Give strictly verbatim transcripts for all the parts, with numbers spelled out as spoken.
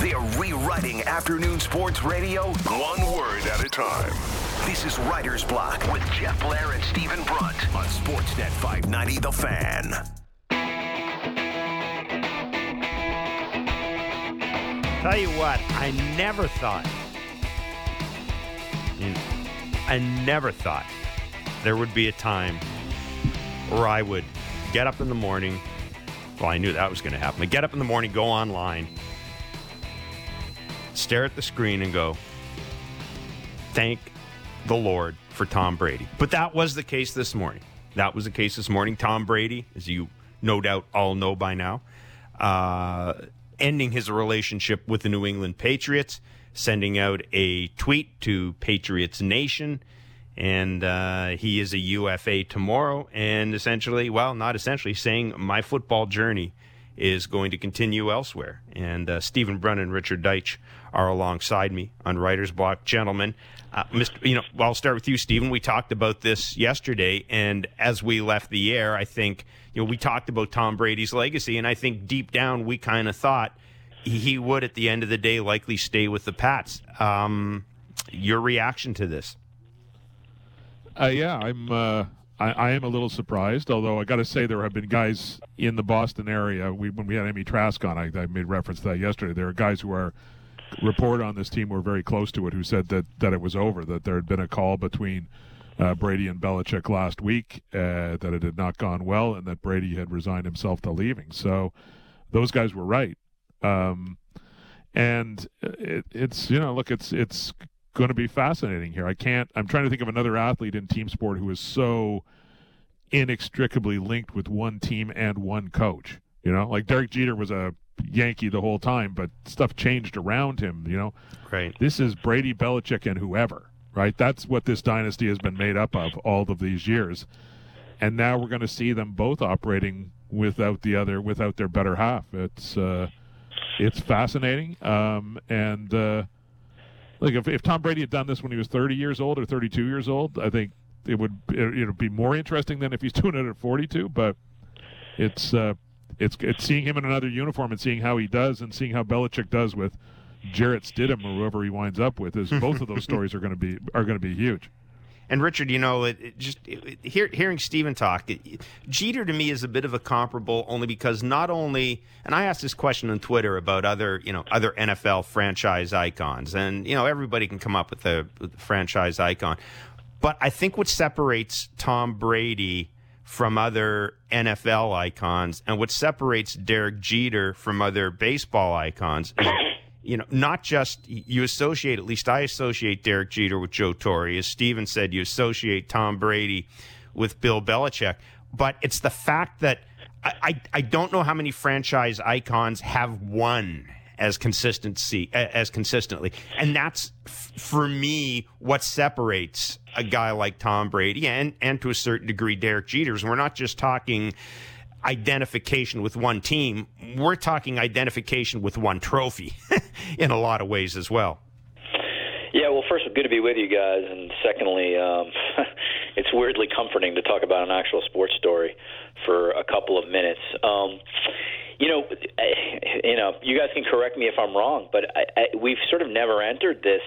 They're rewriting afternoon sports radio one word at a time. This is Writer's Block with Jeff Blair and Stephen Brunt on Sportsnet five ninety The Fan. Tell you what, I never thought, I never thought there would be a time where I would get up in the morning. Well, I knew that was going to happen. I'd get up in the morning, go online, stare at the screen and go, thank the Lord for Tom Brady. But that was the case this morning. That was the case this morning. Tom Brady, as you no doubt all know by now, uh, ending his relationship with the New England Patriots, sending out a tweet to Patriots Nation, and uh, he is a U F A tomorrow, and essentially, well, not essentially, saying my football journey is going to continue elsewhere. And uh, Stephen Brunt and Richard Deitch are alongside me on Writer's Block. Gentlemen, uh, Mister You know, well, I'll start with you, Stephen. We talked about this yesterday, and as we left the air, I think, you know, we talked about Tom Brady's legacy, and I think deep down we kind of thought he would, at the end of the day, likely stay with the Pats. Um, your reaction to this? Uh, yeah, I'm. Uh, I, I am a little surprised. Although I got to say, there have been guys in the Boston area. We, when we had Emmy Trask on, I, I made reference to that yesterday. There are guys who are report on this team who were very close to it, who said that, that it was over, that there had been a call between uh, Brady and Belichick last week, uh, that it had not gone well, and that Brady had resigned himself to leaving. So those guys were right. Um, and it, it's, you know, look, it's it's going to be fascinating here. I can't, I'm trying to think of another athlete in team sport who is so inextricably linked with one team and one coach. You know, like Derek Jeter was a Yankee the whole time, but stuff changed around him, you know. Right. This is Brady, Belichick, and whoever, right? That's what this dynasty has been made up of all of these years. And now we're going to see them both operating without the other, without their better half. It's, uh, it's fascinating. Um, and, uh, Like if, if Tom Brady had done this when he was thirty years old or thirty-two years old, I think it would it would be more interesting than if he's doing it at forty-two. But it's uh, it's it's seeing him in another uniform and seeing how he does and seeing how Belichick does with Jarrett Stidham or whoever he winds up with. Is both of those stories are going to be are going to be huge. And Richard, you know, it, it just it, it, hear, hearing Stephen talk, it, Jeter to me is a bit of a comparable, only because not only, and I asked this question on Twitter about other, you know, other N F L franchise icons, and you know, everybody can come up with a, with a franchise icon, but I think what separates Tom Brady from other N F L icons, and what separates Derek Jeter from other baseball icons, is, you know, not just you associate, at least I associate Derek Jeter with Joe Torre. As Steven said, you associate Tom Brady with Bill Belichick. But it's the fact that I, I, I don't know how many franchise icons have won as consistency as consistently. And that's, f- for me, what separates a guy like Tom Brady and, and to a certain degree Derek Jeter. We're not just talking identification with one team, we're talking identification with one trophy in a lot of ways as well. Yeah, well, first, good to be with you guys, and secondly, um, it's weirdly comforting to talk about an actual sports story for a couple of minutes. Um, you know, I, you know, you guys can correct me if I'm wrong, but I, I, we've sort of never entered this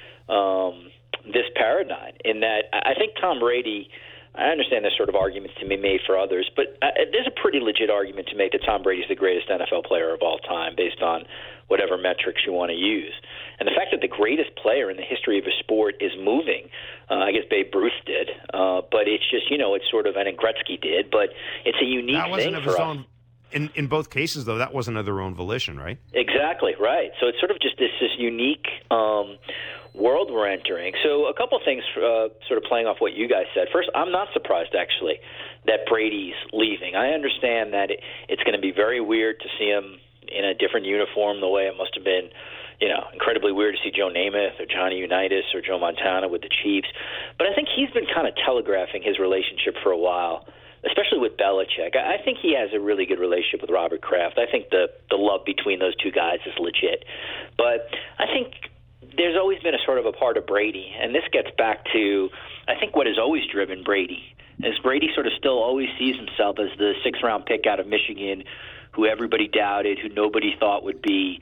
um, this paradigm in that I think Tom Brady. I understand there's sort of arguments to be made for others, but uh, there's a pretty legit argument to make that Tom Brady's the greatest N F L player of all time based on whatever metrics you want to use. And the fact that the greatest player in the history of a sport is moving, uh, I guess Babe Ruth did, uh, but it's just, you know, it's sort of, and Gretzky did, but it's a unique that wasn't thing of for his us. own, in, in both cases, though, that wasn't of their own volition, right? Exactly, right. So it's sort of just this, this unique um, world we're entering. So a couple things uh, sort of playing off what you guys said. First, I'm not surprised, actually, that Brady's leaving. I understand that it, it's going to be very weird to see him in a different uniform the way it must have been, you know, incredibly weird to see Joe Namath or Johnny Unitas or Joe Montana with the Chiefs. But I think he's been kind of telegraphing his relationship for a while, especially with Belichick. I think he has a really good relationship with Robert Kraft. I think the, the love between those two guys is legit. But I think there's always been a sort of a part of Brady, and this gets back to, I think, what has always driven Brady, is Brady sort of still always sees himself as the sixth-round pick out of Michigan who everybody doubted, who nobody thought would be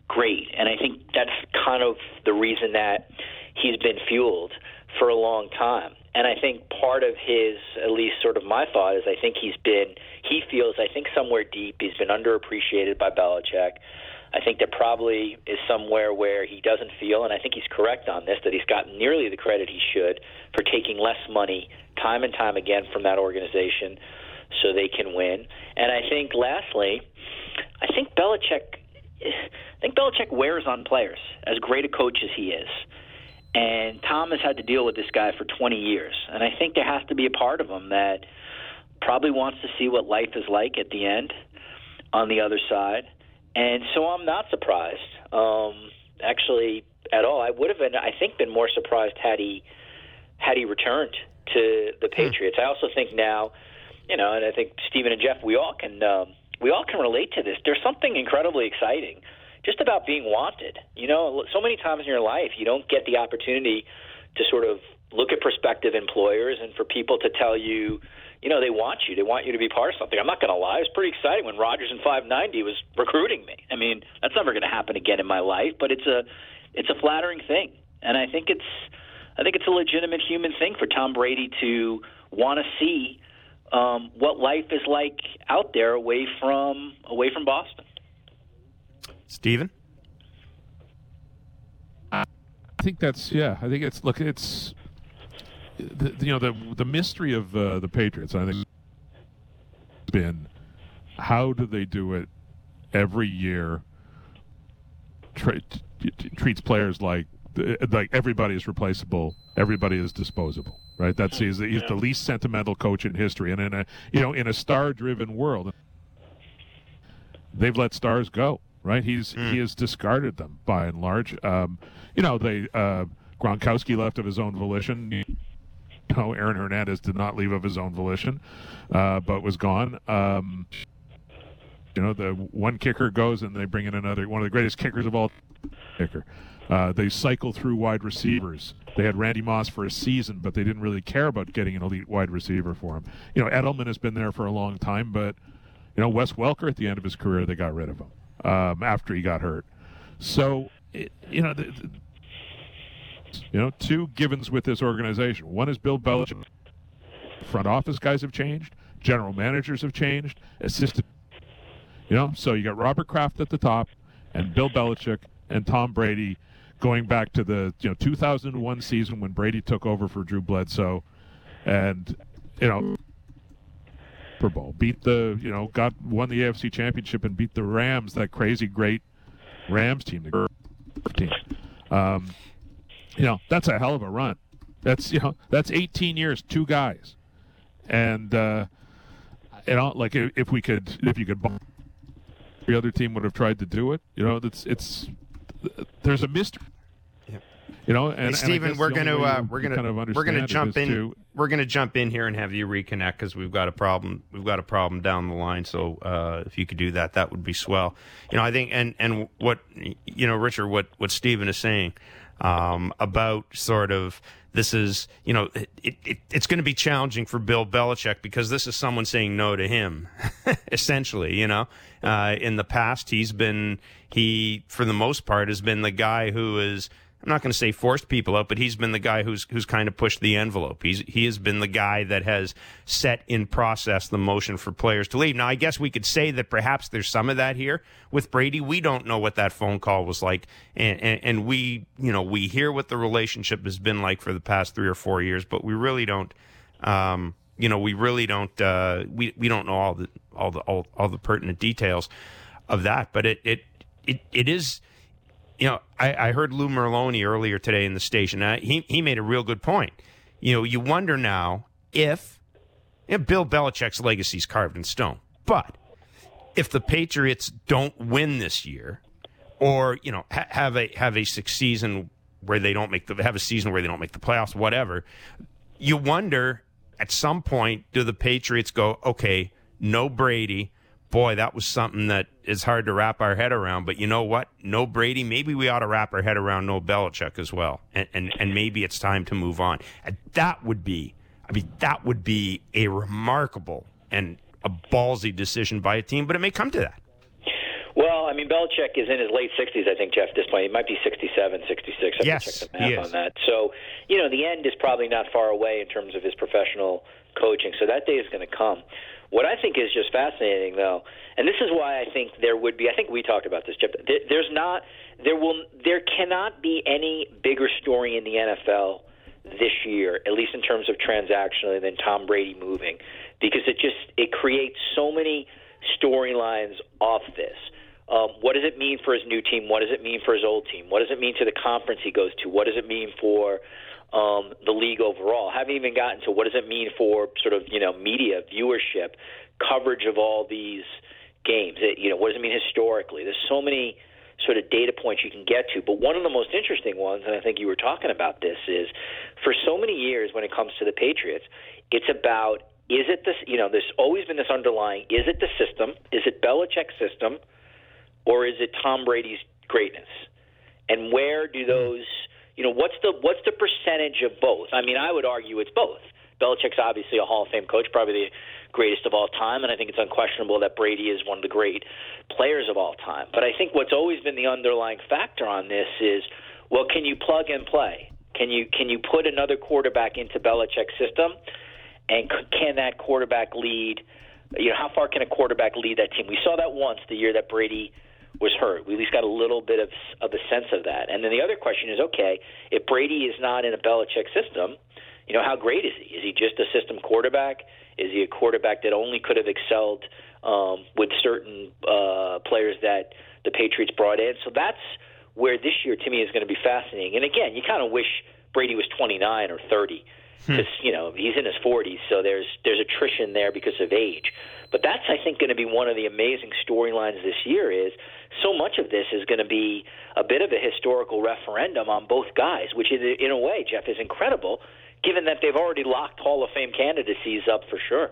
great. And I think that's kind of the reason that he's been fueled for a long time. And I think part of his, at least sort of my thought, is I think he's been, he feels, I think somewhere deep, he's been underappreciated by Belichick. I think there probably is somewhere where he doesn't feel, and I think he's correct on this, that he's gotten nearly the credit he should for taking less money time and time again from that organization so they can win. And I think, lastly, I think Belichick, I think Belichick wears on players, as great a coach as he is. And Tom has had to deal with this guy for twenty years. And I think there has to be a part of him that probably wants to see what life is like at the end on the other side. And so I'm not surprised, um, actually, at all. I would have been, I think, been more surprised had he had he returned to the Patriots. I also think now, you know, and I think Stephen and Jeff, we all can um, we all can relate to this. There's something incredibly exciting just about being wanted. You know, so many times in your life you don't get the opportunity to sort of look at prospective employers and for people to tell you, you know, they want you. They want you to be part of something. I'm not going to lie. It was pretty exciting when Rogers in five ninety was recruiting me. I mean, that's never going to happen again in my life, but it's a it's a flattering thing. And I think it's I think it's a legitimate human thing for Tom Brady to want to see um, what life is like out there away from away from Boston. Stephen? I think that's yeah. I think it's look. It's the, you know the the mystery of uh, the Patriots. I think has been how do they do it every year? Tra- t- t- treats players like like everybody is replaceable. Everybody is disposable. Right. That's he's, he's the least sentimental coach in history. And in a you know in a star-driven world, they've let stars go. Right, he's mm. he has discarded them by and large. Um, you know, they uh, Gronkowski left of his own volition. You know, Aaron Hernandez did not leave of his own volition, uh, but was gone. Um, you know, the one kicker goes, and they bring in another, one of the greatest kickers of all kicker. Uh, they cycle through wide receivers. They had Randy Moss for a season, but they didn't really care about getting an elite wide receiver for him. You know, Edelman has been there for a long time, but you know, Wes Welker at the end of his career, they got rid of him. Um, after he got hurt. So, it, you know, the, the, you know, two givens with this organization. One is Bill Belichick. Front office guys have changed. General managers have changed. Assistant, you know, so you got Robert Kraft at the top and Bill Belichick and Tom Brady going back to the, you know, two thousand one season when Brady took over for Drew Bledsoe and, you know, Super Bowl, beat the, you know, got won the A F C Championship and beat the Rams, that crazy great Rams team, the team. Um, you know, that's a hell of a run. That's you know, that's eighteen years, two guys, and uh, you know, like if, if we could, if you could, the other team would have tried to do it. You know, it's it's there's a mystery. You know, and, hey, Stephen, and we're going to uh, we're going kind of to we're going to jump in. To, we're going to jump in here and have you reconnect because we've got a problem. We've got a problem down the line. So uh, if you could do that, that would be swell. You know, I think and and what you know, Richard, what what Stephen is saying um, about sort of this is you know it, it it's going to be challenging for Bill Belichick because this is someone saying no to him, essentially. You know, uh, in the past he's been he for the most part has been the guy who is. I'm not going to say forced people out, but he's been the guy who's who's kind of pushed the envelope. He's he has been the guy that has set in process the motion for players to leave. Now, I guess we could say that perhaps there's some of that here with Brady. We don't know what that phone call was like, and, and, and we you know we hear what the relationship has been like for the past three or four years, but we really don't. Um, you know, we really don't. Uh, we we don't know all the all the all, all the pertinent details of that, but it it it, it is. You know, I, I heard Lou Merloni earlier today in the station. Uh, he he made a real good point. You know, you wonder now if you know, Bill Belichick's legacy is carved in stone. But if the Patriots don't win this year, or you know, ha- have a have a six season where they don't make the have a season where they don't make the playoffs, whatever, you wonder at some point do the Patriots go, okay, no Brady. Boy, that was something that is hard to wrap our head around. But you know what? No Brady. Maybe we ought to wrap our head around no Belichick as well. And, and, and maybe it's time to move on. And that would be, I mean, that would be a remarkable and a ballsy decision by a team, but it may come to that. Well, I mean, Belichick is in his late sixties, I think, Jeff, at this point. He might be sixty-seven, sixty-six. I yes, have to check the math he is. on that. So, you know, the end is probably not far away in terms of his professional coaching. So that day is going to come. What I think is just fascinating, though, and this is why I think there would be, I think we talked about this, Jeff, there's not, there will, there cannot be any bigger story in the N F L this year, at least in terms of transactionally, than Tom Brady moving, because it just, it creates so many storylines off this. Um, what does it mean for his new team? What does it mean for his old team? What does it mean to the conference he goes to? What does it mean for um, the league overall? Haven't even gotten to what does it mean for sort of, you know, media, viewership, coverage of all these games. It, you know, what does it mean historically? There's so many sort of data points you can get to. But one of the most interesting ones, and I think you were talking about this, is for so many years when it comes to the Patriots, it's about, is it this, you know, there's always been this underlying, is it the system? Is it Belichick's system? Or is it Tom Brady's greatness? And where do those, you know, what's the what's the percentage of both? I mean, I would argue it's both. Belichick's obviously a Hall of Fame coach, probably the greatest of all time, and I think it's unquestionable that Brady is one of the great players of all time. But I think what's always been the underlying factor on this is, well, can you plug and play? Can you can you put another quarterback into Belichick's system, and can that quarterback lead? You know, how far can a quarterback lead that team? We saw that once the year that Brady was hurt. We at least got a little bit of of a sense of that. And then the other question is, okay, if Brady is not in a Belichick system, you know, how great is he? Is he just a system quarterback? Is he a quarterback that only could have excelled um, with certain uh, players that the Patriots brought in? So that's where this year, to me, is going to be fascinating. And again, you kind of wish Brady was twenty-nine or thirty because, you know, he's in his forties, so there's there's attrition there because of age. But that's, I think, going to be one of the amazing storylines this year is so much of this is going to be a bit of a historical referendum on both guys, which is, in a way, Jeff, is incredible, given that they've already locked Hall of Fame candidacies up for sure.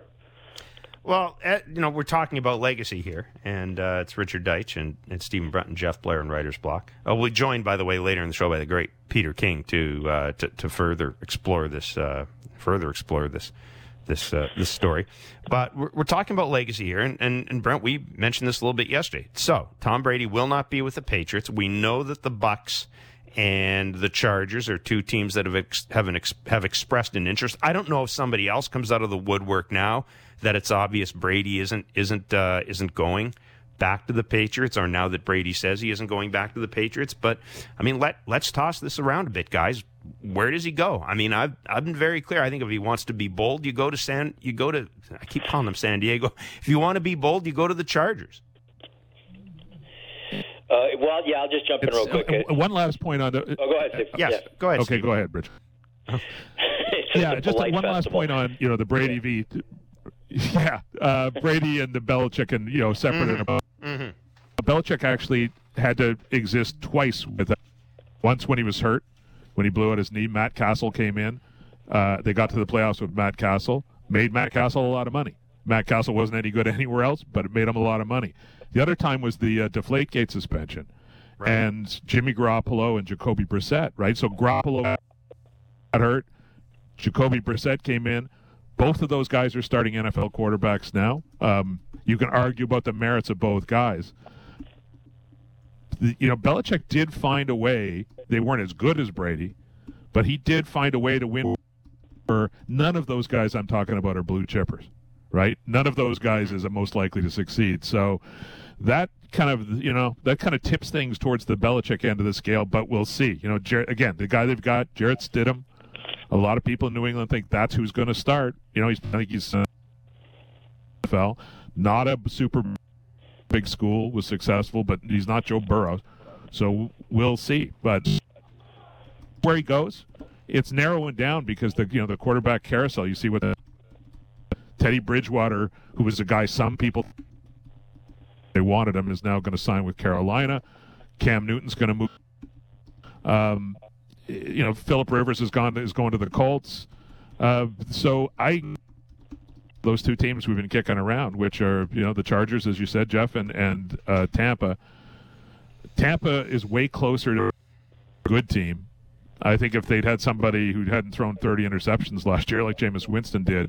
Well, uh, you know, we're talking about legacy here, and uh, it's Richard Deitch and, and Stephen Brunt and Jeff Blair and Writer's Block. Uh, we'll be joined, by the way, later in the show by the great Peter King to uh, to, to further explore this uh, further explore this this uh, this story. But we're, we're talking about legacy here, and, and, and Brent, we mentioned this a little bit yesterday. So Tom Brady will not be with the Patriots. We know that the Bucs and the Chargers are two teams that have ex- have, an ex- have expressed an interest. I don't know if somebody else comes out of the woodwork now that it's obvious Brady isn't isn't uh, isn't going back to the Patriots, or now that Brady says he isn't going back to the Patriots. But I mean, let let's toss this around a bit, guys. Where does he go? I mean, I've I've been very clear. I think if he wants to be bold, you go to San. You go to. I keep calling them San Diego. If you want to be bold, you go to the Chargers. Uh, well, yeah, I'll just jump in It's, real quick. uh, one last point on the. Oh, go ahead, Steve. Yes, Yeah. go ahead. Okay, Steve. go ahead, Rich. It's Yeah, a just polite one last festival. point on you know the Brady v. Yeah, uh, Brady and the Belichick and you know separate and above. Mm-hmm. Belichick actually had to exist twice with that. Once when he was hurt, when he blew out his knee, Matt Castle came in. Uh, they got to the playoffs with Matt Castle, made Matt Castle a lot of money. Matt Castle wasn't any good anywhere else, but it made him a lot of money. The other time was the uh, Deflategate suspension. Right. And Jimmy Garoppolo and Jacoby Brissett, right? So Garoppolo got hurt. Jacoby Brissett came in. Both of those guys are starting N F L quarterbacks now. Um, you can argue about the merits of both guys. The, you know, Belichick did find a way. They weren't as good as Brady, but he did find a way to win. None of those guys I'm talking about are blue chippers, right? None of those guys is most likely to succeed. So that kind of, you know, that kind of tips things towards the Belichick end of the scale, but we'll see. You know, Jer- again, the guy they've got, Jarrett Stidham, a lot of people in New England think that's who's going to start. You know, he's, I think he's uh, N F L, not a super big school, was successful, but he's not Joe Burrow. So we'll see. But where he goes, it's narrowing down because the you know the quarterback carousel. You see what the Teddy Bridgewater, who was a guy some people they wanted him, is now going to sign with Carolina. Cam Newton's going to move. Um, you know, Phillip Rivers is gone is going to the Colts. Uh, so I those two teams we've been kicking around, which are you know the Chargers, as you said, Jeff, and and uh, Tampa. Tampa is way closer to a good team. I think if they'd had somebody who hadn't thrown thirty interceptions last year, like Jameis Winston did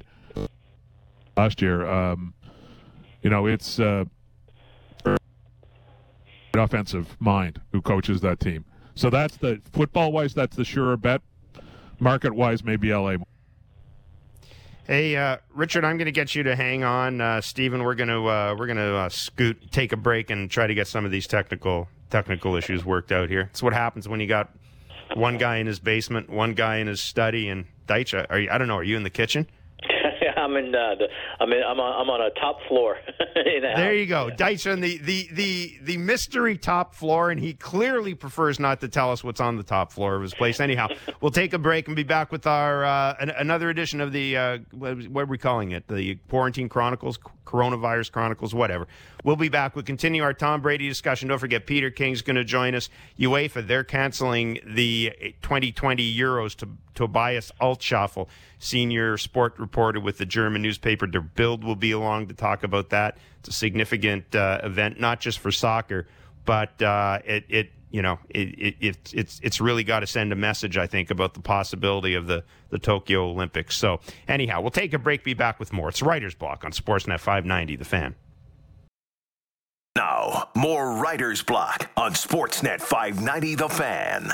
last year, um, you know, it's uh, offensive mind who coaches that team. So that's the football-wise, that's the surer bet. Market-wise, maybe L A. Hey, uh, Richard, I'm going to get you to hang on. Uh, Stephen, we're going to uh, we're going to uh, scoot, take a break, and try to get some of these technical technical issues worked out here. It's what happens when you got one guy in his basement, one guy in his study, and Deitch, are you, I don't know, are you in the kitchen? I'm in. Uh, the, I'm in. I'm on, I'm on a top floor. in the there house. you go, Deitch on the, the the the mystery top floor, and he clearly prefers not to tell us what's on the top floor of his place. Anyhow, we'll take a break and be back with our uh, an, another edition of the uh, what, what are we calling it? The Quarantine Chronicles, Coronavirus Chronicles, whatever. We'll be back. We'll continue our Tom Brady discussion. Don't forget, Peter King's going to join us. UEFA, they're canceling the twenty twenty Euros to Tobias Altscheffel, senior sport reporter with the German newspaper Der Bild, will be along to talk about that. It's a significant uh, event, not just for soccer, but uh, it, it, you know, it, it, it, it's it's really got to send a message, I think, about the possibility of the, the Tokyo Olympics. So, anyhow, we'll take a break, be back with more. It's Writer's Block on Sportsnet five ninety, The Fan. Now, more Writer's Block on Sportsnet five ninety, The Fan.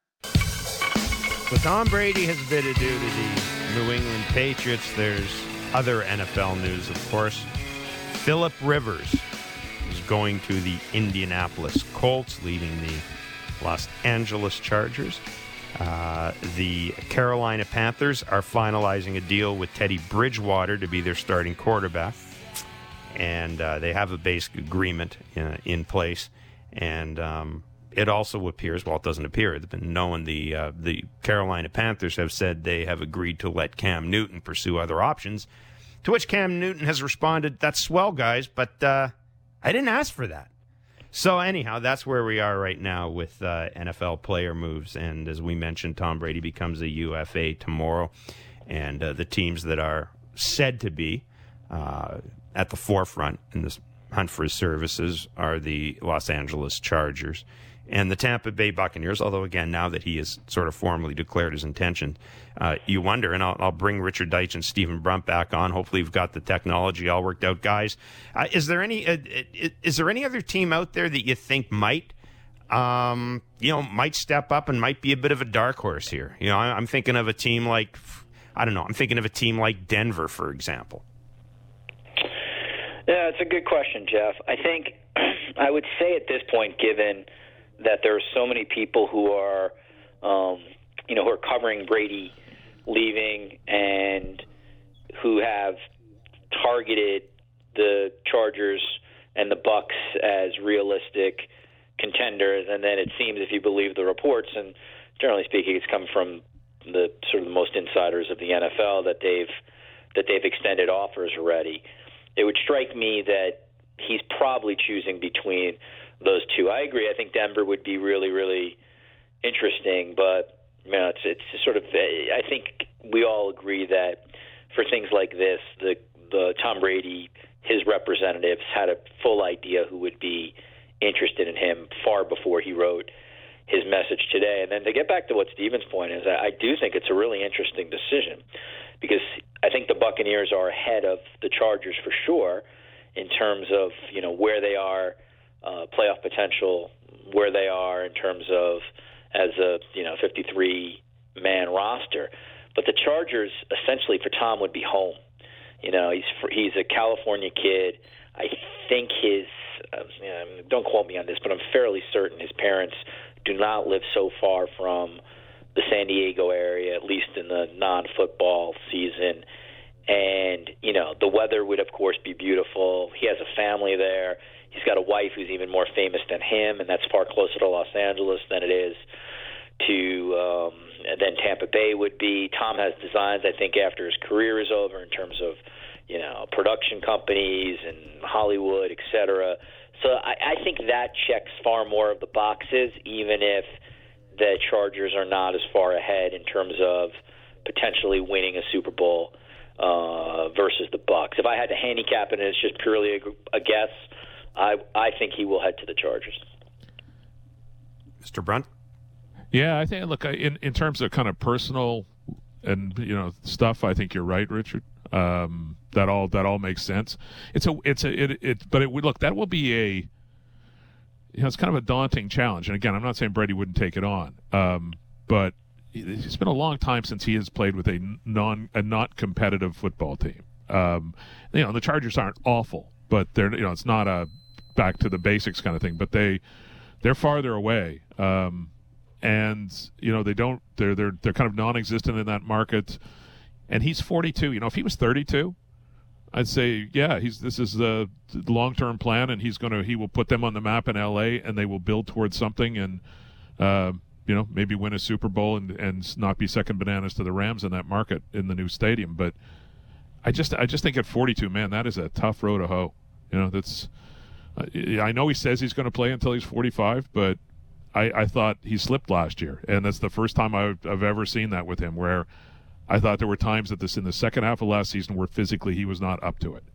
So Tom Brady has bid adieu to the New England Patriots. There's other N F L news, of course. Phillip Rivers is going to the Indianapolis Colts, leaving the Los Angeles Chargers. Uh, the Carolina Panthers are finalizing a deal with Teddy Bridgewater to be their starting quarterback. And uh, they have a basic agreement in, in place. And um, it also appears, well, it doesn't appear, it's been known the uh, the Carolina Panthers have said they have agreed to let Cam Newton pursue other options, to which Cam Newton has responded, that's swell, guys, but uh, I didn't ask for that. So anyhow, that's where we are right now with uh, N F L player moves. And as we mentioned, Tom Brady becomes a U F A tomorrow. And uh, the teams that are said to be uh, at the forefront in this hunt for his services are the Los Angeles Chargers and the Tampa Bay Buccaneers, although, again, now that he has sort of formally declared his intention, uh, you wonder, and I'll, I'll bring Richard Deitch and Stephen Brunt back on. Hopefully we've got the technology all worked out. Guys, uh, is there any uh, is there any other team out there that you think might, um, you know, might step up and might be a bit of a dark horse here? You know, I'm thinking of a team like, I don't know, I'm thinking of a team like Denver, for example. Yeah, it's a good question, Jeff. I think I would say at this point, given that there are so many people who are, um, you know, who are covering Brady leaving and who have targeted the Chargers and the Bucs as realistic contenders. And then it seems, if you believe the reports, and generally speaking, it's come from the sort of the most insiders of the N F L, that they've that they've extended offers already. It would strike me that he's probably choosing between those two. I agree. I think Denver would be really, really interesting, but you know, it's it's sort of. I think we all agree that for things like this, the the Tom Brady, his representatives had a full idea who would be interested in him far before he wrote his message today. And then to get back to what Stephen's point is, I, I do think it's a really interesting decision because I think the Buccaneers are ahead of the Chargers for sure in terms of, you know, where they are, uh, playoff potential, where they are in terms of as a, you know, fifty-three man roster. But the Chargers essentially for Tom would be home. You know, he's he's a California kid. I think his uh, you know, don't quote me on this, but I'm fairly certain his parents do not live so far from the San Diego area, at least in the non-football season. And, you know, the weather would, of course, be beautiful. He has a family there. He's got a wife who's even more famous than him, and that's far closer to Los Angeles than it is to um, than Tampa Bay would be. Tom has designs, I think, after his career is over in terms of, you know, production companies and Hollywood, et cetera. So I, I think that checks far more of the boxes, even if the Chargers are not as far ahead in terms of potentially winning a Super Bowl uh, versus the Bucs. If I had to handicap it, and it's just purely a, a guess, I I think he will head to the Chargers. Mister Brunt? Yeah, I think, look, in, in terms of kind of personal and, you know, stuff, I think you're right, Richard. Um, that all that all makes sense. It's a it's a it, it but it would look that will be a you know, it's kind of a daunting challenge. And again, I'm not saying Brady wouldn't take it on, um, but it's been a long time since he has played with a non a not competitive football team. Um, you know, the Chargers aren't awful, but they're you know it's not a back to the basics kind of thing. But they they're farther away, um, and you know they don't they're they're they're kind of non-existent in that market. And he's forty-two. You know, if he was thirty-two, I'd say yeah, he's this is the long-term plan, and he's gonna he will put them on the map in L A, and they will build towards something, and uh, you know maybe win a Super Bowl and and not be second bananas to the Rams in that market in the new stadium, but. I just, I just think at forty-two, man, that is a tough row to hoe. You know, that's. Uh, I know he says he's going to play until he's forty-five, but I, I thought he slipped last year, and that's the first time I've, I've ever seen that with him. Where I thought there were times that this in the second half of last season where physically he was not up to it.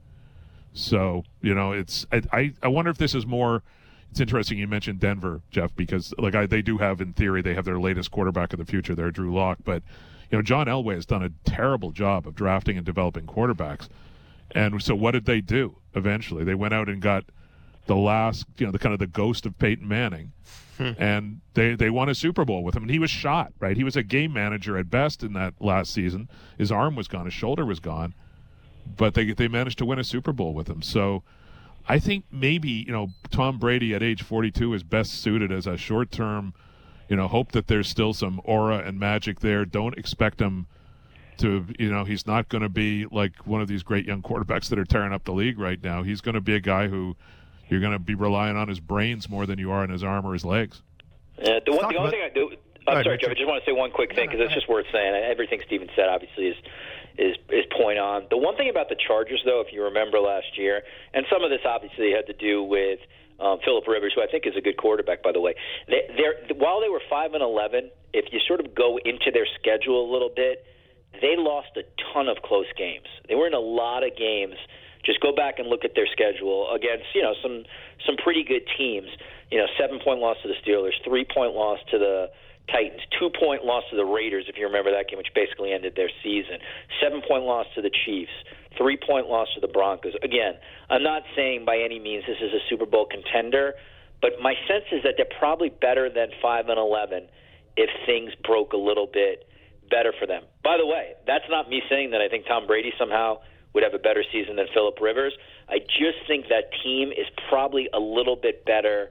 So you know, it's. I, I, I wonder if this is more. It's interesting you mentioned Denver, Jeff, because like I, they do have in theory they have their latest quarterback of the future there, Drew Lock, but. You know, John Elway has done a terrible job of drafting and developing quarterbacks. And so what did they do eventually? They went out and got the last, you know, the kind of the ghost of Peyton Manning. Hmm. And they, they won a Super Bowl with him. And he was shot, right? He was a game manager at best in that last season. His arm was gone. His shoulder was gone. But they they managed to win a Super Bowl with him. So I think maybe, you know, Tom Brady at age forty-two is best suited as a short-term You know, hope that there's still some aura and magic there. Don't expect him to, you know, he's not going to be like one of these great young quarterbacks that are tearing up the league right now. He's going to be a guy who you're going to be relying on his brains more than you are on his arm or his legs. Yeah, the, one, the only thing I do, I'm ahead, sorry, Jeff, I just want to say one quick thing because it's just worth saying. Everything Steven said obviously is, is, is point on. The one thing about the Chargers, though, if you remember last year, and some of this obviously had to do with Um, Phillip Rivers, who I think is a good quarterback, by the way. They, they're, while they were five and eleven, if you sort of go into their schedule a little bit, they lost a ton of close games. They were in a lot of games. Just go back and look at their schedule against, you know, some some pretty good teams. You know, seven point loss to the Steelers, three point loss to the Titans, two point loss to the Raiders, if you remember that game, which basically ended their season, seven point loss to the Chiefs, three point loss to the Broncos. Again, I'm not saying by any means this is a Super Bowl contender, but my sense is that they're probably better than five and eleven if things broke a little bit better for them. By the way, that's not me saying that I think Tom Brady somehow would have a better season than Phillip Rivers. I just think that team is probably a little bit better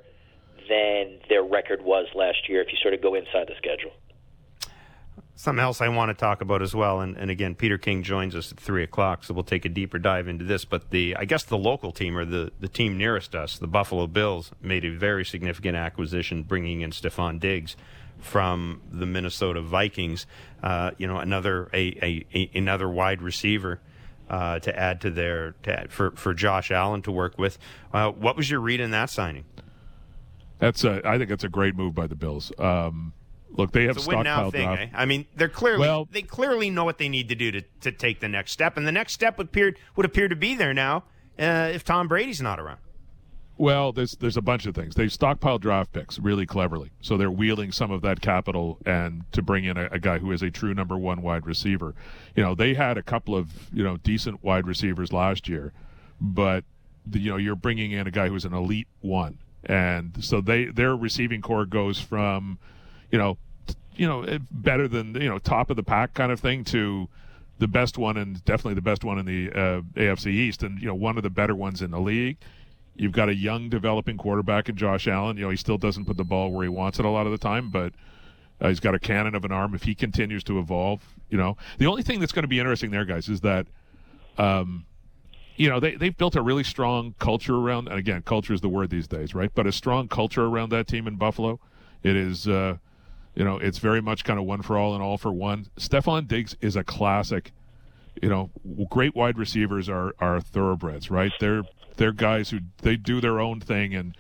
than their record was last year if you sort of go inside the schedule. Something else I want to talk about as well, and, and again, Peter King joins us at three o'clock, so we'll take a deeper dive into this. But the I guess the local team, or the, the team nearest us, the Buffalo Bills, made a very significant acquisition, bringing in Stephon Diggs from the Minnesota Vikings. Uh, you know, another a, a, a another wide receiver uh, to add to their to add, for for Josh Allen to work with. Uh, what was your read in that signing? That's a, I think that's a great move by the Bills. Um, Look, they have it's a win now thing. Eh? I mean, they're clearly well, they clearly know what they need to do to, to take the next step, and the next step would appear would appear to be there now uh, if Tom Brady's not around. Well, there's there's a bunch of things. They stockpiled draft picks really cleverly, so they're wheeling some of that capital and to bring in a, a guy who is a true number one wide receiver. You know, they had a couple of you know decent wide receivers last year, but the, you know you're bringing in a guy who's an elite one, and so they their receiving core goes from you know, you know, better than, you know, top of the pack kind of thing to the best one and definitely the best one in the uh, A F C East and, you know, one of the better ones in the league. You've got a young developing quarterback in Josh Allen. You know, he still doesn't put the ball where he wants it a lot of the time, but uh, he's got a cannon of an arm. If he continues to evolve, you know, the only thing that's going to be interesting there, guys, is that, um, you know, they, they've built a really strong culture around, and again, culture is the word these days, right? But a strong culture around that team in Buffalo. It is, uh, You know, it's very much kind of one for all and all for one. Stephon Diggs is a classic. You know, great wide receivers are, are thoroughbreds, right? They're they're guys who they do their own thing and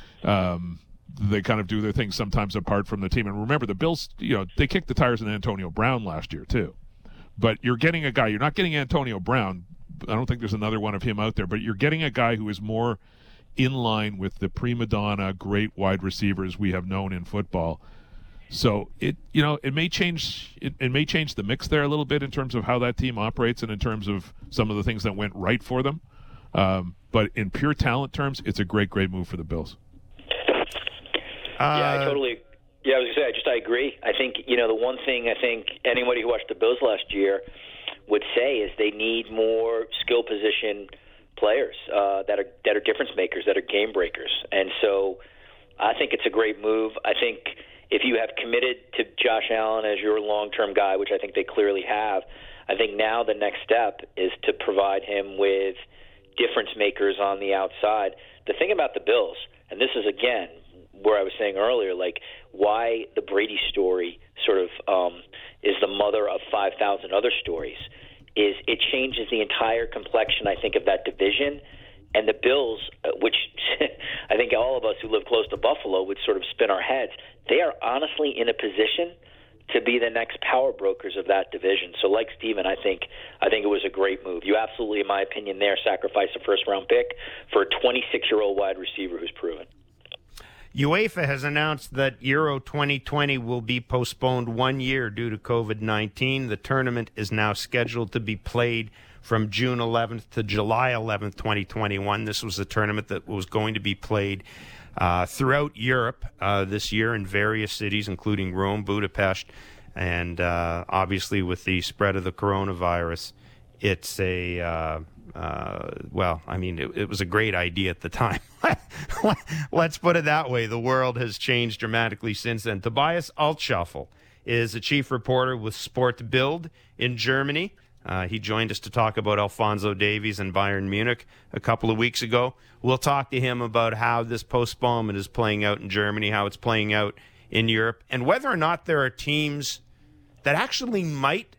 um, they kind of do their thing sometimes apart from the team. And remember, the Bills, you know, they kicked the tires on Antonio Brown last year too. But you're getting a guy. You're not getting Antonio Brown. I don't think there's another one of him out there. But you're getting a guy who is more in line with the prima donna great wide receivers we have known in football. So it, you know, it may change. It, it may change the mix there a little bit in terms of how that team operates and in terms of some of the things that went right for them. Um, but in pure talent terms, it's a great, great move for the Bills. yeah, I totally. Yeah, I was gonna say, I just I agree. I think you know the one thing I think anybody who watched the Bills last year would say is they need more skill position players uh, that are that are difference makers, that are game breakers, and so I think it's a great move. I think if you have committed to Josh Allen as your long-term guy, which I think they clearly have, I think now the next step is to provide him with difference makers on the outside. The thing about the Bills, and this is again where I was saying earlier, like why the Brady story sort of um, is the mother of five thousand other stories, is it changes the entire complexion, I think, of that division. And the Bills, uh, which I think all of us who live close to Buffalo would sort of spin our heads, they are honestly in a position to be the next power brokers of that division. So like Steven, I think I think it was a great move. You absolutely, in my opinion, there sacrifice a first-round pick for a twenty-six-year-old wide receiver who's proven. UEFA has announced that Euro twenty twenty will be postponed one year due to covid nineteen. The tournament is now scheduled to be played from June eleventh to July eleventh, twenty twenty-one. This was a tournament that was going to be played uh, throughout Europe uh, this year in various cities, including Rome, Budapest, and uh, obviously with the spread of the coronavirus, it's a... Uh, Uh, well, I mean, it, it was a great idea at the time. Let's put it that way. The world has changed dramatically since then. Tobias Altscheffel is a chief reporter with Sport Bild in Germany. Uh, he joined us to talk about Alphonso Davies and Bayern Munich a couple of weeks ago. We'll talk to him about how this postponement is playing out in Germany, how it's playing out in Europe, and whether or not there are teams that actually might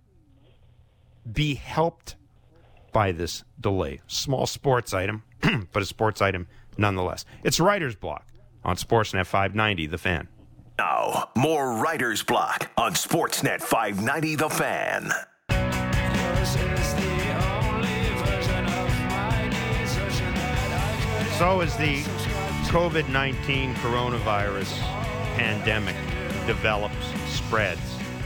be helped by this delay. Small sports item, but a sports item nonetheless. It's Writer's Block on Sportsnet five ninety, The Fan. Now, more Writer's Block on Sportsnet five ninety, The Fan. So as the covid nineteen coronavirus pandemic develops, spreads,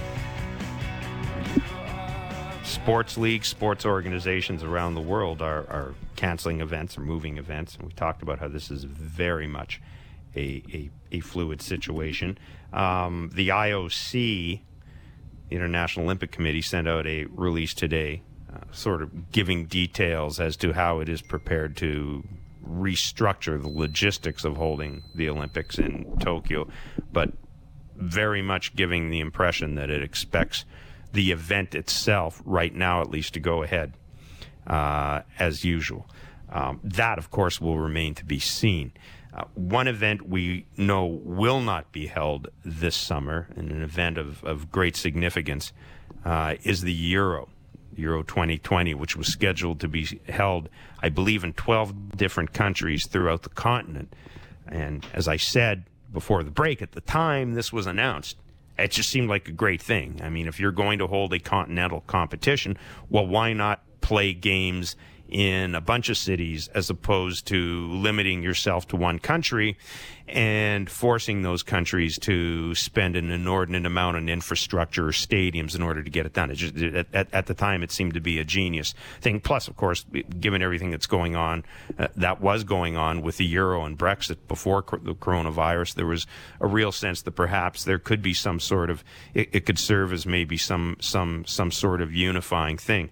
sports leagues, sports organizations around the world are, are canceling events or moving events. And we talked about how this is very much a, a, a fluid situation. Um, the I O C, the International Olympic Committee, sent out a release today uh, sort of giving details as to how it is prepared to restructure the logistics of holding the Olympics in Tokyo, but very much giving the impression that it expects the event itself, right now at least, to go ahead uh, as usual. Um, that, of course, will remain to be seen. Uh, one event we know will not be held this summer, and an event of, of great significance, uh, is the Euro, Euro twenty twenty, which was scheduled to be held, I believe, in twelve different countries throughout the continent. And as I said before the break, at the time this was announced, it just seemed like a great thing. I mean, if you're going to hold a continental competition, well, why not play games in a bunch of cities as opposed to limiting yourself to one country and forcing those countries to spend an inordinate amount on infrastructure or stadiums in order to get it done. It just, at, at the time, it seemed to be a genius thing. Plus, of course, given everything that's going on, uh, that was going on with the Euro and Brexit before co- the coronavirus, there was a real sense that perhaps there could be some sort of, it, it could serve as maybe some some some sort of unifying thing.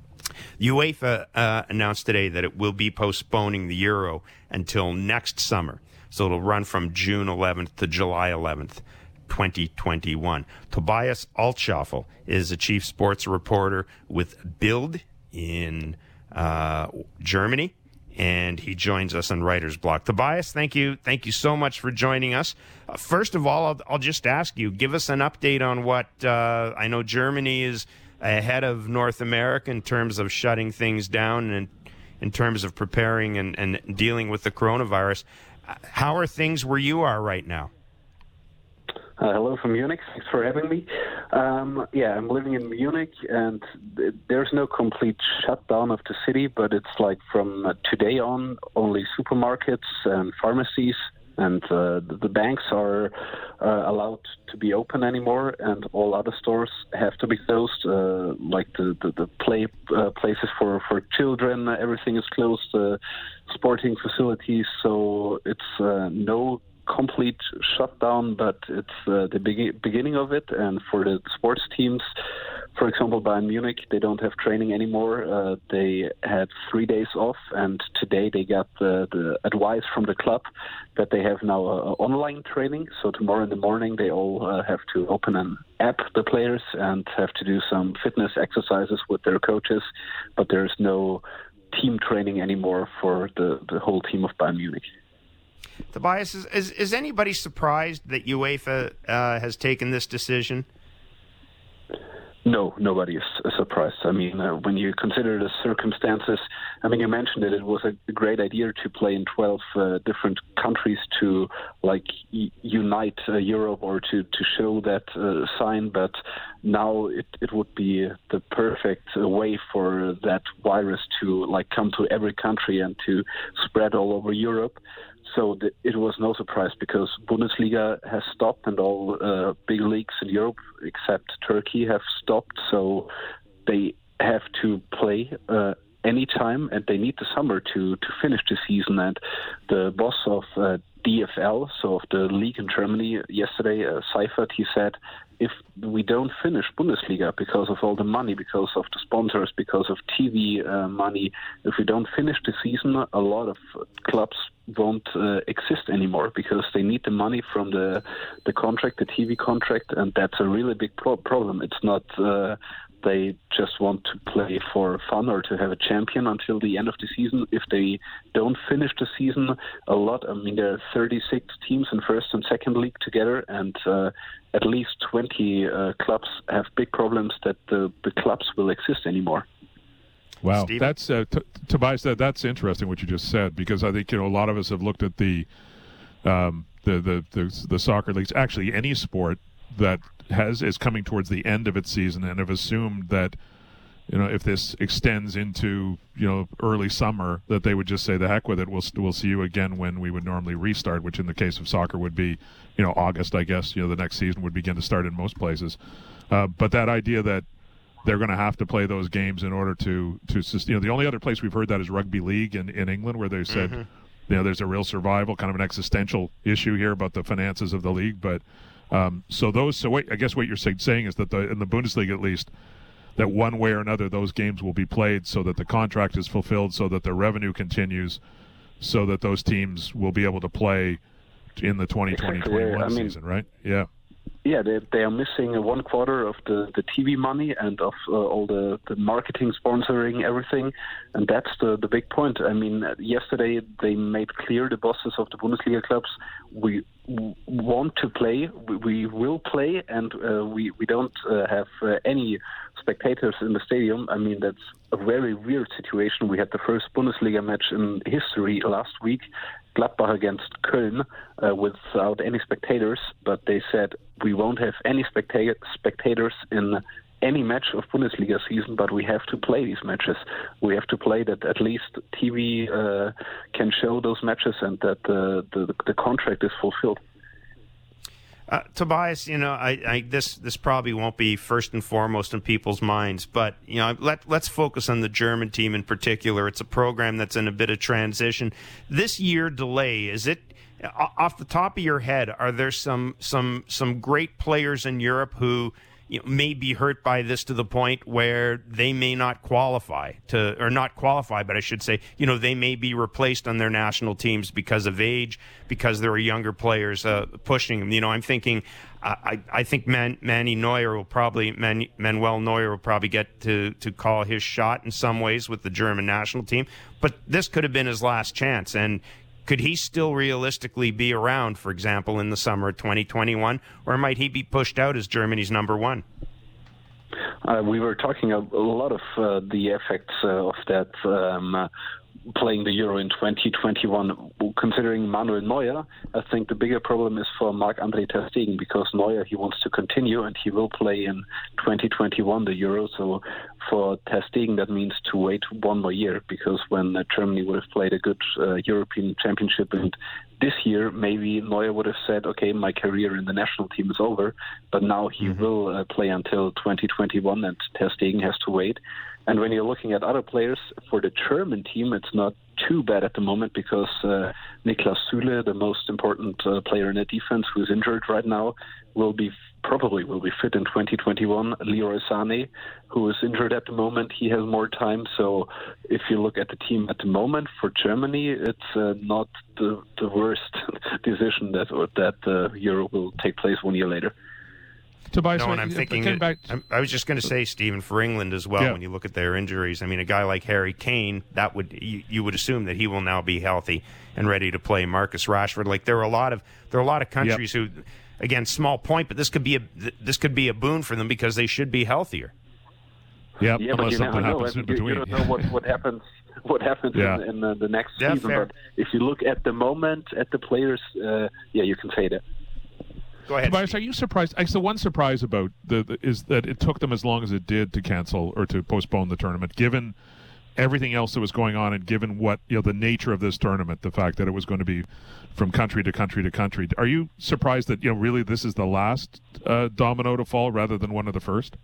UEFA uh, announced today that it will be postponing the Euro until next summer. So it'll run from June eleventh to July eleventh, twenty twenty-one. Tobias Altscheffel is a chief sports reporter with Bild in uh, Germany, and he joins us on Writer's Block. Tobias, thank you. Thank you so much for joining us. Uh, first of all, I'll, I'll just ask you, give us an update on what uh, I know Germany is ahead of North America in terms of shutting things down and in terms of preparing and, and dealing with the coronavirus. How are things where you are right now? Uh, hello from Munich. Thanks for having me. Um, yeah, I'm living in Munich, and th- there's no complete shutdown of the city, but it's like from uh, today on, only supermarkets and pharmacies and uh, the, the banks are uh, allowed to be open anymore, and all other stores have to be closed, uh, like the, the, the play uh, places for, for children, everything is closed, uh, sporting facilities, so it's uh, no complete shutdown, but it's uh, the be- beginning of it. And for the sports teams, for example, Bayern Munich, they don't have training anymore. Uh, they had three days off, and today they got the, the advice from the club that they have now uh, online training. So tomorrow in the morning, they all uh, have to open an app, the players, and have to do some fitness exercises with their coaches. But there's no team training anymore for the, the whole team of Bayern Munich. Tobias, is, is, is anybody surprised that UEFA uh, has taken this decision? No, nobody is surprised. I mean, uh, when you consider the circumstances, I mean, you mentioned that it was a great idea to play in twelve uh, different countries to, like, y- unite uh, Europe or to, to show that uh, sign, but now it, it would be the perfect uh, way for that virus to, like, come to every country and to spread all over Europe. So the, it was no surprise because Bundesliga has stopped and all uh, big leagues in Europe, except Turkey, have stopped. So they have to play uh, anytime, and they need the summer to, to finish the season. And the boss of uh, D F L, so of the league in Germany, yesterday, uh, Seifert, he said, if we don't finish Bundesliga because of all the money, because of the sponsors, because of T V uh, money, if we don't finish the season, a lot of clubs won't uh, exist anymore because they need the money from the the contract, the T V contract, and that's a really big pro- problem. It's not uh, they just want to play for fun or to have a champion until the end of the season. If they don't finish the season, a lot, I mean, there are thirty-six teams in first and second league together, and uh, at least twenty uh, clubs have big problems that the, the clubs will exist anymore. Wow, Steven? that's uh, t- Tobias. That that's interesting what you just said, because I think, you know, a lot of us have looked at the um, the, the the the soccer leagues, actually any sport that has is coming towards the end of its season, and have assumed that, you know, if this extends into, you know, early summer, that they would just say the heck with it. We'll we'll see you again when we would normally restart, which in the case of soccer would be, you know, August, I guess. You know, the next season would begin to start in most places. Uh, but that idea that they're going to have to play those games in order to to you know, the only other place we've heard that is rugby league in, in England, where they said, mm-hmm. you know, there's a real survival, kind of an existential issue here about the finances of the league. But um, so those, so what, I guess what you're saying, saying is that the, in the Bundesliga at least, that one way or another those games will be played so that the contract is fulfilled, so that the revenue continues, so that those teams will be able to play in the twenty twenty twenty-one exactly. I mean, season, right? Yeah. Yeah, they they are missing one quarter of the, the T V money and of uh, all the, the marketing, sponsoring, everything, and that's the, the big point. I mean, yesterday they made clear, the bosses of the Bundesliga clubs, we w- want to play, we, we will play, and uh, we, we don't uh, have uh, any spectators in the stadium. I mean, that's a very weird situation. We had the first Bundesliga match in history last week, Gladbach against Köln, uh, without any spectators, but they said we won't have any specta- spectators in any match of Bundesliga season, but we have to play these matches. We have to play that at least T V uh, can show those matches and that uh, the, the contract is fulfilled. Uh, Tobias, you know, I, I, this this probably won't be first and foremost in people's minds, but you know, let let's focus on the German team in particular. It's a program that's in a bit of transition. This year delay, is it off the top of your head? Are there some some some great players in Europe who, you know, may be hurt by this to the point where they may not qualify to, or not qualify, but I should say, you know, they may be replaced on their national teams because of age, because there are younger players uh, pushing them. You know, I'm thinking, uh, I I think Man, Manny Neuer will probably Man, Manuel Neuer will probably get to to call his shot in some ways with the German national team, but this could have been his last chance. And could he still realistically be around, for example, in the summer of twenty twenty-one, or might he be pushed out as Germany's number one? Uh, we were talking a, a lot of uh, the effects uh, of that um, uh, playing the Euro in twenty twenty-one. Considering Manuel Neuer, I think the bigger problem is for Marc-Andre ter Stegen, because Neuer, he wants to continue and he will play in twenty twenty-one the Euro. So for ter Stegen, that means to wait one more year, because when uh, Germany would have played a good uh, European Championship and this year, maybe Neuer would have said, okay, my career in the national team is over, but now he mm-hmm. will uh, play until twenty twenty-one, and ter Stegen has to wait. And when you're looking at other players, for the German team, it's not too bad at the moment because uh, Niklas Süle, the most important uh, player in the defense, who's injured right now, will be probably will be fit in twenty twenty-one. Leroy Sané, who is injured at the moment, he has more time. So if you look at the team at the moment for Germany, it's uh, not the the worst decision that that uh, Euro will take place one year later. Tobias, no, and I'm thinking, it, back to, I was just going to say, Stephen, for England as well, yeah. when you look at their injuries, I mean, a guy like Harry Kane, that would you, you would assume that he will now be healthy and ready to play. Marcus Rashford, like there are a lot of there are a lot of countries yep. who, again, small point, but this could be a this could be a boon for them because they should be healthier. Yep, yeah, but you never know. In you, you don't know what, what happens. What happens yeah. in, in the, the next yeah, season? Fair. But if you look at the moment at the players, uh, yeah, you can say that. Go ahead. Tobias, are you surprised? I, so one surprise about the, the is that it took them as long as it did to cancel or to postpone the tournament, given everything else that was going on, and given what you know the nature of this tournament, the fact that it was going to be from country to country to country. Are you surprised that you know really this is the last uh, domino to fall rather than one of the first?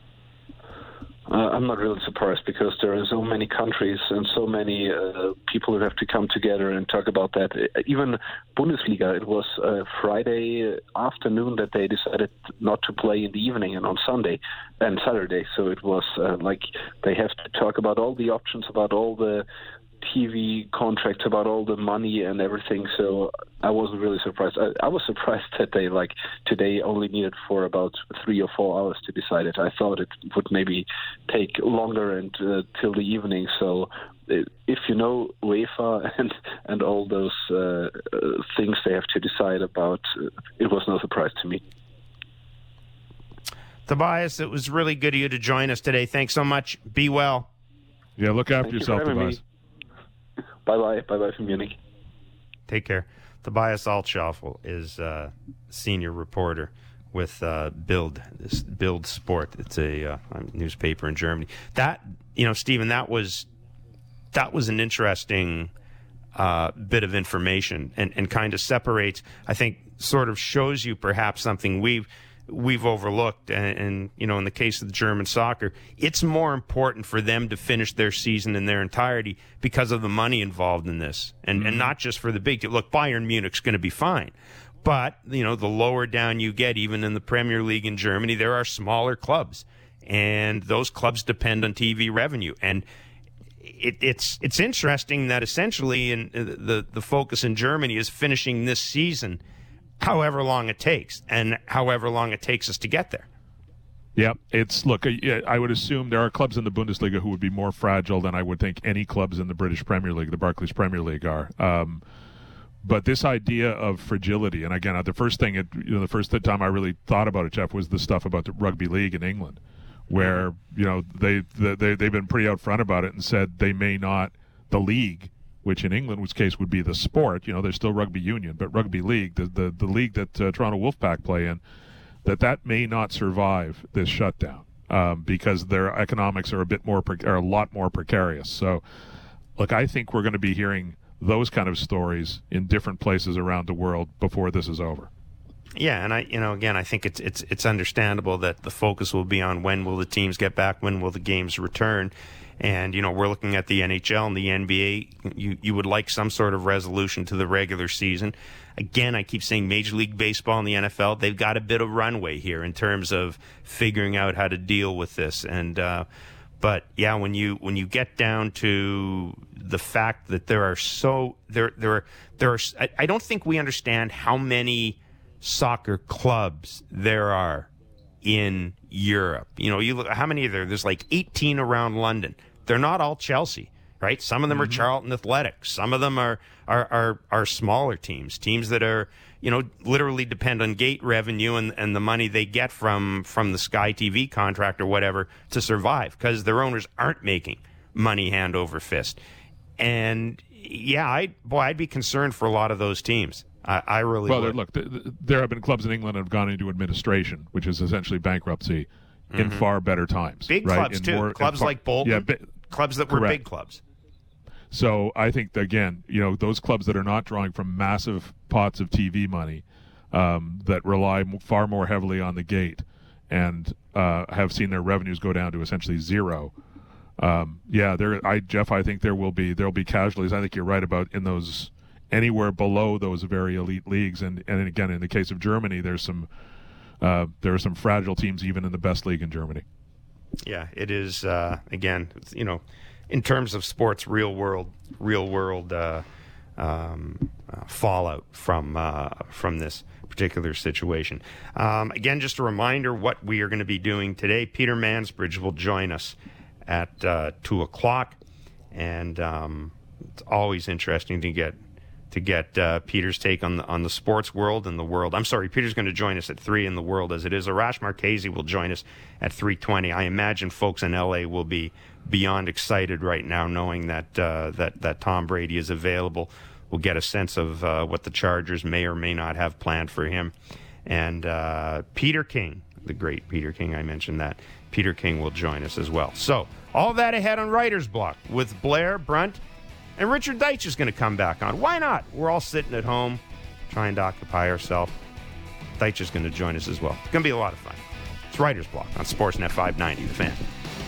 Uh, I'm not really surprised because there are so many countries and so many uh, people who have to come together and talk about that. Even Bundesliga, it was uh, Friday afternoon that they decided not to play in the evening and on Sunday and Saturday. So it was uh, like they have to talk about all the options, about all the T V contracts, about all the money and everything. So I wasn't really surprised. I, I was surprised that they like today only needed for about three or four hours to decide it. I thought it would maybe take longer and uh, till the evening. So if you know UEFA and and all those uh, uh, things they have to decide about, uh, it was no surprise to me. Tobias, it was really good of you to join us today. Thanks so much. Be well. Yeah, look after Thank yourself, you Tobias. Me. Bye-bye. Bye-bye from Munich. Take care. Tobias Altscheffel is uh, senior reporter with uh, Bild, this Bild Sport. It's a uh, newspaper in Germany. That, you know, Stephen, that was that was an interesting uh, bit of information and, and kind of separates, I think, sort of shows you perhaps something we've we've overlooked. And, and, you know, in the case of the German soccer, it's more important for them to finish their season in their entirety because of the money involved in this. And, mm-hmm. and not just for the big team. Look, Bayern Munich's going to be fine. But, you know, the lower down you get, even in the Premier League in Germany, there are smaller clubs. And those clubs depend on T V revenue. And it, it's it's interesting that essentially in the, the focus in Germany is finishing this season however long it takes, and however long it takes us to get there. Yeah, it's look. I would assume there are clubs in the Bundesliga who would be more fragile than I would think any clubs in the British Premier League, the Barclays Premier League, are. Um, but this idea of fragility, and again, the first thing, it, you know, the first time I really thought about it, Jeff, was the stuff about the rugby league in England, where you know they they they've been pretty upfront about it and said they may not the league. Which in England's case would be the sport. You know, there's still rugby union, but rugby league, the the, the league that uh, Toronto Wolfpack play in, that that may not survive this shutdown um, because their economics are a bit more, are a lot more precarious. So, look, I think we're going to be hearing those kind of stories in different places around the world before this is over. Yeah, and I, you know, again, I think it's it's it's understandable that the focus will be on when will the teams get back, when will the games return. And, you know, we're looking at the N H L and the N B A. You you would like some sort of resolution to the regular season. Again, I keep saying Major League Baseball and the N F L, they've got a bit of runway here in terms of figuring out how to deal with this. And uh, but, yeah, when you when you get down to the fact that there are so there there are there are I, I don't think we understand how many soccer clubs there are in Europe. You know, you look how many are there? There's like eighteen around London. They're not all Chelsea, right? Some of them mm-hmm. are Charlton Athletic. Some of them are, are are are smaller teams, teams that are, you know, literally depend on gate revenue and, and the money they get from from the Sky T V contract or whatever to survive because their owners aren't making money hand over fist. And yeah, I boy, I'd be concerned for a lot of those teams. I, I really well. Would. Look, th- th- there have been clubs in England that have gone into administration, which is essentially bankruptcy, in mm-hmm. far better times. Big right? clubs in too. More, clubs far, like Bolton. Yeah, bi- clubs that were correct. big clubs. So I think that, again, you know, those clubs that are not drawing from massive pots of T V money, um, that rely far more heavily on the gate, and uh, have seen their revenues go down to essentially zero. um, yeah, there. I Jeff, I think there will be there will be casualties. I think you're right about in those anywhere below those very elite leagues, and and again in the case of Germany, there's some uh, there are some fragile teams even in the best league in Germany. Yeah, it is. Uh, again, you know, in terms of sports, real world, real world uh, um, uh, fallout from uh, from this particular situation. Um, again, just a reminder what we are going to be doing today. Peter Mansbridge will join us at uh, two o'clock, and um, it's always interesting to get to get uh, Peter's take on the on the sports world and the world. I'm sorry, Peter's going to join us at three in the world as it is. Arash Markazi will join us at three twenty. I imagine folks in L A will be beyond excited right now, knowing that uh, that that Tom Brady is available. We'll get a sense of uh, what the Chargers may or may not have planned for him. And uh, Peter King, the great Peter King, I mentioned that. Peter King will join us as well. So all that ahead on Writer's Block with Blair, Brunt, and Richard Deitsch is going to come back on. Why not? We're all sitting at home trying to occupy ourselves. Deitsch is going to join us as well. It's going to be a lot of fun. It's Writer's Block on Sportsnet five ninety, The Fan.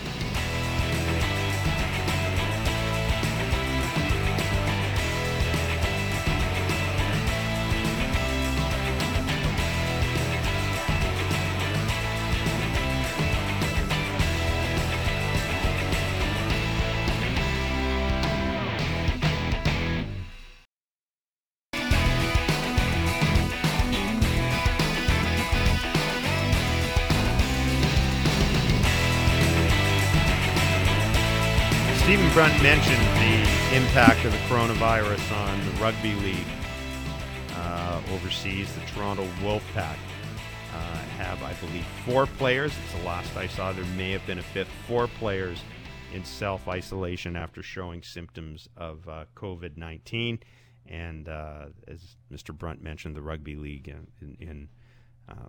Stephen Brunt mentioned the impact of the coronavirus on the rugby league uh, overseas. The Toronto Wolfpack uh, have, I believe, four players. It's the last I saw. There may have been a fifth. Four players in self-isolation after showing symptoms of uh, covid nineteen. And uh, as Mister Brunt mentioned, the rugby league in, in, in uh,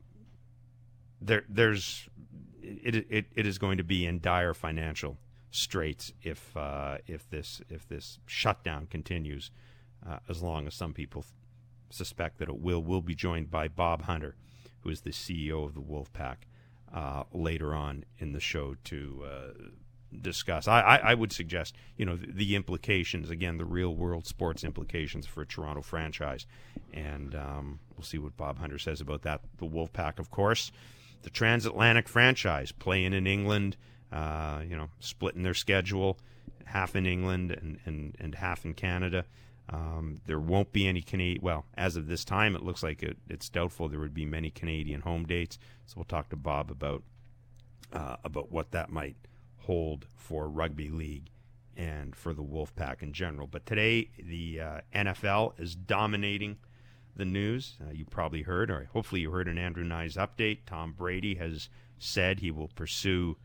there, there's it, it, it is going to be in dire financial straits if uh, if this if this shutdown continues, uh, as long as some people th- suspect that it will. We'll be joined by Bob Hunter, who is the C E O of the Wolfpack, uh, later on in the show to uh, discuss. I, I, I would suggest, you know, the, the implications, again, the real world sports implications for a Toronto franchise, and um, we'll see what Bob Hunter says about that. The Wolfpack, of course, the transatlantic franchise, playing in England. Uh, you know, splitting their schedule, half in England and, and, and half in Canada. Um, there won't be any Canadian. Well, as of this time, it looks like it, it's doubtful there would be many Canadian home dates. So we'll talk to Bob about uh, about what that might hold for rugby league and for the Wolfpack in general. But today, the uh, N F L is dominating the news. Uh, you probably heard, or hopefully you heard an Andrew Nyes update. Tom Brady has said he will pursue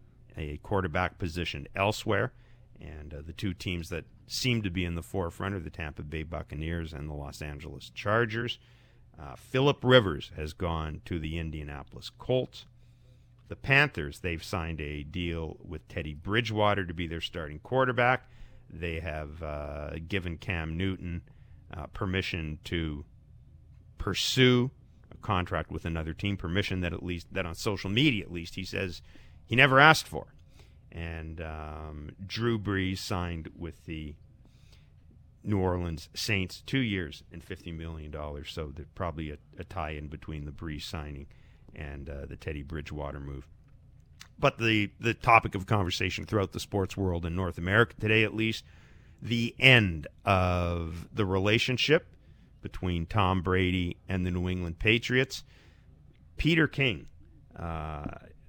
a quarterback position elsewhere, and uh, the two teams that seem to be in the forefront are the Tampa Bay Buccaneers and the Los Angeles Chargers. Uh, Phillip Rivers has gone to the Indianapolis Colts. The Panthers, they've signed a deal with Teddy Bridgewater to be their starting quarterback. They have uh, given Cam Newton uh, permission to pursue a contract with another team, permission that at least that on social media at least he says he never asked for. And um, Drew Brees signed with the New Orleans Saints two years and fifty million dollars. So there's probably a, a tie-in between the Brees signing and uh, the Teddy Bridgewater move. But the, the topic of conversation throughout the sports world in North America today, at least, the end of the relationship between Tom Brady and the New England Patriots. Peter King, uh,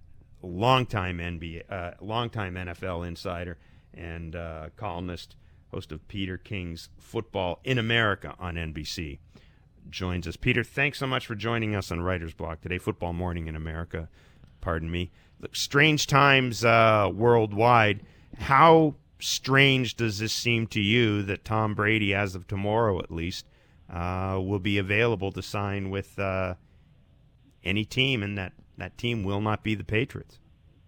longtime N B A, uh, longtime N F L insider and uh, columnist, host of Peter King's Football in America on N B C, joins us. Peter, thanks so much for joining us on Writer's Block today. Football Morning in America, pardon me. Look, strange times uh, worldwide. How strange does this seem to you that Tom Brady, as of tomorrow at least, uh, will be available to sign with uh, any team, and that that team will not be the Patriots?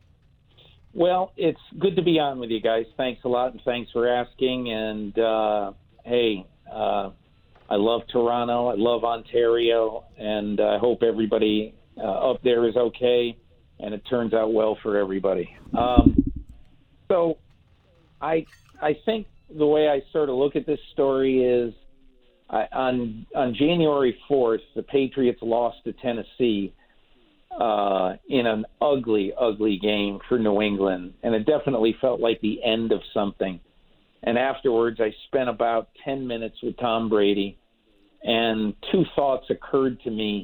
Well, it's good to be on with you guys. Thanks a lot, and thanks for asking. And, uh, hey, uh, I love Toronto. I love Ontario. And I hope everybody uh, up there is okay, and it turns out well for everybody. Um, so I I think the way I sort of look at this story is I, on on January fourth, the Patriots lost to Tennessee uh, in an ugly, ugly game for New England, and it definitely felt like the end of something. And afterwards, I spent about ten minutes with Tom Brady, and two thoughts occurred to me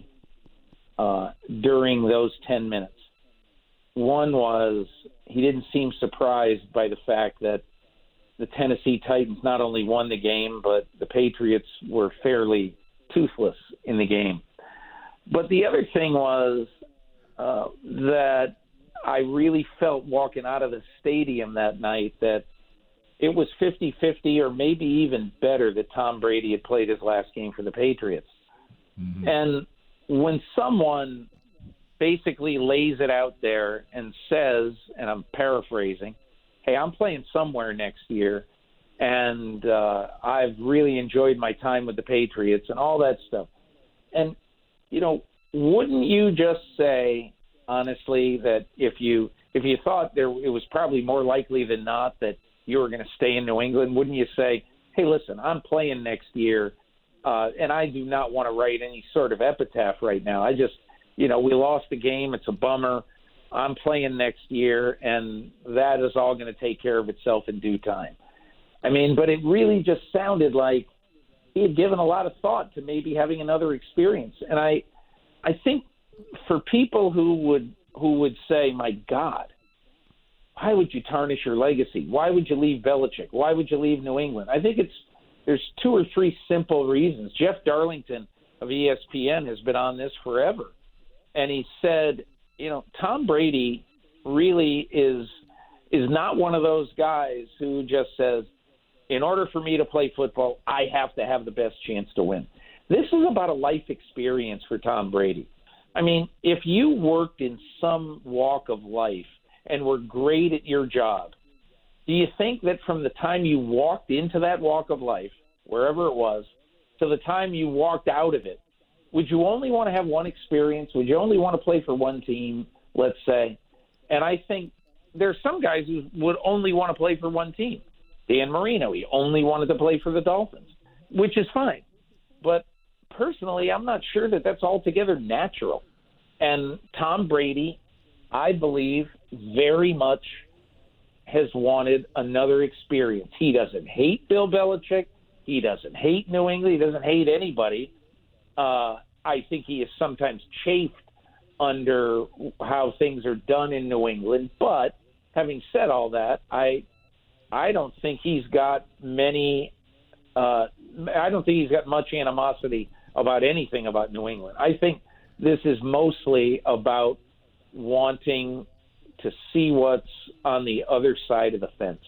uh, during those ten minutes. One was he didn't seem surprised by the fact that the Tennessee Titans not only won the game, but the Patriots were fairly toothless in the game. But the other thing was uh, that I really felt walking out of the stadium that night that it was fifty-fifty or maybe even better that Tom Brady had played his last game for the Patriots. Mm-hmm. And when someone basically lays it out there and says, and I'm paraphrasing, hey, I'm playing somewhere next year, and uh, I've really enjoyed my time with the Patriots and all that stuff. And, you know, wouldn't you just say, honestly, that if you if you thought there it was probably more likely than not that you were going to stay in New England, wouldn't you say, hey, listen, I'm playing next year, uh, and I do not want to write any sort of epitaph right now. I just, you know, we lost the game. It's a bummer. I'm playing next year, and that is all going to take care of itself in due time. I mean, but it really just sounded like he had given a lot of thought to maybe having another experience. And I I think for people who would who would say, my God, why would you tarnish your legacy? Why would you leave Belichick? Why would you leave New England? I think it's there's two or three simple reasons. Jeff Darlington of E S P N has been on this forever. And he said, you know, Tom Brady really is is not one of those guys who just says, in order for me to play football, I have to have the best chance to win. This is about a life experience for Tom Brady. I mean, if you worked in some walk of life and were great at your job, do you think that from the time you walked into that walk of life, wherever it was, to the time you walked out of it, would you only want to have one experience? Would you only want to play for one team, let's say? And I think there's some guys who would only want to play for one team. Dan Marino, he only wanted to play for the Dolphins, which is fine. But personally, I'm not sure that that's altogether natural. And Tom Brady, I believe, very much has wanted another experience. He doesn't hate Bill Belichick. He doesn't hate New England. He doesn't hate anybody. Uh, I think he is sometimes chafed under how things are done in New England. But having said all that, I I don't think he's got many uh, I don't think he's got much animosity about anything about New England. I think this is mostly about wanting to see what's on the other side of the fence.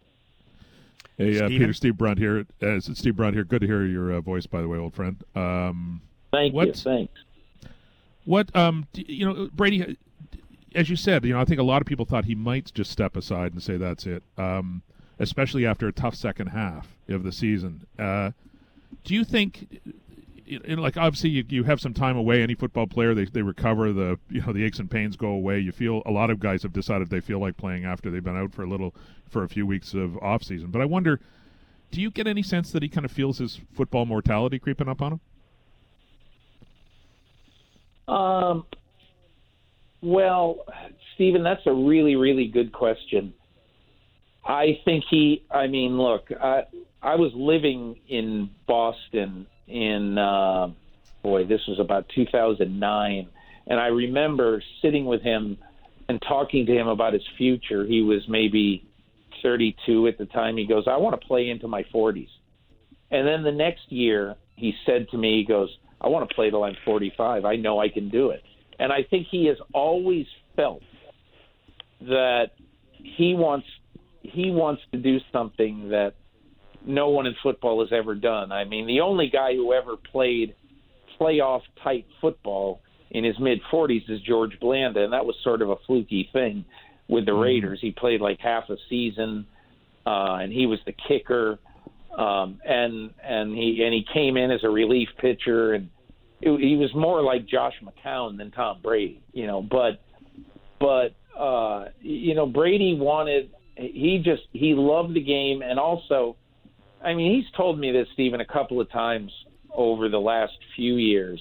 Hey, uh, Peter, Steve Brunt here. Uh, Steve Brunt here. Good to hear your uh, voice, by the way, old friend. Um, Thank what, you. Thanks. What, um, you know, Brady, as you said, you know, I think a lot of people thought he might just step aside and say that's it, um, especially after a tough second half of the season. Uh, do you think, you know, like, obviously you, you have some time away, any football player, they they recover, the you know the aches and pains go away. You feel, a lot of guys have decided they feel like playing after they've been out for a little, for a few weeks of off season. But I wonder, do you get any sense that he kind of feels his football mortality creeping up on him? Um, well, Stephen, that's a really, really good question. I think he, I mean, look, I, I was living in Boston in, uh, boy, this was about two thousand nine. And I remember sitting with him and talking to him about his future. He was maybe thirty-two at the time. He goes, I want to play into my forties. And then the next year he said to me, he goes, I want to play till I'm forty-five. I know I can do it. And I think he has always felt that he wants he wants to do something that no one in football has ever done. I mean, the only guy who ever played playoff-type football in his mid-forties is George Blanda, and that was sort of a fluky thing with the Raiders. He played like half a season, uh, and he was the kicker. Um, and and he and he came in as a relief pitcher, and it, he was more like Josh McCown than Tom Brady, you know. But but uh, you know, Brady wanted he just he loved the game, and also, I mean, he's told me this, Stephen, a couple of times over the last few years.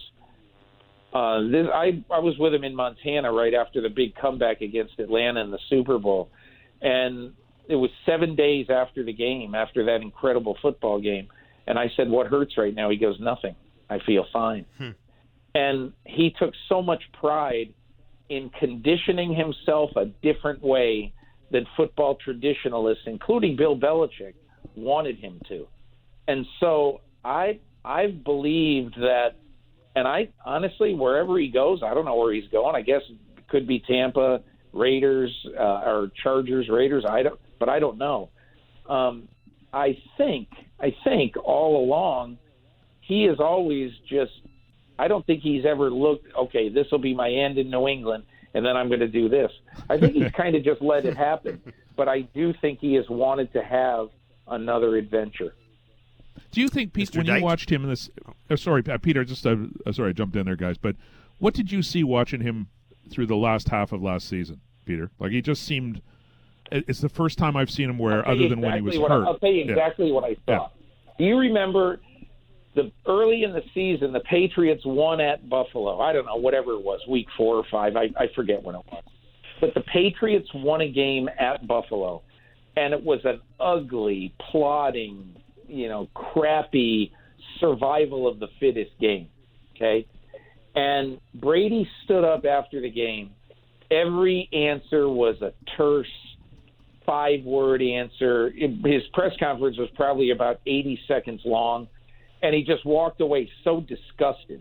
Uh, this, I I was with him in Montana right after the big comeback against Atlanta in the Super Bowl, and it was seven days after the game, after that incredible football game, and I said, "What hurts right now?" He goes, "Nothing. I feel fine." Hmm. And he took so much pride in conditioning himself a different way than football traditionalists, including Bill Belichick, wanted him to. And so I I've believed that, and I honestly, wherever he goes, I don't know where he's going. I guess it could be Tampa, Raiders, uh, or Chargers, Raiders. I don't, but I don't know. Um, I think I think all along he has always just. I don't think he's ever looked, okay, this will be my end in New England, and then I'm going to do this. I think he's kind of just let it happen. But I do think he has wanted to have another adventure. Do you think, Pete, Mister when Dyke? you watched him in this uh, – sorry, uh, Peter, just uh, – sorry, I jumped in there, guys. But what did you see watching him through the last half of last season, Peter? Like, he just seemed – it's the first time I've seen him where, other than exactly when he was what hurt. I, I'll tell you exactly yeah. what I saw. Yeah. Do you remember – The early in the season, the Patriots won at Buffalo. I don't know, whatever it was, week four or five. I, I forget when it was. But the Patriots won a game at Buffalo, and it was an ugly, plodding, you know, crappy survival of the fittest game, okay? And Brady stood up after the game. Every answer was a terse, five-word answer. His press conference was probably about eighty seconds long. And he just walked away so disgusted.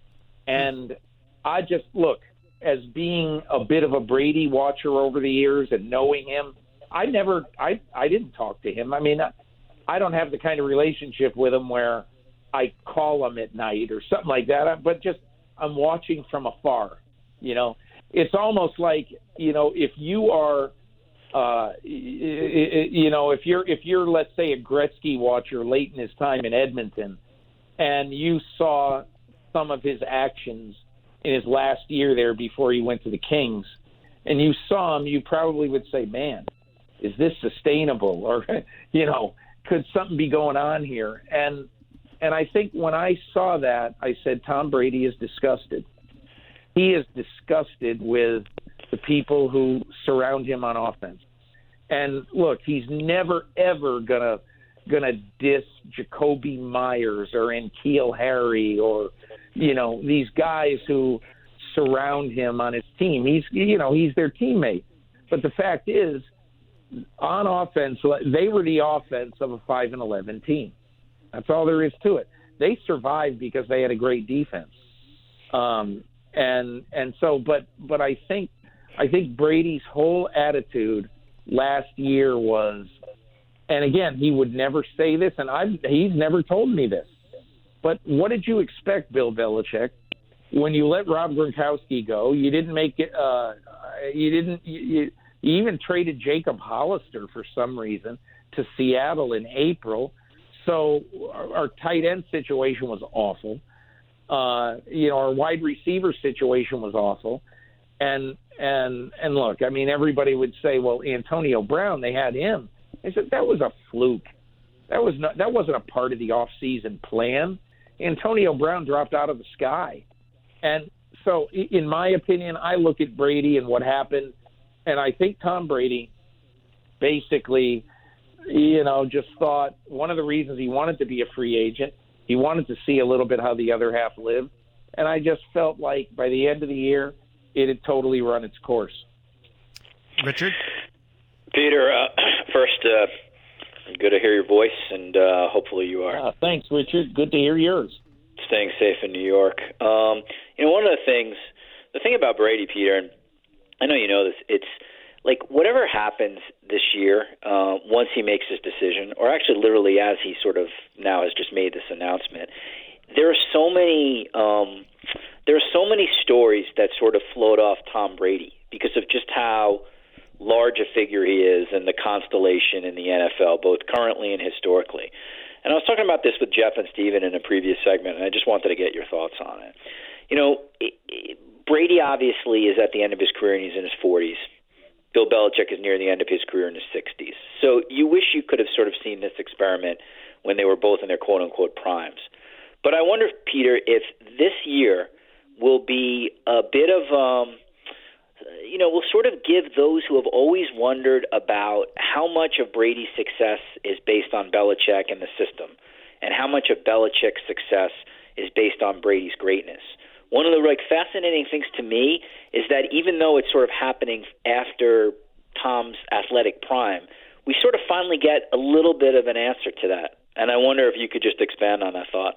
And I just, look, as being a bit of a Brady watcher over the years and knowing him, I never, I, I didn't talk to him. I mean, I, I don't have the kind of relationship with him where I call him at night or something like that. But just, I'm watching from afar, you know. It's almost like, you know, if you are, uh, you know, if you're, if you're, let's say, a Gretzky watcher late in his time in Edmonton, and you saw some of his actions in his last year there before he went to the Kings, and you saw him, you probably would say, man, is this sustainable? Or, you know, could something be going on here? And, and I think when I saw that, I said, Tom Brady is disgusted. He is disgusted with the people who surround him on offense. And look, he's never, ever going to going to diss Jacoby Myers or N'Keal Harry or, you know, these guys who surround him on his team. He's, you know, he's their teammate. But the fact is, on offense, they were the offense of a five and eleven team. That's all there is to it. They survived because they had a great defense. Um, and and so, but but I think I think Brady's whole attitude last year was, and again, he would never say this, and I've, he's never told me this, but what did you expect, Bill Belichick, when you let Rob Gronkowski go? You didn't make it. Uh, you didn't. You, you, you even traded Jacob Hollister for some reason to Seattle in April. So our, our tight end situation was awful. Uh, you know, our wide receiver situation was awful. And and and look, I mean, everybody would say, well, Antonio Brown, they had him. I said that was a fluke. That was not. That wasn't a part of the off-season plan. Antonio Brown dropped out of the sky. And so, in my opinion, I look at Brady and what happened, and I think Tom Brady basically, you know, just thought one of the reasons he wanted to be a free agent, he wanted to see a little bit how the other half lived. And I just felt like by the end of the year, it had totally run its course. Richard? Peter, uh, first, uh, good to hear your voice, and uh, hopefully you are. Uh, thanks, Richard. Good to hear yours. Staying safe in New York. Um, you know, one of the things, the thing about Brady, Peter, and I know you know this, it's like whatever happens this year, uh, once he makes his decision, or actually literally as he sort of now has just made this announcement, there are so many um, there are so many stories that sort of float off Tom Brady because of just how large a figure he is and the constellation in the N F L, both currently and historically. And I was talking about this with Jeff and Steven in a previous segment, and I just wanted to get your thoughts on it. You know, it, it, Brady obviously is at the end of his career, and he's in his forties. Bill Belichick is near the end of his career in his sixties. So you wish you could have sort of seen this experiment when they were both in their quote-unquote primes. But I wonder, Peter, if this year will be a bit of, um, you know, will sort of give those who have always wondered about how much of Brady's success is based on Belichick and the system, and how much of Belichick's success is based on Brady's greatness. One of the like fascinating things to me is that even though it's sort of happening after Tom's athletic prime, we sort of finally get a little bit of an answer to that. And I wonder if you could just expand on that thought.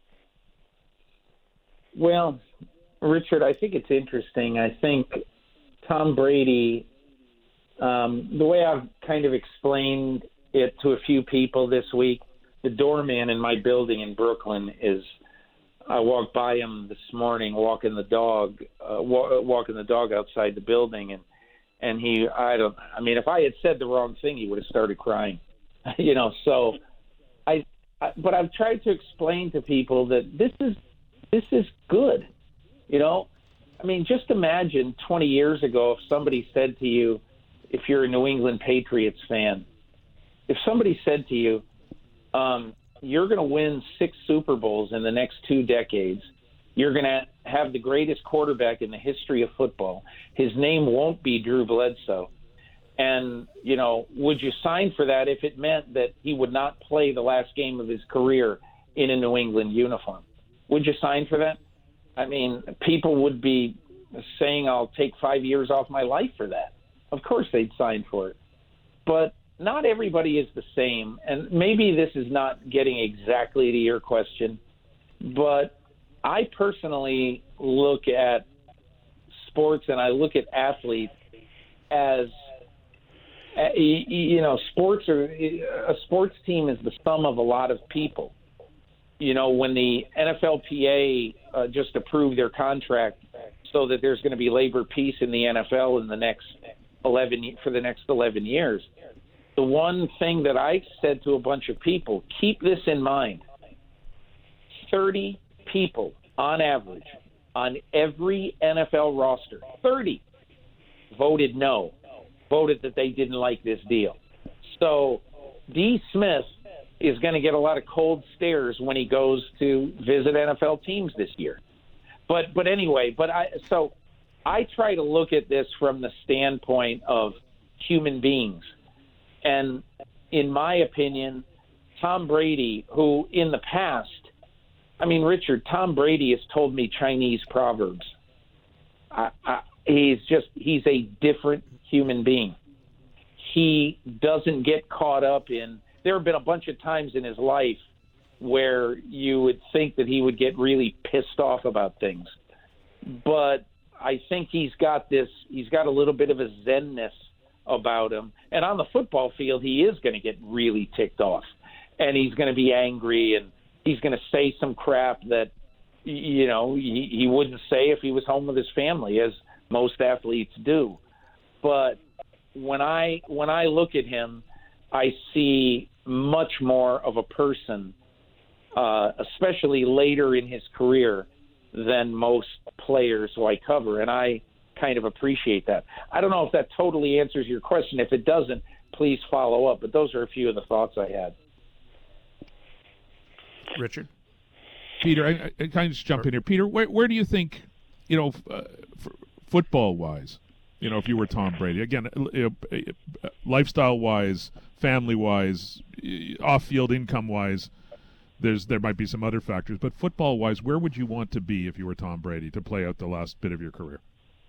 Well, Richard, I think it's interesting. I think Tom Brady, um, the way I've kind of explained it to a few people this week, the doorman in my building in Brooklyn is, I walked by him this morning walking the dog, uh, wa- walking the dog outside the building, and and he, I don't, I mean, if I had said the wrong thing, he would have started crying, you know. So, I, I, but I've tried to explain to people that this is this is good, you know. I mean, just imagine twenty years ago if somebody said to you, if you're a New England Patriots fan, if somebody said to you, um, you're going to win six Super Bowls in the next two decades. You're going to have the greatest quarterback in the history of football. His name won't be Drew Bledsoe. And, you know, would you sign for that if it meant that he would not play the last game of his career in a New England uniform? Would you sign for that? I mean, people would be saying, I'll take five years off my life for that. Of course they'd sign for it. But not everybody is the same, and maybe this is not getting exactly to your question, but I personally look at sports and I look at athletes as, you know, sports are, a sports team is the sum of a lot of people. You know, when the N F L P A uh, just approved their contract so that there's going to be labor peace in the N F L in the next eleven for the next eleven years. The one thing that I said to a bunch of people, keep this in mind, thirty people on average on every N F L roster, thirty voted no, voted that they didn't like this deal. So D. Smith is going to get a lot of cold stares when he goes to visit N F L teams this year. But but anyway, but I so I try to look at this from the standpoint of human beings. And in my opinion, Tom Brady, who in the past, I mean, Richard, Tom Brady has told me Chinese proverbs. I, I, he's just, he's a different human being. He doesn't get caught up in, there have been a bunch of times in his life where you would think that he would get really pissed off about things. But I think he's got this, he's got a little bit of a zenness about him. And on the football field, he is going to get really ticked off. And he's going to be angry, and he's going to say some crap that, you know, he, he wouldn't say if he was home with his family, as most athletes do. But when I when I look at him, I see much more of a person, uh, especially later in his career, than most players who I cover. And I kind of appreciate that. I don't know if that totally answers your question. If it doesn't, please follow up. But those are a few of the thoughts I had. Richard? Peter, I, I kind of just jump in here. Peter, where, where do you think, you know, uh, football-wise, you know, if you were Tom Brady, again, uh, uh, lifestyle-wise, family-wise, off-field income-wise, there's there might be some other factors, but football-wise, where would you want to be if you were Tom Brady to play out the last bit of your career?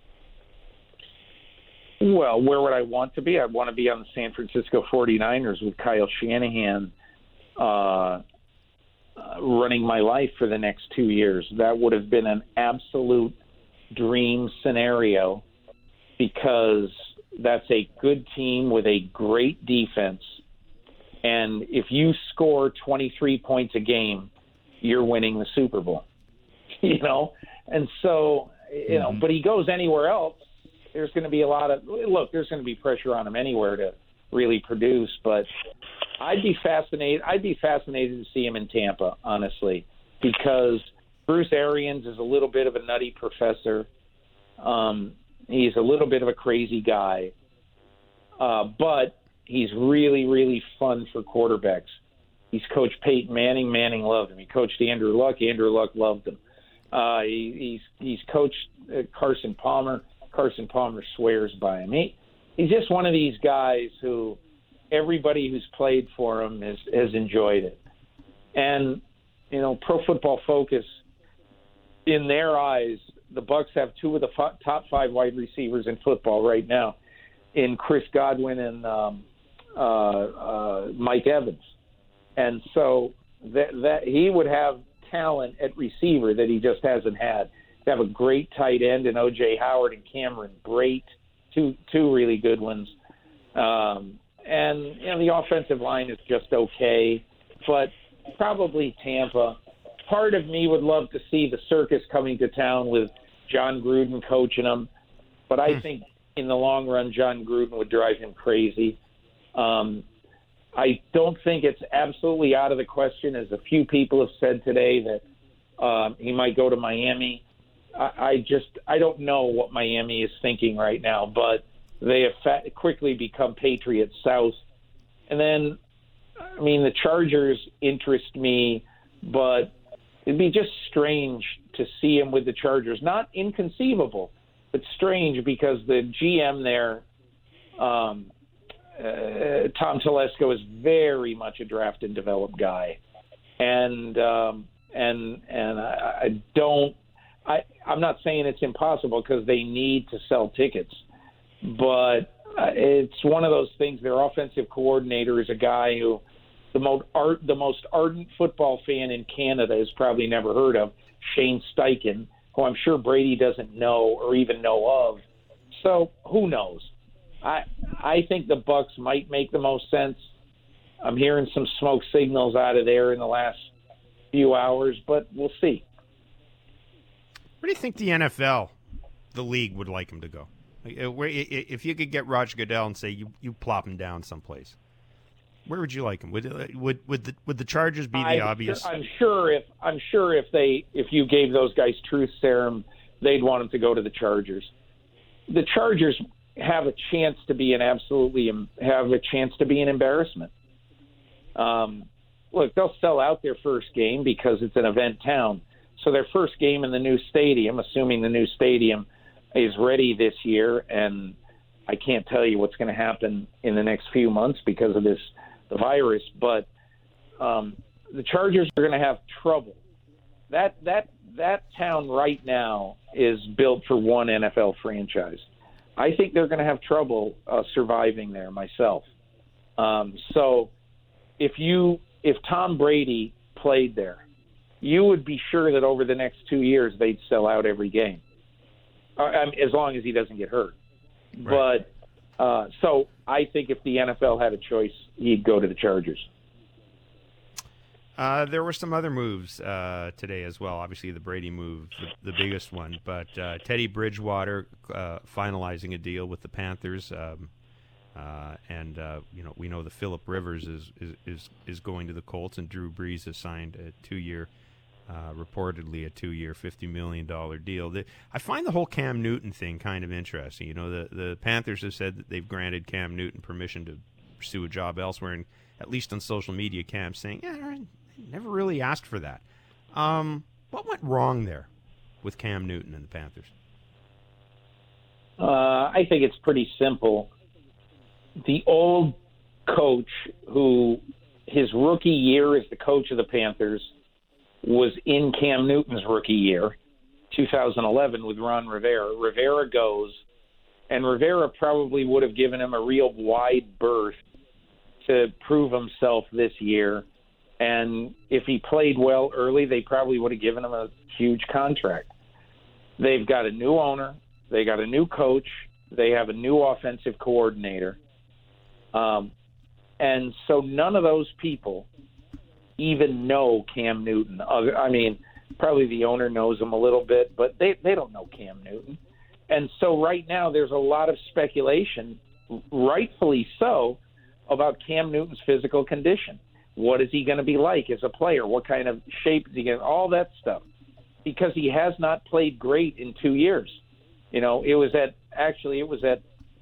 Well, where would I want to be? I'd want to be on the San Francisco forty-niners with Kyle Shanahan uh, running my life for the next two years. That would have been an absolute dream scenario because that's a good team with a great defense. And if you score twenty-three points a game, you're winning the Super Bowl, you know? And so, you know, mm-hmm. but he goes anywhere else, there's going to be a lot of, look, there's going to be pressure on him anywhere to really produce, but I'd be fascinated. I'd be fascinated to see him in Tampa, honestly, because Bruce Arians is a little bit of a nutty professor. Um, he's a little bit of a crazy guy, uh, but he's really, really fun for quarterbacks. He's coached Peyton Manning. Manning loved him. He coached Andrew Luck. Andrew Luck loved him. Uh, he, he's he's coached uh, Carson Palmer. Carson Palmer swears by him. He, he's just one of these guys who everybody who's played for him has, has enjoyed it. And, you know, Pro Football Focus, in their eyes, the Bucs have two of the f- top five wide receivers in football right now, in Chris Godwin and um, uh, uh, Mike Evans. And so that, that he would have talent at receiver that he just hasn't had. They have a great tight end in O J Howard and Cameron Brate, two two really good ones. Um, and you know the offensive line is just okay, but probably Tampa. Part of me would love to see the circus coming to town with John Gruden coaching them, but I think in the long run, John Gruden would drive him crazy. Um, I don't think it's absolutely out of the question, as a few people have said today, that um, he might go to Miami. I, I just I don't know what Miami is thinking right now, but they have fat, quickly become Patriots South. And then, I mean, the Chargers interest me, but it'd be just strange to see him with the Chargers. Not inconceivable, but strange because the G M there, um, uh, Tom Telesco, is very much a draft and develop guy, and um, and and I, I don't. I I'm not saying it's impossible because they need to sell tickets, but it's one of those things. Their offensive coordinator is a guy who the most art, the most ardent football fan in Canada has probably never heard of, Shane Steichen, who I'm sure Brady doesn't know or even know of. So who knows? I I think the Bucs might make the most sense. I'm hearing some smoke signals out of there in the last few hours, but we'll see. Where do you think the N F L, the league, would like him to go? Where, if you could get Roger Goodell and say you, you plop him down someplace, where would you like him? Would would would the would the Chargers be the I'm obvious? Sure, I'm sure if I'm sure if they if you gave those guys truth serum, they'd want him to go to the Chargers. The Chargers have a chance to be an absolutely have a chance to be an embarrassment. Um, look, they'll sell out their first game because it's an event town. So their first game in the new stadium, assuming the new stadium is ready this year, and I can't tell you what's going to happen in the next few months because of this the virus, but um, the Chargers are going to have trouble. That that that town right now is built for one N F L franchise. I think they're going to have trouble uh, surviving there myself. Um, so if you if Tom Brady played there, you would be sure that over the next two years they'd sell out every game, uh, as long as he doesn't get hurt. Right. But uh, so I think if the N F L had a choice, he'd go to the Chargers. Uh, there were some other moves uh, today as well. Obviously, the Brady move, the, the biggest one. But uh, Teddy Bridgewater uh, finalizing a deal with the Panthers, um, uh, and uh, you know we know the Phillip Rivers is, is is is going to the Colts, and Drew Brees has signed a two-year, uh, reportedly a two-year, fifty million dollars deal. The, I find the whole Cam Newton thing kind of interesting. You know, the the Panthers have said that they've granted Cam Newton permission to pursue a job elsewhere, and at least on social media, Cam's saying, "Yeah, I never really asked for that." Um, what went wrong there with Cam Newton and the Panthers? Uh, I think it's pretty simple. The old coach, who his rookie year as the coach of the Panthers was in Cam Newton's rookie year, two thousand eleven, with Ron Rivera. Rivera goes, and Rivera probably would have given him a real wide berth to prove himself this year. And if he played well early, they probably would have given him a huge contract. They've got a new owner. They got a new coach. They have a new offensive coordinator. Um, and so none of those people even know Cam Newton. I mean, probably the owner knows him a little bit, but they, they don't know Cam Newton. And so right now there's a lot of speculation, rightfully so, about Cam Newton's physical condition. What is he going to be like as a player? What kind of shape is he going to – all that stuff. Because he has not played great in two years. You know, it was at – actually, it was at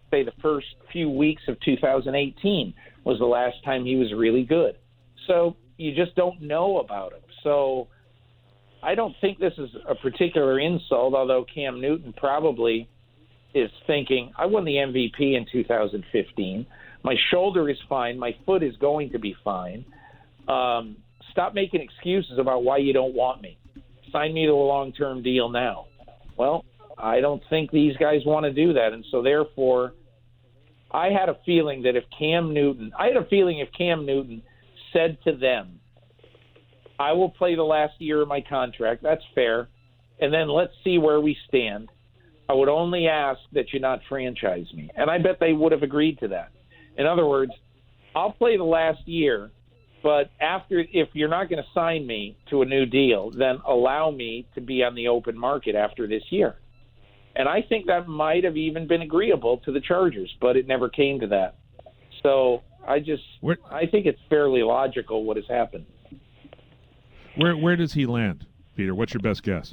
say the first few weeks of two thousand eighteen was the last time he was really good. So you just don't know about him. So I don't think this is a particular insult, although Cam Newton probably is thinking, I won the M V P in two thousand fifteen. My shoulder is fine. My foot is going to be fine. Um, stop making excuses about why you don't want me. Sign me to a long-term deal now. Well, I don't think these guys want to do that. And so therefore, I had a feeling that if Cam Newton, I had a feeling if Cam Newton said to them, I will play the last year of my contract, that's fair, and then let's see where we stand, I would only ask that you not franchise me. And I bet they would have agreed to that. In other words, I'll play the last year, but after, if you're not going to sign me to a new deal, then allow me to be on the open market after this year. And I think that might have even been agreeable to the Chargers, but it never came to that. So I just, Where, I think it's fairly logical what has happened. where where does he land, Peter? What's your best guess?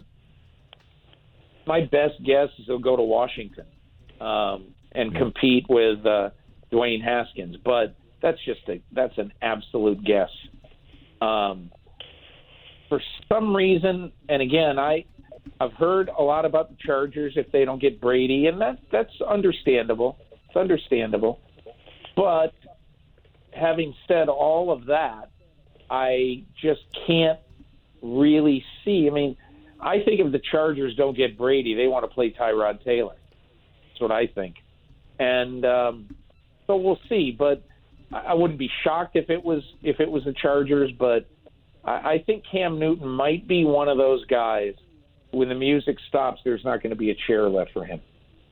My best guess is he'll go to Washington um, and compete with uh, Dwayne Haskins, but that's just a that's an absolute guess. Um, for some reason, and again, I I've heard a lot about the Chargers if they don't get Brady, and that that's understandable. It's understandable, but having said all of that, I just can't really see. I mean, I think if the Chargers don't get Brady, they want to play Tyrod Taylor. That's what I think. And um, so we'll see. But I wouldn't be shocked if it was if it was the Chargers. But I, I think Cam Newton might be one of those guys. When the music stops, there's not going to be a chair left for him.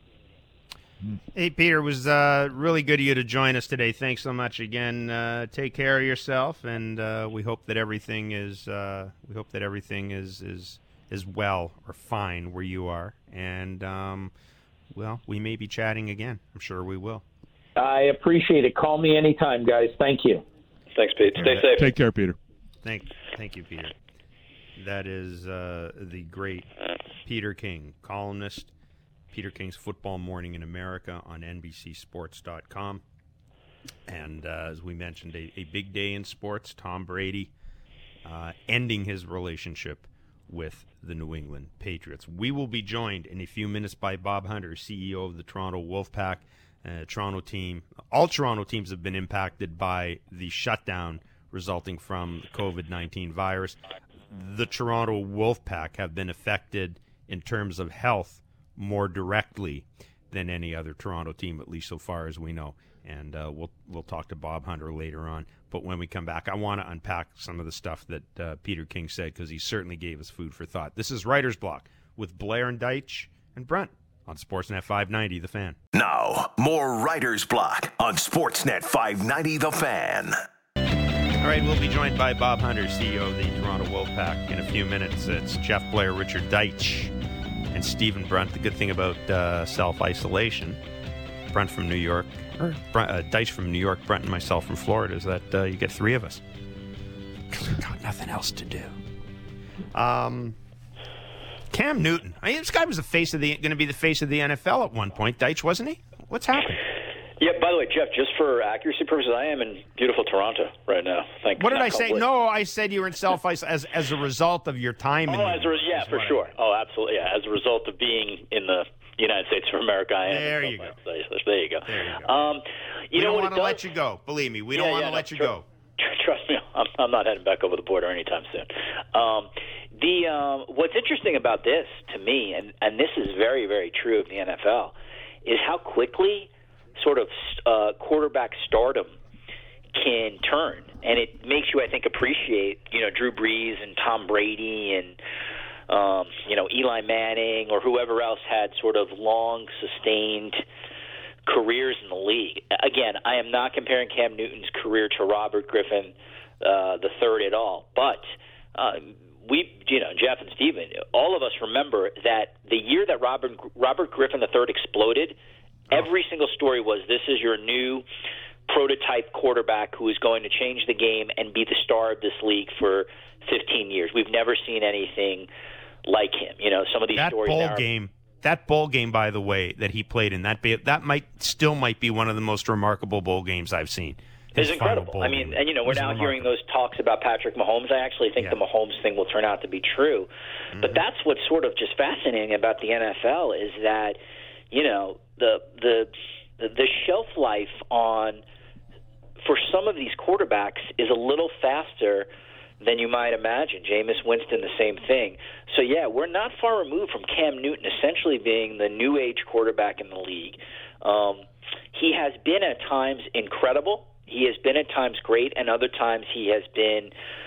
Hey, Peter, it was uh, really good of you to join us today. Thanks so much again. Uh, take care of yourself, and uh, we hope that everything is uh, we hope that everything is is is well or fine where you are. And um, well, we may be chatting again. I'm sure we will. I appreciate it. Call me anytime, guys. Thank you. Thanks, Pete. Stay right. safe. Take care, Peter. Thank thank you, Peter. That is uh, the great Peter King, columnist. Peter King's Football Morning in America on N B C Sports dot com. And uh, as we mentioned, a, a big day in sports. Tom Brady uh, ending his relationship with the New England Patriots. We will be joined in a few minutes by Bob Hunter, C E O of the Toronto Wolfpack. Uh, Toronto team. All Toronto teams have been impacted by the shutdown resulting from the covid nineteen virus. The Toronto Wolfpack have been affected in terms of health more directly than any other Toronto team, at least so far as we know. And uh, we'll we'll talk to Bob Hunter later on. But when we come back, I want to unpack some of the stuff that uh, Peter King said, because he certainly gave us food for thought. This is Writer's Block with Blair and Deitch and Brent on Sportsnet five ninety, The Fan. Now, more Writer's Block on Sportsnet five ninety, The Fan. All right, we'll be joined by Bob Hunter, C E O of the Toronto Wolfpack, in a few minutes. It's Jeff Blair, Richard Deitch, and Stephen Brunt. The good thing about uh, self-isolation, Brunt from New York, or Brunt, uh, Deitch from New York, Brunt and myself from Florida, is that uh, you get three of us. Because we've got nothing else to do. Um, Cam Newton. I mean, this guy was the face of the going to be the face of the N F L at one point. Deitch, wasn't he? What's happened? Yeah, by the way, Jeff, just for accuracy purposes, I am in beautiful Toronto right now. Thank What did I say? Complete. No, I said you were in self-isolation as, as a result of your time in Oh, as a, yeah, for sure. I, oh, absolutely. Yeah, as a result of being in the United States of America, I am. There in you go. There you go. There you go. Um, you we know don't want to let you go. Believe me, we yeah, don't want to yeah, let no, you tr- go. Trust me, I'm, I'm not heading back over the border anytime soon. Um, the um, what's interesting about this to me, and, and this is very, very true of the N F L, is how quickly sort of uh, quarterback stardom can turn, and it makes you, I think, appreciate you know Drew Brees and Tom Brady and um, you know Eli Manning or whoever else had sort of long sustained careers in the league. Again, I am not comparing Cam Newton's career to Robert Griffin uh, the third at all, but uh, we, you know, Jeff and Steven, all of us remember that the year that Robert Robert Griffin the third exploded, every single story was this is your new prototype quarterback who is going to change the game and be the star of this league for fifteen years. We've never seen anything like him. You know, some of these that stories bowl now are, game. that bowl game, by the way, that he played in, that that might still might be one of the most remarkable bowl games I've seen. It's incredible. I mean, and you know, we're now remarkable. hearing those talks about Patrick Mahomes. I actually think yeah. the Mahomes thing will turn out to be true. Mm-hmm. But that's what's sort of just fascinating about the N F L is that, you know, the the the shelf life on for some of these quarterbacks is a little faster than you might imagine. Jameis Winston, the same thing. So, yeah, we're not far removed from Cam Newton essentially being the new age quarterback in the league. Um, he has been at times incredible. He has been at times great, and other times he has been,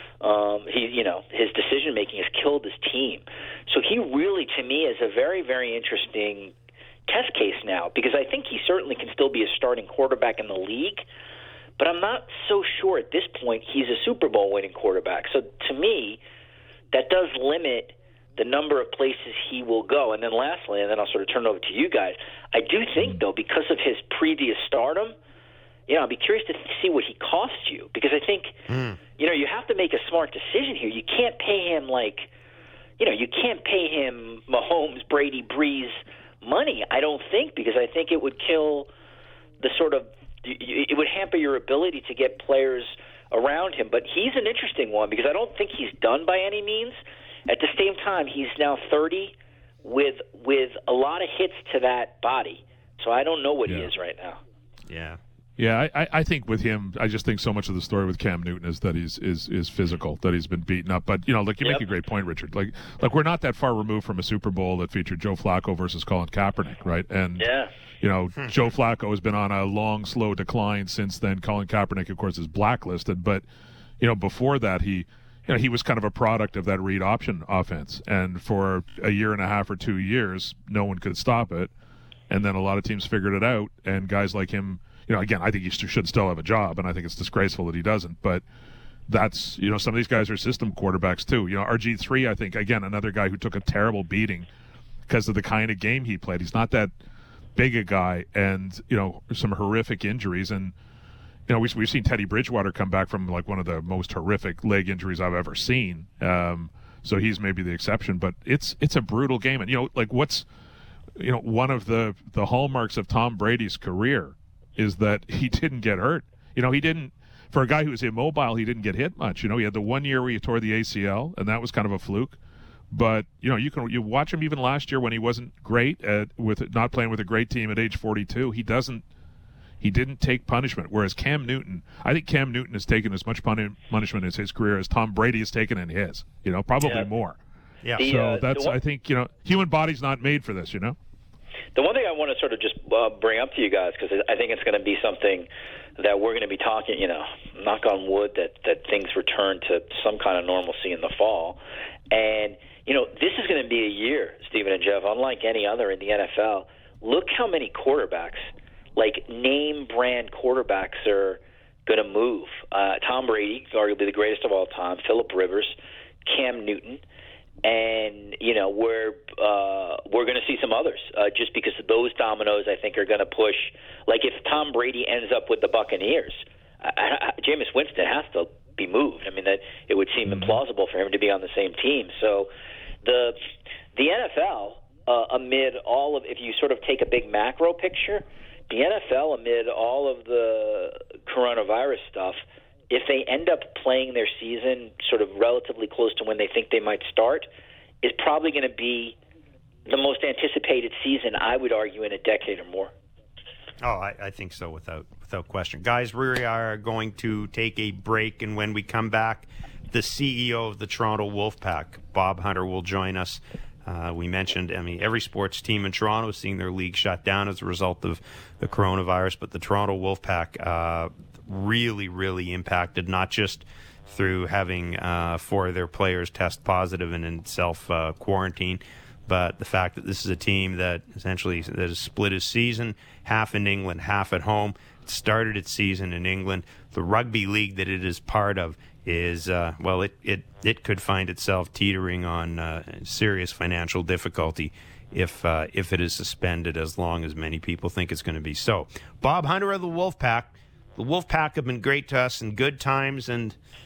um, he, you know, his decision making has killed his team. So he really, to me, is a very, very interesting test case now because I think he certainly can still be a starting quarterback in the league, but I'm not so sure at this point he's a Super Bowl winning quarterback. So to me, that does limit the number of places he will go. And then lastly, and then I'll sort of turn it over to you guys, I do think, though, because of his previous stardom, you know, I'll be curious to see what he costs you because I think, mm. you know, you have to make a smart decision here. You can't pay him like, you know, you can't pay him Mahomes, Brady, Breeze money, I don't think, because I think it would kill the sort of, it would hamper your ability to get players around him. But he's an interesting one because I don't think he's done by any means. At the same time, he's now thirty with with a lot of hits to that body. So I don't know what yeah. he is right now. Yeah. Yeah, I, I think with him, I just think so much of the story with Cam Newton is that he's is is physical, that he's been beaten up. But, you know, like you yep. make a great point, Richard. Like, like we're not that far removed from a Super Bowl that featured Joe Flacco versus Colin Kaepernick, right? And, yeah. you know, hmm. Joe Flacco has been on a long, slow decline since then. Colin Kaepernick, of course, is blacklisted. But, you know, before that, he, you know, he was kind of a product of that read option offense. And for a year and a half or two years, no one could stop it. And then a lot of teams figured it out, and guys like him, you know, again, I think he should still have a job, and I think it's disgraceful that he doesn't. But that's, you know, some of these guys are system quarterbacks too. You know, R G three, I think, again, another guy who took a terrible beating because of the kind of game he played. He's not that big a guy, and, you know, some horrific injuries. And, you know, we, we've seen Teddy Bridgewater come back from, like, one of the most horrific leg injuries I've ever seen. Um, so he's maybe the exception. But it's it's a brutal game. And, you know, like, what's, you know, one of the, the hallmarks of Tom Brady's career is that he didn't get hurt. You know, he didn't, for a guy who was immobile, he didn't get hit much. You know, he had the one year where he tore the A C L, and that was kind of a fluke. But, you know, you can you watch him even last year when he wasn't great at with not playing with a great team at age forty-two. He doesn't, he didn't take punishment. Whereas Cam Newton, I think Cam Newton has taken as much puni- punishment as his career as Tom Brady has taken in his. You know, probably yeah. more. Yeah. The, so uh, that's, one- I think, you know, human body's not made for this, you know? The one thing I want to sort of just uh, bring up to you guys, because I think it's going to be something that we're going to be talking, you know, knock on wood, that, that things return to some kind of normalcy in the fall. And, you know, this is going to be a year, Stephen and Jeff, unlike any other in the N F L. Look how many quarterbacks, like name-brand quarterbacks, are going to move. Uh, Tom Brady, arguably the greatest of all time, Phillip Rivers, Cam Newton. And, you know, we're uh, we're going to see some others uh, just because those dominoes, I think, are going to push. Like if Tom Brady ends up with the Buccaneers, I, I, Jameis Winston has to be moved. I mean, that it would seem implausible for him to be on the same team. So the the N F L, uh, amid all of, if you sort of take a big macro picture, the N F L amid all of the coronavirus stuff, if they end up playing their season sort of relatively close to when they think they might start, is probably going to be the most anticipated season, I would argue, in a decade or more. Oh, I, I think so, without without question. Guys, we are going to take a break, and when we come back, the C E O of the Toronto Wolfpack, Bob Hunter, will join us. Uh, we mentioned, I mean, every sports team in Toronto is seeing their league shut down as a result of the coronavirus, but the Toronto Wolfpack uh, really, really impacted, not just through having uh, four of their players test positive and in self-quarantine, uh, but the fact that this is a team that essentially that has split its season, half in England, half at home. It started its season in England. The rugby league that it is part of is, uh, well, it, it, it could find itself teetering on uh, serious financial difficulty if uh, if it is suspended, as long as many people think it's going to be. So, Bob Hunter of the Wolfpack. The Wolfpack have been great to us in good times and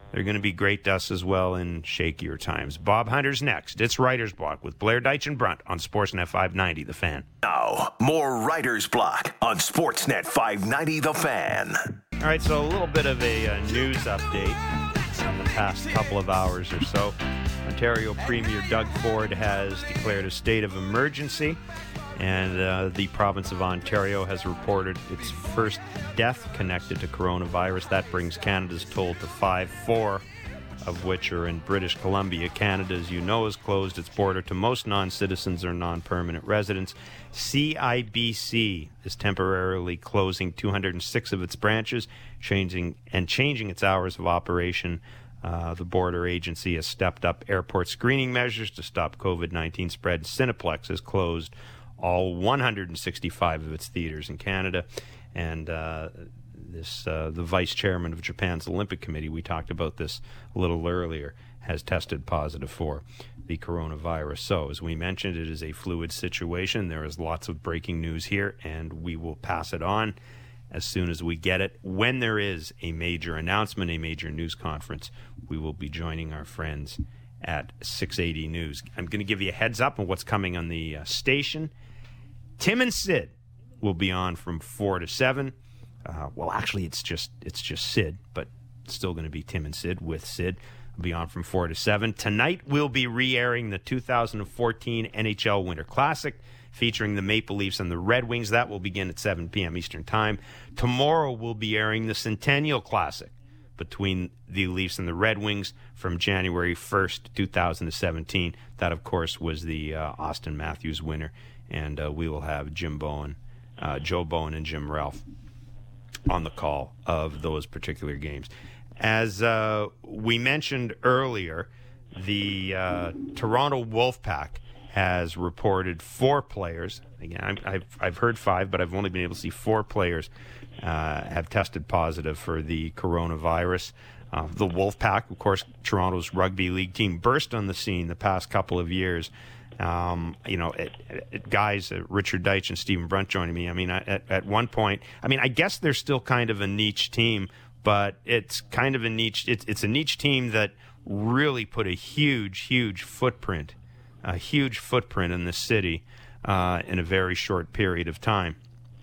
They're going to be great to us as well in shakier times. Bob Hunter's next. It's Writer's Block with Blair Deitch and Brunt on Sportsnet five ninety, The Fan. Now, more Writer's Block on Sportsnet five ninety, The Fan. All right, so a little bit of a uh, news update in the past couple of hours or so. Ontario Premier Doug Ford has declared a state of emergency, and uh, the province of Ontario has reported its first death connected to coronavirus. That brings Canada's toll to five, four of which are in British Columbia. Canada, as you know, has closed its border to most non-citizens or non-permanent residents. C I B C is temporarily closing two hundred six of its branches, changing and changing its hours of operation. Uh, the border agency has stepped up airport screening measures to stop COVID nineteen spread. Cineplex has closed all one hundred sixty-five of its theaters in Canada. And uh, this, uh, the vice chairman of Japan's Olympic Committee, we talked about this a little earlier, has tested positive for the coronavirus. So, as we mentioned, it is a fluid situation. There is lots of breaking news here, and we will pass it on as soon as we get it. When there is a major announcement, a major news conference, we will be joining our friends at six eighty News. I'm going to give you a heads up on what's coming on the uh, station. Tim and Sid will be on from four to seven. Uh, well, actually, it's just it's just Sid, but it's still going to be Tim and Sid with Sid. Will be on from four to seven. Tonight, we'll be re-airing the two thousand fourteen N H L Winter Classic, featuring the Maple Leafs and the Red Wings. That will begin at seven p.m. Eastern Time. Tomorrow, we'll be airing the Centennial Classic between the Leafs and the Red Wings from January first, twenty seventeen. That, of course, was the uh, Austin Matthews winner. And uh, we will have Jim Bowen, uh, Joe Bowen and Jim Ralph on the call of those particular games. As uh, we mentioned earlier, the uh, Toronto Wolfpack has reported four players. Again, I'm, I've, I've heard five, but I've only been able to see four players uh, have tested positive for the coronavirus. Uh, the Wolfpack, of course, Toronto's rugby league team, burst on the scene the past couple of years. Um, you know, it, it, guys, uh, Richard Deitch and Stephen Brunt joining me. I mean, at, at one point, I mean, I guess they're still kind of a niche team, but it's kind of a niche. It's, it's a niche team that really put a huge, huge footprint, a huge footprint in the city uh, in a very short period of time.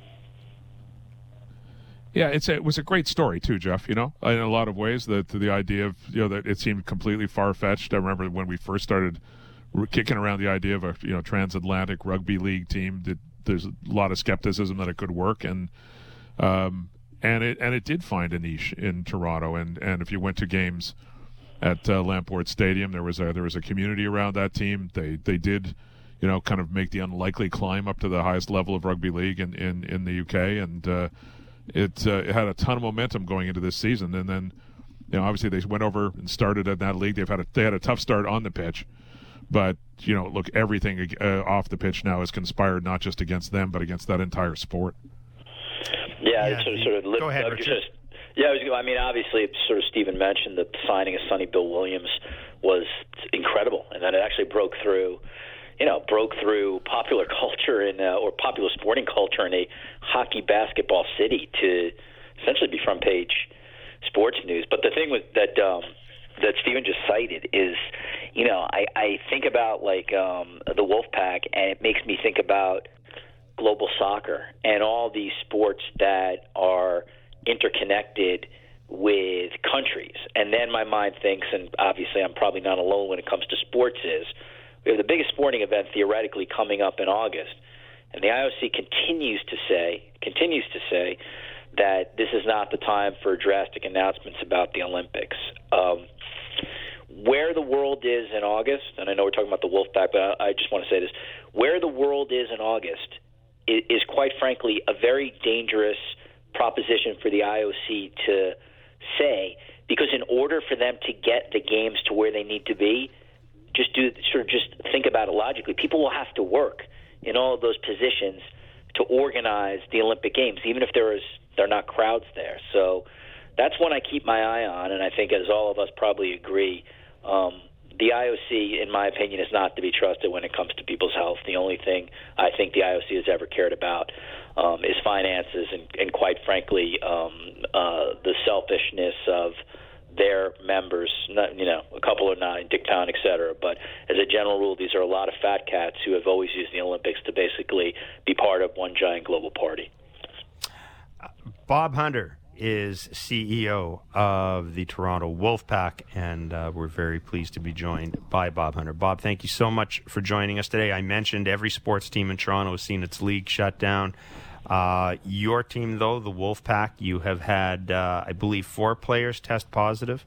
Yeah, it's a, it was a great story too, Jeff. You know, in a lot of ways, that the idea of you know that it seemed completely far fetched. I remember when we first started kicking around the idea of a you know transatlantic rugby league team. That there's a lot of skepticism that it could work, and um, and it and it did find a niche in Toronto. And, and if you went to games at uh, Lamport Stadium, there was a there was a community around that team. They they did, you know, kind of make the unlikely climb up to the highest level of rugby league in in, in the U K, and uh, it uh, it had a ton of momentum going into this season. And then, you know, obviously they went over and started in that league. They've had a, they had a tough start on the pitch. But, you know, look, everything uh, off the pitch now is conspired not just against them, but against that entire sport. Yeah, yeah. Sort of, sort of Go ahead, Richard. Just, yeah, I, was, I mean, obviously, sort of Stephen mentioned the signing of Sonny Bill Williams was incredible, and then it actually broke through, you know, broke through popular culture in uh, or popular sporting culture in a hockey basketball city to essentially be front page sports news. But the thing with that. Um, that Stephen just cited is, you know, I, I think about, like, um, the Wolfpack, and it makes me think about global soccer and all these sports that are interconnected with countries. And then my mind thinks, and obviously I'm probably not alone when it comes to sports, is we have the biggest sporting event theoretically coming up in August. And the I O C continues to say, continues to say that this is not the time for drastic announcements about the Olympics. Um, where the world is in August, and I know we're talking about the Wolfpack, but I, I just want to say this, where the world is in August is, is quite frankly a very dangerous proposition for the I O C to say, because in order for them to get the games to where they need to be, just do sort of just think about it logically. People will have to work in all of those positions to organize the Olympic Games, even if there is there are not crowds there. So that's one I keep my eye on, and I think, as all of us probably agree, um, the I O C, in my opinion, is not to be trusted when it comes to people's health. The only thing I think the I O C has ever cared about um, is finances and, and, quite frankly, um, uh, the selfishness of their members, not, you know, a couple are not in Dicktown, et cetera. But as a general rule, these are a lot of fat cats who have always used the Olympics to basically be part of one giant global party. Uh, Bob Hunter is C E O of the Toronto Wolfpack, and uh, we're very pleased to be joined by Bob Hunter. Bob, thank you so much for joining us today. I mentioned every sports team in Toronto has seen its league shut down. Uh, your team, though, the Wolfpack, you have had, uh, I believe, four players test positive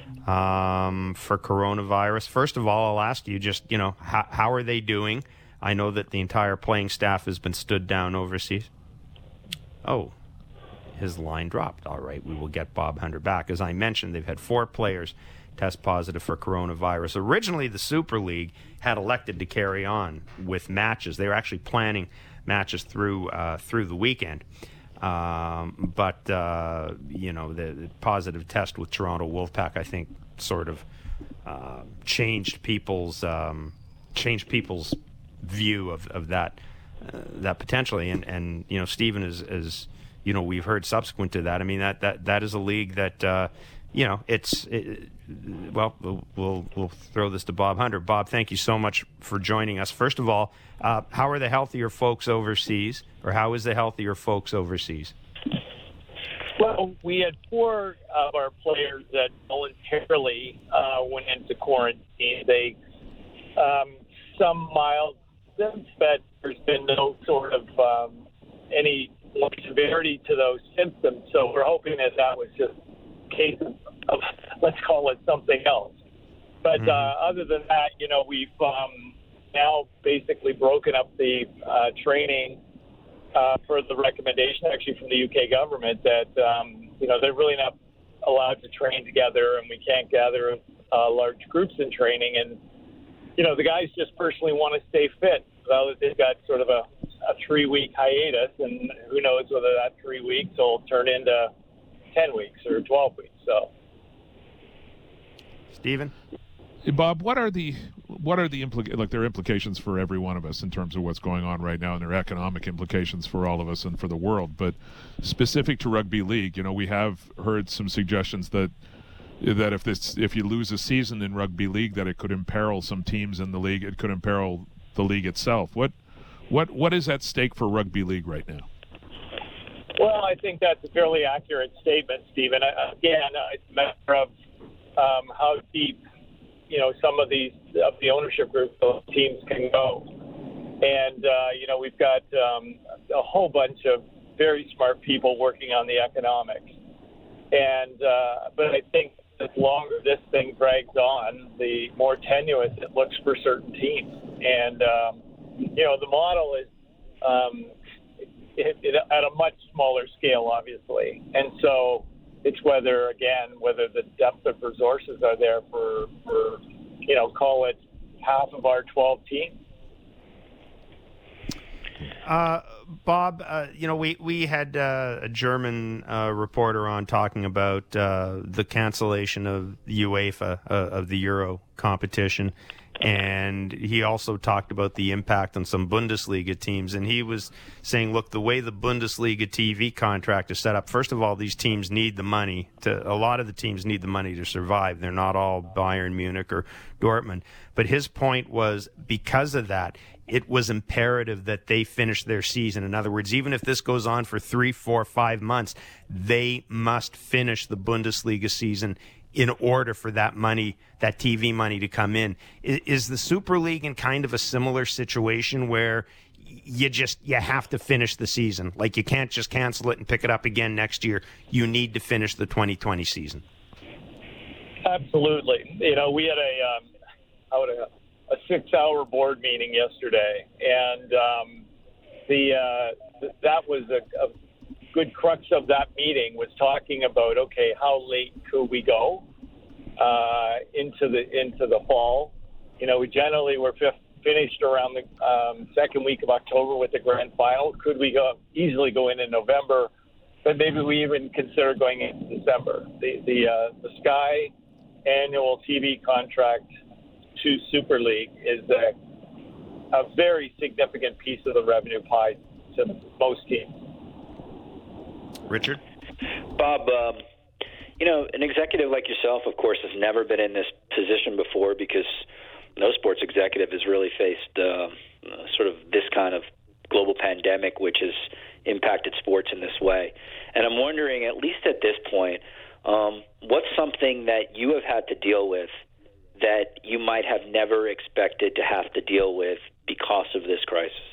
um, for coronavirus. First of all, I'll ask you just, you know, how, how are they doing? I know that the entire playing staff has been stood down overseas. Oh, his line dropped. All right, we will get Bob Hunter back. As I mentioned, they've had four players test positive for coronavirus. Originally, the Super League had elected to carry on with matches. They were actually planning matches through uh, through the weekend. Um, but, uh, you know, the, the positive test with Toronto Wolfpack, I think, sort of uh, changed people's um, changed people's view of, of that uh, that potentially. And, and, you know, Stephen is, is, you know, we've heard subsequent to that. I mean, that, that, that is a league that, uh, you know, it's, it, well, well, we'll we'll throw this to Bob Hunter. Bob, thank you so much for joining us. First of all, uh, how are the healthier folks overseas, or how is the healthier folks overseas? Well, we had four of our players that voluntarily uh, went into quarantine. They, um, some mild symptoms, but there's been no sort of um, any severity to those symptoms. So we're hoping that that was just a case of, of let's call it something else. But mm-hmm. uh, other than that, you know, we've um, now basically broken up the uh, training uh, for the recommendation actually from the U K government that, um, you know, they're really not allowed to train together and we can't gather uh, large groups in training. And, you know, the guys just personally want to stay fit. So they've got sort of a, a three-week hiatus, and who knows whether that three weeks will turn into ten weeks or twelve weeks. So, Stephen? Hey, Bob, what are the what are the implica- like their implications for every one of us in terms of what's going on right now, and their economic implications for all of us and for the world? But specific to rugby league, you know, we have heard some suggestions that that if this if you lose a season in rugby league, that it could imperil some teams in the league. It could imperil the league itself. What what what is at stake for rugby league right now? Well, I think that's a fairly accurate statement, Stephen. Again, it's a matter of um, how deep, you know, some of these of the ownership group of teams can go. And, uh, you know, we've got um, a whole bunch of very smart people working on the economics. And uh, but I think the longer this thing drags on, the more tenuous it looks for certain teams. And, um, you know, the model is um, it, it, at a much smaller scale, obviously. And so it's whether, again, whether the depth of resources are there for, for you know, call it half of our twelve teams. Uh, Bob, uh, you know, we, we had uh, a German uh, reporter on talking about uh, the cancellation of UEFA, uh, of the Euro competition. And he also talked about the impact on some Bundesliga teams. And he was saying, look, the way the Bundesliga T V contract is set up, first of all, these teams need the money. To, a lot of the teams need the money to survive. They're not all Bayern Munich or Dortmund. But his point was, because of that, it was imperative that they finish their season. In other words, even if this goes on for three, four, five months, they must finish the Bundesliga season in order for that money, that T V money, to come in. Is, is the Super League in kind of a similar situation where you just you have to finish the season? Like, you can't just cancel it and pick it up again next year. You need to finish the twenty twenty season. Absolutely. You know, we had a um, I would have a six-hour board meeting yesterday, and um, the uh, that was a, a good crux of that meeting was talking about, okay, how late could we go uh, into the into the fall? You know, we generally were fifth, finished around the um, second week of October with the grand final. Could we go easily go in in November? But maybe we even consider going into December. The the uh, the Sky annual T V contract to Super League is a, a very significant piece of the revenue pie to most teams. Richard? Bob, um, you know, an executive like yourself, of course, has never been in this position before because no sports executive has really faced uh, sort of this kind of global pandemic, which has impacted sports in this way. And I'm wondering, at least at this point, um, what's something that you have had to deal with that you might have never expected to have to deal with because of this crisis?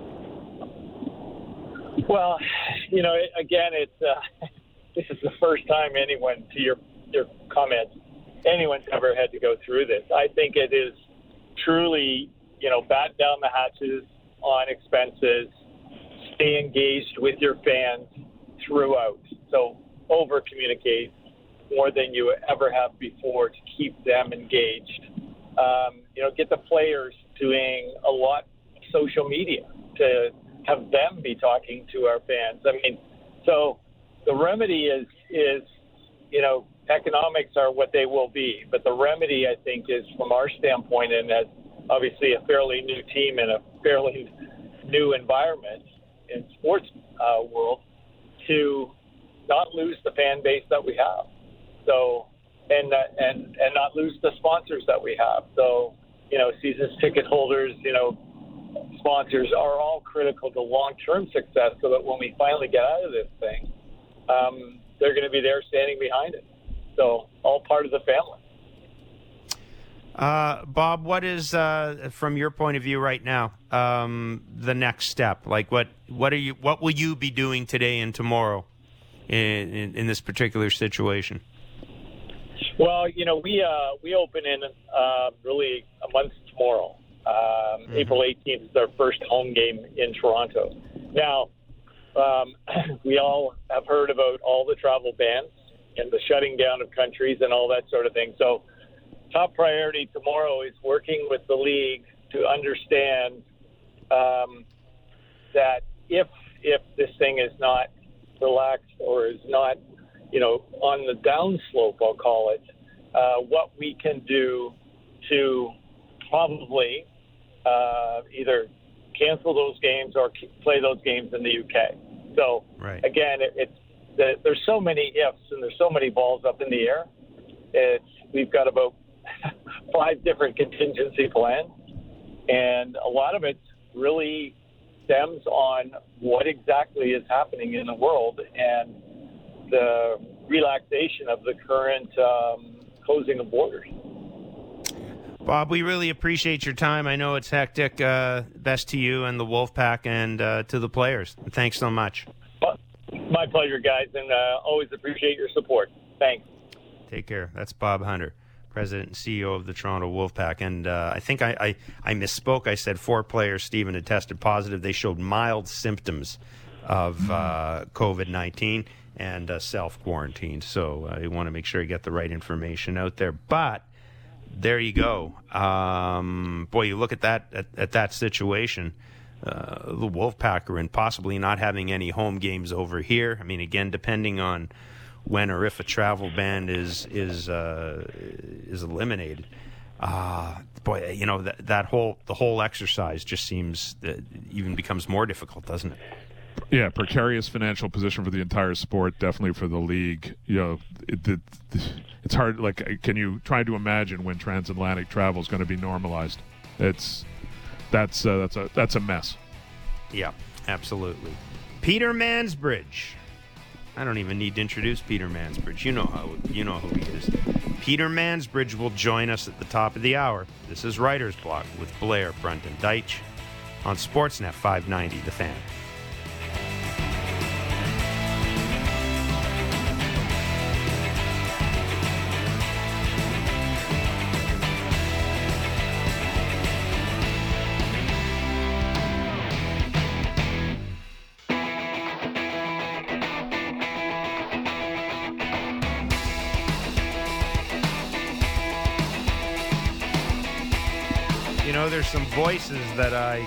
Well, you know, again, it's uh, this is the first time anyone, to your your comments, anyone's ever had to go through this. I think it is truly, you know, batten down the hatches on expenses, stay engaged with your fans throughout. So over communicate more than you ever have before to keep them engaged. Um, you know, get the players doing a lot of social media to have them be talking to our fans. I mean, so the remedy is, is, you know, economics are what they will be. But the remedy, I think, is from our standpoint, and as obviously a fairly new team in a fairly new environment in sports uh, world, to not lose the fan base that we have. So, and, uh, and, and not lose the sponsors that we have. So, you know, season ticket holders, you know, sponsors are all critical to long-term success so that when we finally get out of this thing, um, they're going to be there standing behind it. So all part of the family. Uh, Bob, what is, uh, from your point of view right now, um, the next step? Like, what, what are you, what will you be doing today and tomorrow in, in, in this particular situation? Well, you know, we uh, we open in uh, really a month tomorrow. Um, mm-hmm. April eighteenth is our first home game in Toronto. Now, um, we all have heard about all the travel bans and the shutting down of countries and all that sort of thing. So top priority tomorrow is working with the league to understand um, that if if this thing is not relaxed or is not, you know, on the downslope, I'll call it, uh, what we can do to probably uh, either cancel those games or play those games in the U K. So, right. again, it, it's the, there's so many ifs and there's so many balls up in the air. It's we've got about five different contingency plans, and a lot of it really stems on what exactly is happening in the world and the relaxation of the current um, closing of borders. Bob, we really appreciate your time. I know it's hectic. Uh, best to you and the Wolfpack and uh, to the players. Thanks so much. Well, my pleasure, guys, and uh, always appreciate your support. Thanks. Take care. That's Bob Hunter, President and C E O of the Toronto Wolfpack. And uh, I think I, I, I misspoke. I said four players, Stephen, had tested positive. They showed mild symptoms of uh, COVID nineteen and uh, self-quarantined. So I uh, want to make sure you get the right information out there. But there you go. Um, boy, you look at that at, at that situation. Uh, the Wolfpack are in possibly not having any home games over here. I mean, again, depending on when or if a travel ban is is uh, is eliminated. Uh, boy, you know that that whole the whole exercise just seems that even becomes more difficult, doesn't it? Yeah, precarious financial position for the entire sport, definitely for the league. You know, it, it, it's hard. Like, can you try to imagine when transatlantic travel is going to be normalized? It's that's uh, that's a that's a mess. Yeah, absolutely. Peter Mansbridge. I don't even need to introduce Peter Mansbridge. You know how you know who he is. Peter Mansbridge will join us at the top of the hour. This is Writer's Block with Blair, Brunt, and Deitch on Sportsnet five ninety, The Fan. You know, there's some voices that I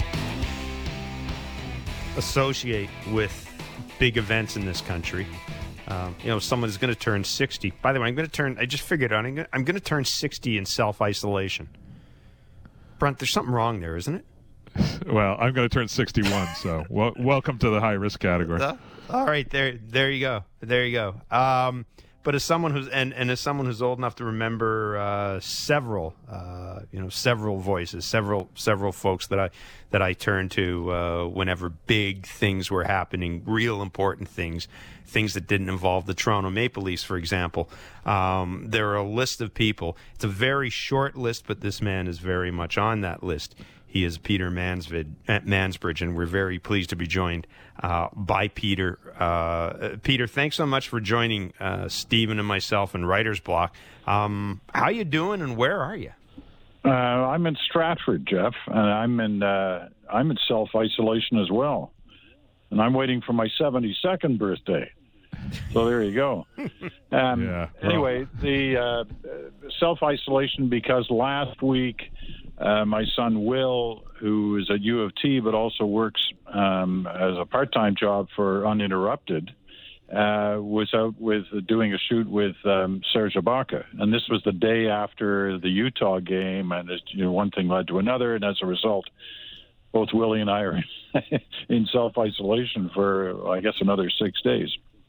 associate with big events in this country. Um, you know, someone is going to turn sixty. By the way, I'm going to turn, I just figured out, I'm going to turn sixty in self-isolation. Brunt, there's something wrong there, isn't it? Well, I'm going to turn sixty-one, so well, welcome to the high-risk category. Uh, all right, there there you go. There you go. Um, but as someone who's and, and as someone who's old enough to remember uh, several, uh, you know, several voices, several several folks that I that I turned to uh, whenever big things were happening, real important things, things that didn't involve the Toronto Maple Leafs, for example. Um, there are a list of people. It's a very short list, but this man is very much on that list. He is Peter Mansvid, Mansbridge, and we're very pleased to be joined uh, by Peter. Uh, Peter, thanks so much for joining uh, Stephen and myself in Writer's Block. Um, how you doing, and where are you? Uh, I'm in Stratford, Jeff, and I'm in uh, I'm in self-isolation as well, and I'm waiting for my seventy-second birthday. So there you go. Um, yeah, well. Anyway, the uh, self-isolation because last week. Uh, my son Will, who is at U of T but also works um, as a part-time job for Uninterrupted, uh, was out with doing a shoot with um, Serge Ibaka, and this was the day after the Utah game, and you know, one thing led to another, and as a result, both Willie and I are in self-isolation for, I guess, another six days.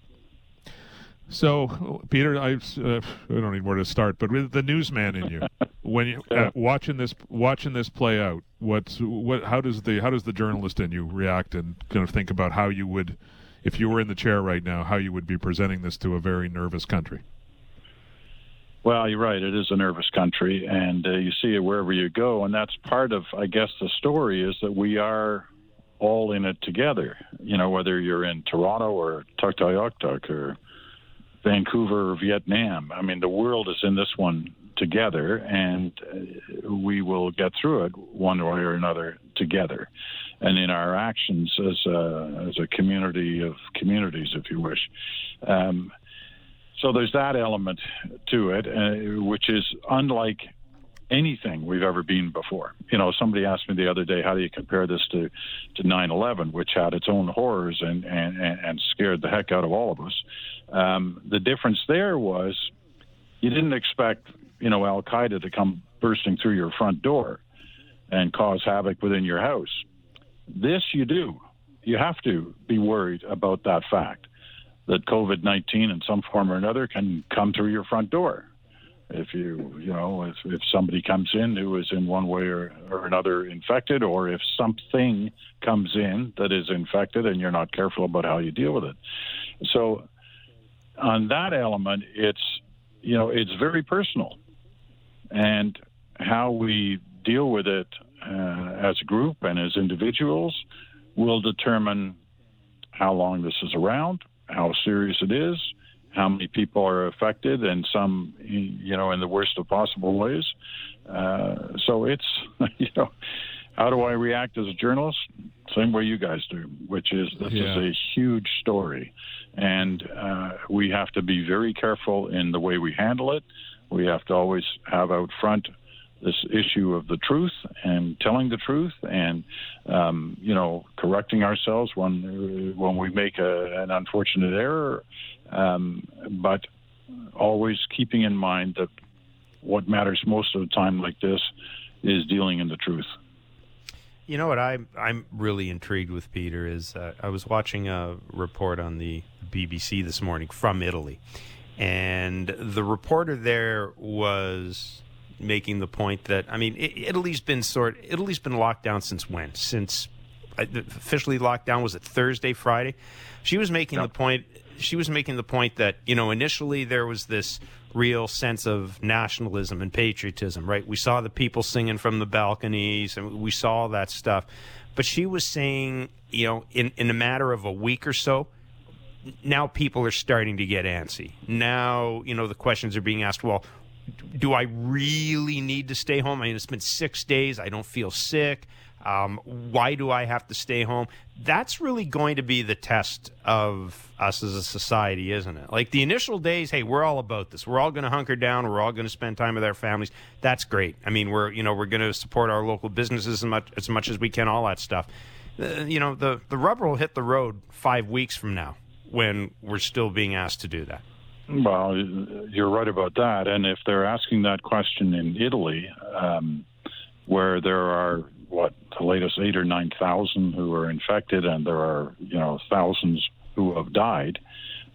So, Peter, I, uh, I don't need where to start, but with the newsman in you, when you uh, watching this watching this play out, what's what? How does the how does the journalist in you react and kind of think about how you would, if you were in the chair right now, how you would be presenting this to a very nervous country? Well, you're right. It is a nervous country, and uh, you see it wherever you go, and that's part of, I guess, the story is that we are all in it together. You know, whether you're in Toronto or Tuktoyaktuk or Vancouver or Vietnam. I mean, the world is in this one together, and uh, we will get through it one way or another together. And in our actions as a, as a community of communities, if you wish. Um, so there's that element to it, uh, which is unlike anything we've ever been before. You know, somebody asked me the other day, how do you compare this to, to nine eleven, which had its own horrors and, and, and scared the heck out of all of us. Um, the difference there was you didn't expect, you know, Al-Qaeda to come bursting through your front door and cause havoc within your house. This you do. You have to be worried about that fact, that COVID nineteen in some form or another can come through your front door. If you, you know, if, if somebody comes in who is in one way or, or another infected, or if something comes in that is infected and you're not careful about how you deal with it. So on that element, it's, you know, it's very personal. And how we deal with it uh, as a group and as individuals will determine how long this is around, how serious it is, how many people are affected, and some, you know, in the worst of possible ways. Uh, so it's, you know, how do I react as a journalist? Same way you guys do, which is this yeah. is a huge story. And uh, we have to be very careful in the way we handle it. We have to always have out front this issue of the truth and telling the truth and, um, you know, correcting ourselves when when we make a, an unfortunate error, um, but always keeping in mind that what matters most of the time like this is dealing in the truth. You know what I'm I'm really intrigued with, Peter, is uh, I was watching a report on the B B C this morning from Italy, and the reporter there was making the point that, I mean, Italy's been sort Italy's been locked down since when? Since officially locked down, was it Thursday, Friday? She was making yep. the point. She was making the point that, you know, initially there was this real sense of nationalism and patriotism, right? We saw the people singing from the balconies, and we saw all that stuff. But she was saying, you know, in in a matter of a week or so, now people are starting to get antsy. Now, you know, the questions are being asked, well, do I really need to stay home? I mean, it's been six days. I don't feel sick. Um, why do I have to stay home? That's really going to be the test of us as a society, isn't it? Like the initial days, hey, we're all about this. We're all going to hunker down. We're all going to spend time with our families. That's great. I mean, we're you know we're going to support our local businesses as much as much as we can. All that stuff. Uh, you know, the the rubber will hit the road five weeks from now when we're still being asked to do that. Well, you're right about that. And if they're asking that question in Italy, um, where there are, what, the latest eight or nine thousand who are infected, and there are, you know, thousands who have died,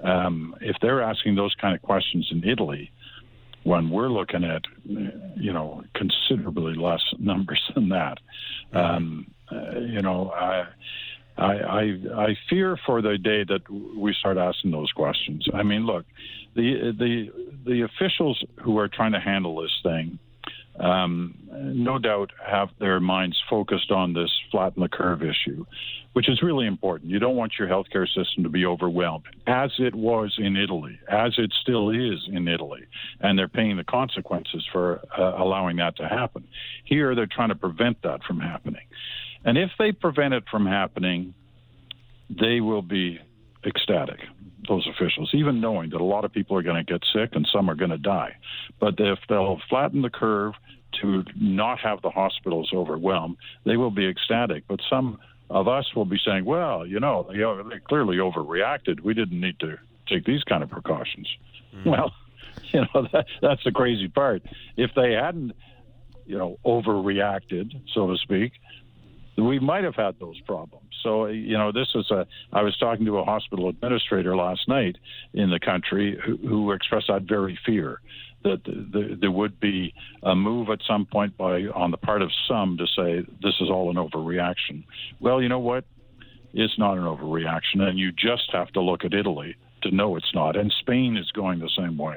Um, if they're asking those kind of questions in Italy, when we're looking at, you know, considerably less numbers than that, um, uh, you know, I, I, I, I fear for the day that we start asking those questions. I mean, look, the the the officials who are trying to handle this thing, um, no doubt have their minds focused on this flatten the curve issue, which is really important. You don't want your healthcare system to be overwhelmed, as it was in Italy, as it still is in Italy, and they're paying the consequences for uh, allowing that to happen. Here, they're trying to prevent that from happening. And if they prevent it from happening, they will be ecstatic, those officials, even knowing that a lot of people are going to get sick and some are going to die. But if they'll flatten the curve to not have the hospitals overwhelmed, they will be ecstatic. But some of us will be saying, well, you know, they, they clearly overreacted. We didn't need to take these kind of precautions. Mm. Well, you know, that, that's the crazy part. If they hadn't, you know, overreacted, so to speak, we might have had those problems. So, you know, this is a, I was talking to a hospital administrator last night in the country who, who expressed that very fear, that the, the, there would be a move at some point by on the part of some to say this is all an overreaction. Well, you know what? It's not an overreaction, and you just have to look at Italy to know it's not. And Spain is going the same way.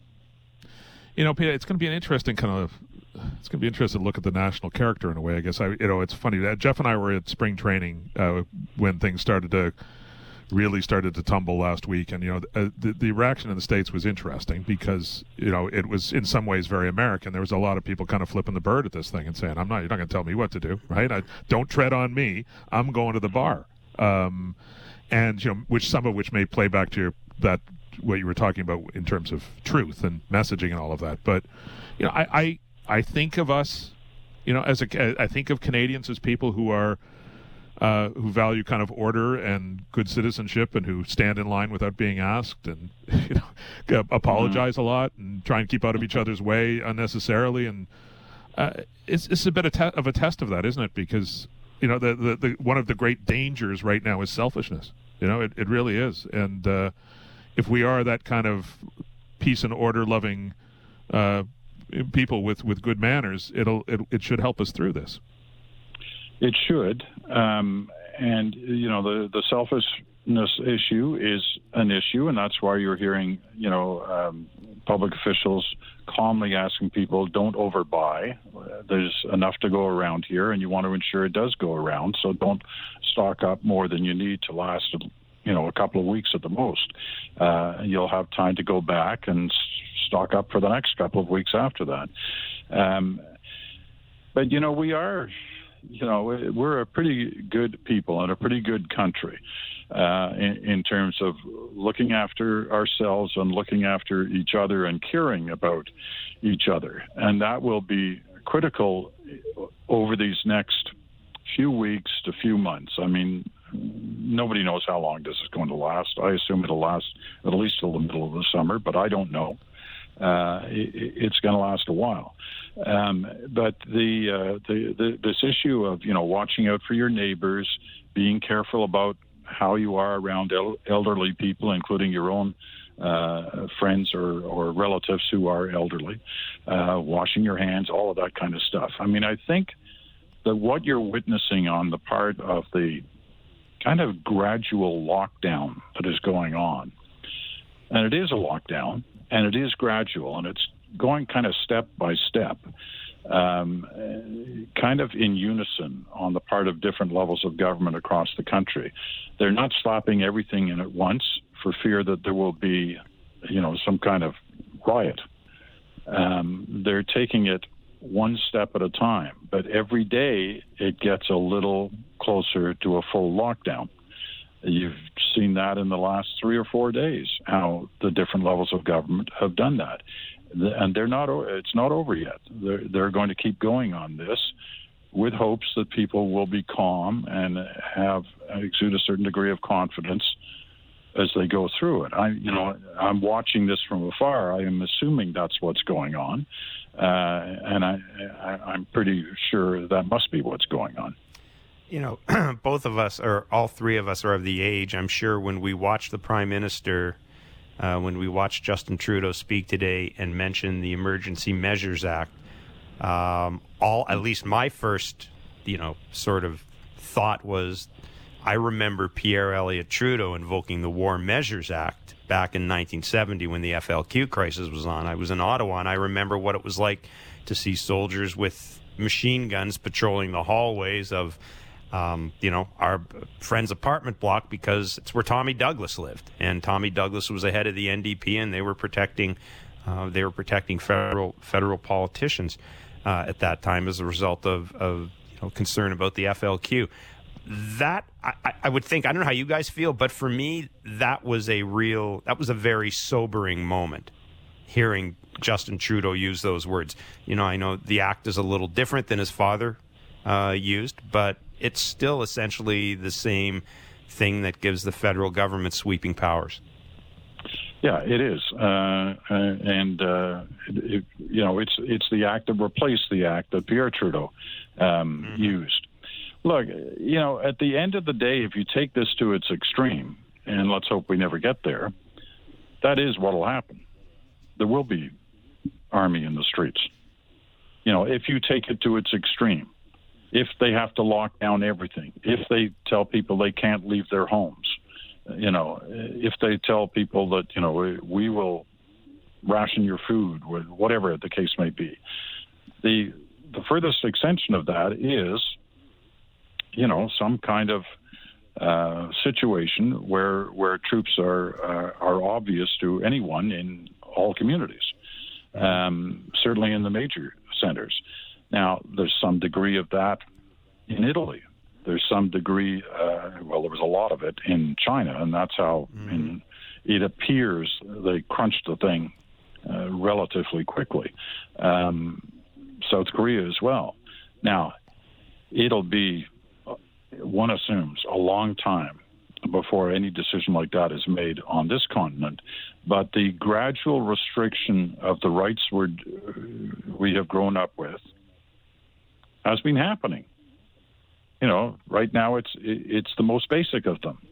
You know, Peter, it's going to be an interesting kind of It's going to be interesting to look at the national character in a way. I guess I, you know, it's funny that Jeff and I were at spring training uh, when things started to really started to tumble last week, and you know, the, the, the reaction in the States was interesting because you know it was in some ways very American. There was a lot of people kind of flipping the bird at this thing and saying, "I'm not, you're not going to tell me what to do, right? I, don't tread on me. I'm going to the bar," um, and you know, which some of which may play back to your, that what you were talking about in terms of truth and messaging and all of that. But you know, I. I I think of us, you know, as a, I think of Canadians as people who are, uh, who value kind of order and good citizenship and who stand in line without being asked and, you know, apologize mm-hmm. a lot and try and keep out of each other's way unnecessarily. And uh, it's, it's a bit of, te- of a test of that, isn't it? Because, you know, the, the, the one of the great dangers right now is selfishness. You know, it, it really is. And uh, if we are that kind of peace and order loving uh people with, with good manners, it'll it, it should help us through this. It should, um, and you know the the selfishness issue is an issue, and that's why you're hearing you know um, public officials calmly asking people, don't overbuy. There's enough to go around here, and you want to ensure it does go around. So don't stock up more than you need to last you know a couple of weeks at the most. Uh, you'll have time to go back and stock up for the next couple of weeks after that. Um, but, you know, we are, you know, we're a pretty good people and a pretty good country uh, in, in terms of looking after ourselves and looking after each other and caring about each other. And that will be critical over these next few weeks to few months. I mean, nobody knows how long this is going to last. I assume it'll last at least till the middle of the summer, but I don't know. Uh, it, it's going to last a while. Um, but the, uh, the, the this issue of, you know, watching out for your neighbors, being careful about how you are around el- elderly people, including your own uh, friends or, or relatives who are elderly, uh, washing your hands, all of that kind of stuff. I mean, I think that what you're witnessing on the part of the kind of gradual lockdown that is going on, and it is a lockdown, and it is gradual, and it's going kind of step by step, um, kind of in unison on the part of different levels of government across the country. They're not slapping everything in at once for fear that there will be, you know, some kind of riot. Um, they're taking it one step at a time, but every day it gets a little closer to a full lockdown. You've seen that in the last three or four days, how the different levels of government have done that. And they're not, it's not over yet. They're, they're going to keep going on this with hopes that people will be calm and have exude a certain degree of confidence as they go through it. I, you know, I'm watching this from afar. I am assuming that's what's going on. Uh, and I, I, I'm pretty sure that must be what's going on. You know, both of us, or all three of us, are of the age, I'm sure, when we watched the Prime Minister uh, when we watched Justin Trudeau speak today and mention the Emergency Measures Act. Um, all, at least my first, you know, sort of thought was, I remember Pierre Elliott Trudeau invoking the War Measures Act back in nineteen seventy when the F L Q crisis was on. I was in Ottawa, and I remember what it was like to see soldiers with machine guns patrolling the hallways of, um, you know, our friend's apartment block, because it's where Tommy Douglas lived, and Tommy Douglas was the head of the N D P, and they were protecting, uh, they were protecting federal federal politicians uh, at that time as a result of, of you know, concern about the F L Q. That I, I would think, I don't know how you guys feel, but for me, that was a real, that was a very sobering moment, hearing Justin Trudeau use those words. You know, I know the act is a little different than his father uh, used, but it's still essentially the same thing that gives the federal government sweeping powers. Yeah, it is, uh, and uh, it, you know, it's it's the act that replaced the act that Pierre Trudeau um, mm-hmm. used. Look, you know, at the end of the day, if you take this to its extreme, and let's hope we never get there, that is what will happen. There will be army in the streets. You know, if you take it to its extreme, if they have to lock down everything, if they tell people they can't leave their homes, you know, if they tell people that, you know, we, we will ration your food, whatever the case may be, the the furthest extension of that is, you know, some kind of uh, situation where where troops are uh, are obvious to anyone in all communities, um, certainly in the major centers. Now, there's some degree of that in Italy. There's some degree, uh, well, there was a lot of it in China, and that's how mm-hmm. in, it appears they crunched the thing uh, relatively quickly. Um, South Korea as well. Now, it'll be, one assumes, a long time before any decision like that is made on this continent. But the gradual restriction of the rights we're, we have grown up with has been happening. You know, right now it's it's the most basic of them.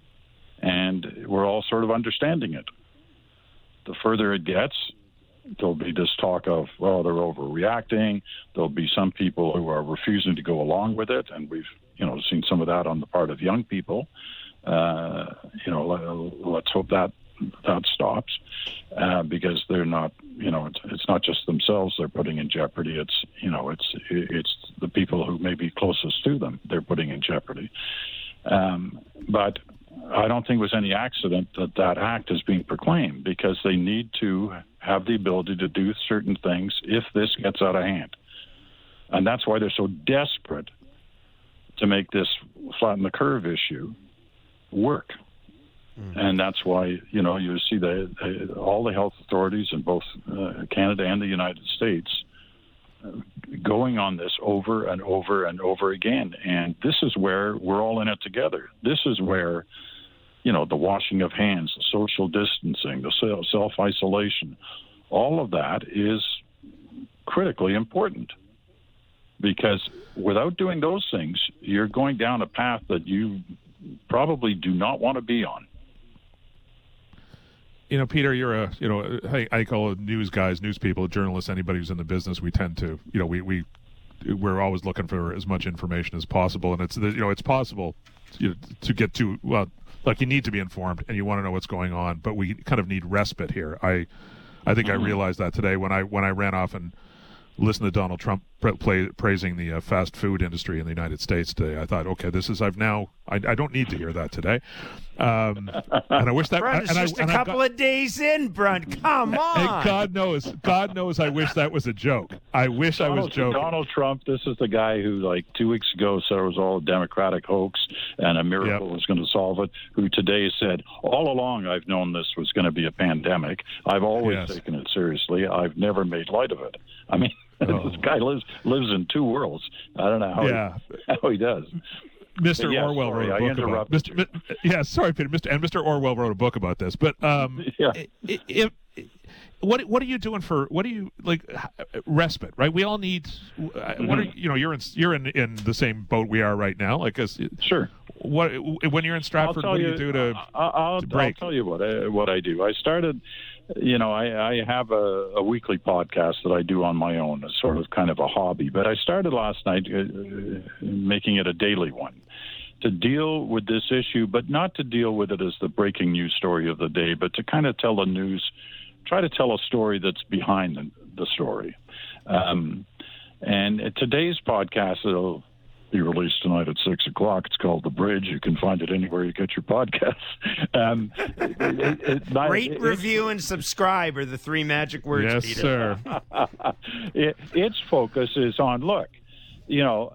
And we're all sort of understanding it. The further it gets, there'll be this talk of, well, they're overreacting. There'll be some people who are refusing to go along with it, and we've, you know, seen some of that on the part of young people. Uh, you know, let, let's hope that that stops, uh, because they're not, you know, it's, it's not just themselves they're putting in jeopardy. It's, you know, it's it's the people who may be closest to them they're putting in jeopardy. Um, but I don't think it was any accident that that act is being proclaimed, because they need to have the ability to do certain things if this gets out of hand. And that's why they're so desperate to make this flatten the curve issue work. Mm. And that's why, you know, you see the, the all the health authorities in both uh, Canada and the United States uh, going on this over and over and over again. And this is where we're all in it together. This is where, you know, the washing of hands, the social distancing, the self-isolation, all of that is critically important. Because without doing those things, you're going down a path that you probably do not want to be on. You know, Peter, you're a, you know, I, I call it news guys, news people, journalists, anybody who's in the business, we tend to, you know, we, we, we're always looking for as much information as possible. And it's, you know, it's possible you know, to get to, well, like you need to be informed and you want to know what's going on, but we kind of need respite here. I, I think mm-hmm. I realized that today when I, when I ran off and listened to Donald Trump pra- play, praising the uh, fast food industry in the United States today. I thought, okay, this is, I've now, I, I don't need to hear that today. Um, and I wish that, Brunt, it's and just I, a and couple got, of days in, Brunt, come on. And God knows, God knows I wish that was a joke. I wish Donald, I was joking. Donald Trump, this is the guy who, like, two weeks ago said it was all a Democratic hoax and a miracle yep. was going to solve it, who today said, all along I've known this was going to be a pandemic. I've always yes. taken it seriously. I've never made light of it. I mean, oh. this guy lives lives in two worlds. I don't know how, yeah. he, how he does. Mister Yes, Orwell sorry, wrote a book about Mister Mi- yeah, sorry, Peter. Mister And Mister Orwell wrote a book about this. But um, yeah. If, if, what what are you doing for what do you like respite? Right, we all need. Mm-hmm. What are you know? You're in you're in, in the same boat we are right now. Like, as, sure. what when you're in Stratford, what do you, you do to, I'll, I'll, to break? I'll tell you what I, what I do. I started, you know, I, I have a, a weekly podcast that I do on my own, as sort of kind of a hobby. But I started last night uh, making it a daily one, to deal with this issue, but not to deal with it as the breaking news story of the day, but to kind of tell the news, try to tell a story that's behind the, the story. Um, and today's podcast, it'll be released tonight at six o'clock. It's called The Bridge. You can find it anywhere you get your podcasts. Um, it, it, it, Rate, it, review, and subscribe are the three magic words, yes, Peter. sir. it, its focus is on, look, you know,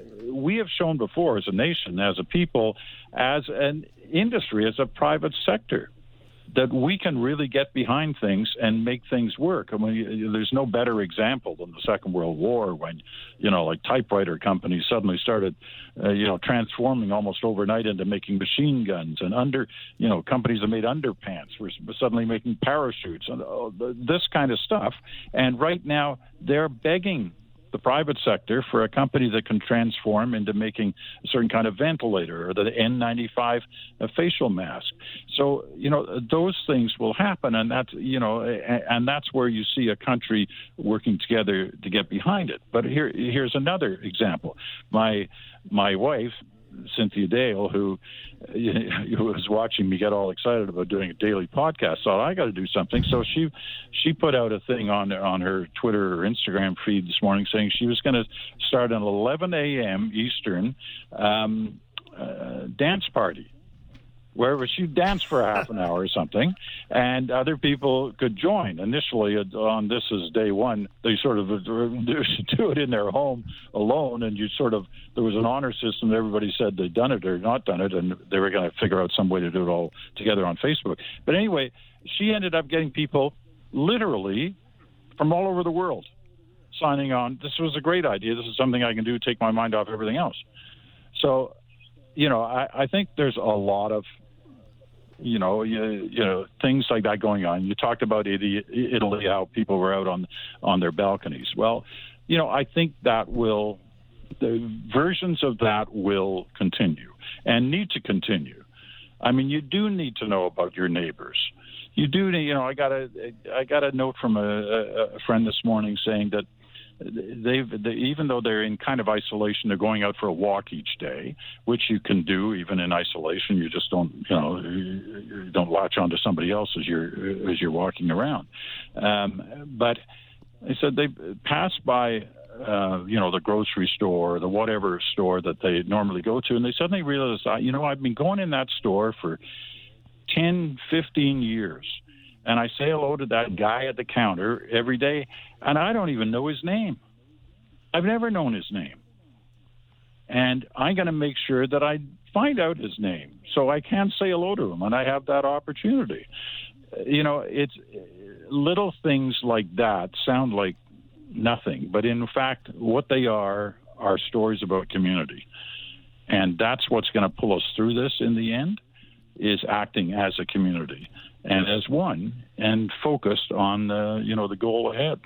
we have shown before as a nation, as a people, as an industry, as a private sector, that we can really get behind things and make things work. I mean, there's no better example than the Second World War, when, you know, like typewriter companies suddenly started, uh, you know, transforming almost overnight into making machine guns, and under, you know, companies that made underpants were suddenly making parachutes and uh, this kind of stuff. And right now they're begging the private sector for a company that can transform into making a certain kind of ventilator or the N ninety-five facial mask. So, you know, those things will happen, and that's, you know, and that's where you see a country working together to get behind it. But here, here's another example. My my wife, Cynthia Dale, who, who was watching me get all excited about doing a daily podcast, thought, I got to do something. So she she put out a thing on on her Twitter or Instagram feed this morning saying she was going to start an eleven a.m. Eastern um, uh, dance party, where she'd dance for half an hour or something, and other people could join. Initially, on this is day one, they sort of do it in their home alone, and you sort of, there was an honor system. Everybody said they'd done it or not done it, and they were going to figure out some way to do it all together on Facebook. But anyway, she ended up getting people literally from all over the world signing on. This was a great idea. This is something I can do, take my mind off everything else. So, you know, I, I think there's a lot of, you know, you, you know, things like that going on. You talked about Italy, Italy, how people were out on on their balconies. Well, you know, I think that will, the versions of that will continue and need to continue. I mean, you do need to know about your neighbors. You do need, you know, I got a I got a note from a, a friend this morning saying that they've they, even though they're in kind of isolation, they're going out for a walk each day, which you can do even in isolation. You just don't, you know, you don't latch onto somebody else as you're as you're walking around. Um, but they said they passed by, uh, you know, the grocery store, or the whatever store that they normally go to, and they suddenly realized, you know, I've been going in that store for ten, fifteen years. And I say hello to that guy at the counter every day, and I don't even know his name. I've never known his name. And I'm going to make sure that I find out his name so I can say hello to him, and I have that opportunity. You know, it's little things like that sound like nothing, but in fact, what they are are stories about community. And that's what's going to pull us through this in the end, is acting as a community and as one, and focused on uh, you know, the goal ahead.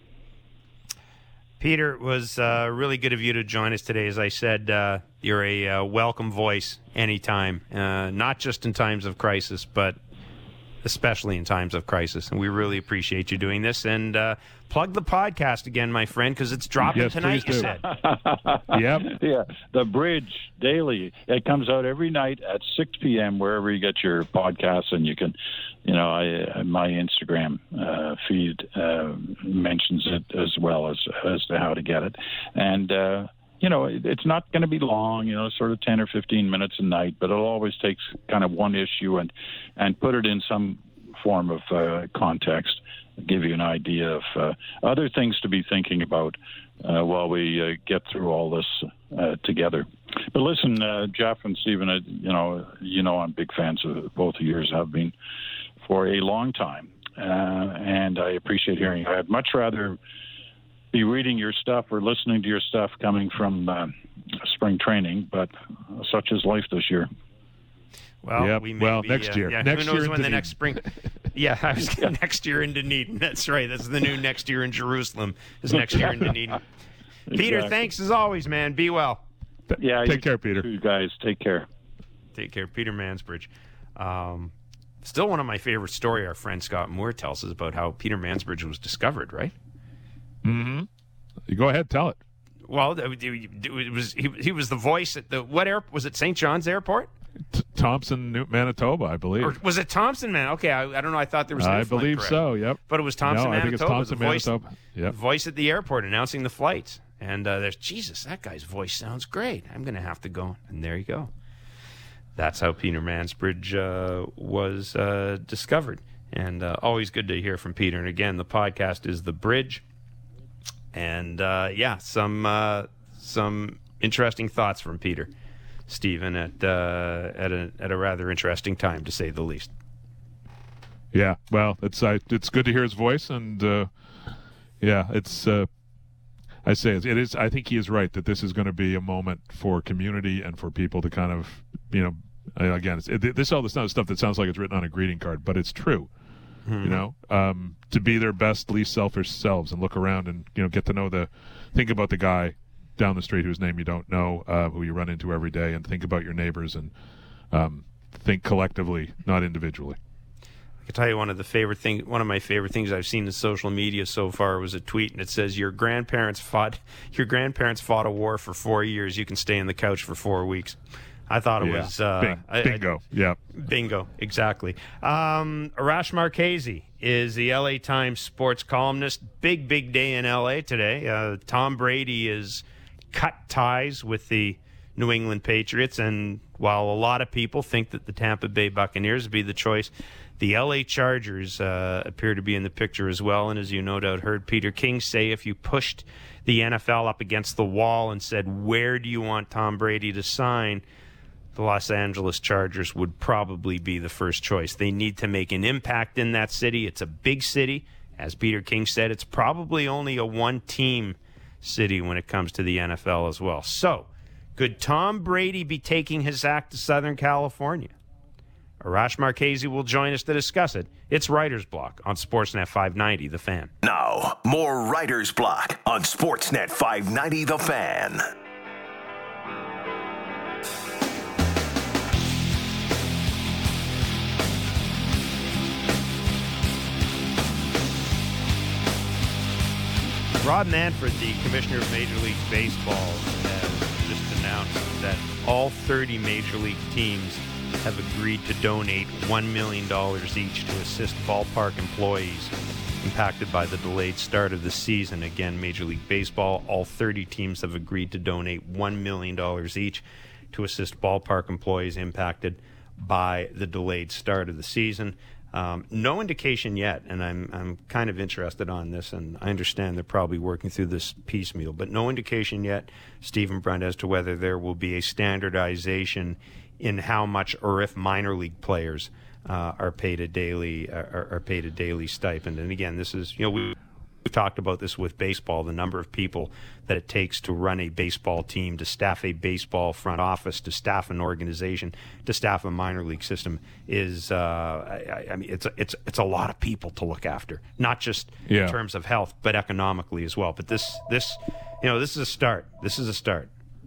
Peter, it was uh, really good of you to join us today. As I said, uh, you're a uh, welcome voice anytime, uh, not just in times of crisis, but especially in times of crisis. And we really appreciate you doing this. And uh, plug the podcast again, my friend, because it's dropping yes, tonight, you said. Yep. Yeah, The Bridge daily. It comes out every night at six p.m. wherever you get your podcasts, and you can, you know, I, my Instagram uh, feed uh, mentions it as well as as to how to get it. And uh, you know, it, it's not going to be long, you know, sort of ten or fifteen minutes a night, but it'll always take kind of one issue and and put it in some form of uh, context, give you an idea of uh, other things to be thinking about uh, while we uh, get through all this uh, together. But listen, uh, Jeff and Stephen, uh, you know, you know, I'm big fans of both of yours, have been for a long time, uh, and I appreciate hearing. I'd much rather be reading your stuff or listening to your stuff coming from uh, spring training, but such is life this year. Well, yep. we may well be, next uh, year. Yeah, next who knows year when the Dunedin. next spring? Yeah, I was yeah. next year in Dunedin. That's right. That's the new next year in Jerusalem. Is next year in Dunedin. Exactly. Peter, thanks as always, man. Be well. Yeah, take care, Peter. You guys, take care. Take care. Peter Mansbridge. Um, still one of my favorite story our friend Scott Moore tells us about how Peter Mansbridge was discovered, right? Mm-hmm. You go ahead, tell it. Well, it was he, he was the voice at the, what airport? Was it Saint John's Airport? T- Thompson, New- Manitoba, I believe. Or was it Thompson, man? Okay, I, I don't know. I thought there was an I believe correct. so, yep. But it was Thompson, no, I Manitoba. think it's Thompson, the voice, Manitoba. Yep. voice at the airport announcing the flights. And uh, there's, Jesus, that guy's voice sounds great. I'm going to have to go. And there you go. That's how Peter Mansbridge uh, was uh, discovered. And uh, always good to hear from Peter. And again, the podcast is The Bridge. And uh, yeah, some uh, some interesting thoughts from Peter, Stephen, at uh, at a at a rather interesting time, to say the least. Yeah, well, it's uh, it's good to hear his voice, and uh, yeah, it's. Uh, I say it is. I think he is right that this is going to be a moment for community and for people to kind of, you know, again, it's, it, this all this stuff that sounds like it's written on a greeting card, but it's true. Mm-hmm. You know, um, to be their best, least selfish selves and look around and, you know, get to know the, think about the guy down the street whose name you don't know, uh, who you run into every day, and think about your neighbors and um, think collectively, not individually. I can tell you one of the favorite thing, one of my favorite things I've seen in social media so far was a tweet, and it says, "Your grandparents fought, your grandparents fought a war for four years. You can stay on the couch for four weeks." I thought it yeah. was uh, Bing, I, bingo. I, yeah, bingo. Exactly. Um, Arash Markazi is the L A Times sports columnist. Big, big day in L A today. Uh, Tom Brady is cut ties with the New England Patriots, and while a lot of people think that the Tampa Bay Buccaneers would be the choice, the L A Chargers uh, appear to be in the picture as well. And as you no doubt heard Peter King say, if you pushed the N F L up against the wall and said, where do you want Tom Brady to sign, the Los Angeles Chargers would probably be the first choice. They need to make an impact in that city. It's a big city. As Peter King said, it's probably only a one-team city when it comes to the N F L as well. So, could Tom Brady be taking his act to Southern California? Arash Markazi will join us to discuss it. It's Writer's Block on Sportsnet five ninety, The Fan. Now, more Writer's Block on Sportsnet five ninety, The Fan. Rob Manfred, the commissioner of Major League Baseball, has just announced that all thirty Major League teams have agreed to donate one million dollars each to assist ballpark employees impacted by the delayed start of the season. Again, Major League Baseball, all thirty teams have agreed to donate one million dollars each to assist ballpark employees impacted by the delayed start of the season. Um, no indication yet, and I'm I'm kind of interested on this, and I understand they're probably working through this piecemeal, but no indication yet, Stephen Brunt, as to whether there will be a standardization in how much or if minor league players uh, are paid a daily are, are paid a daily stipend. And again, this is, you know, we We've talked about this with baseball, the number of people that it takes to run a baseball team, to staff a baseball front office, to staff an organization, to staff a minor league system is, uh, I, I mean, it's a, it's it's a lot of people to look after, not just yeah. in terms of health, but economically as well. But this, this, you know, this is a start. This is a start.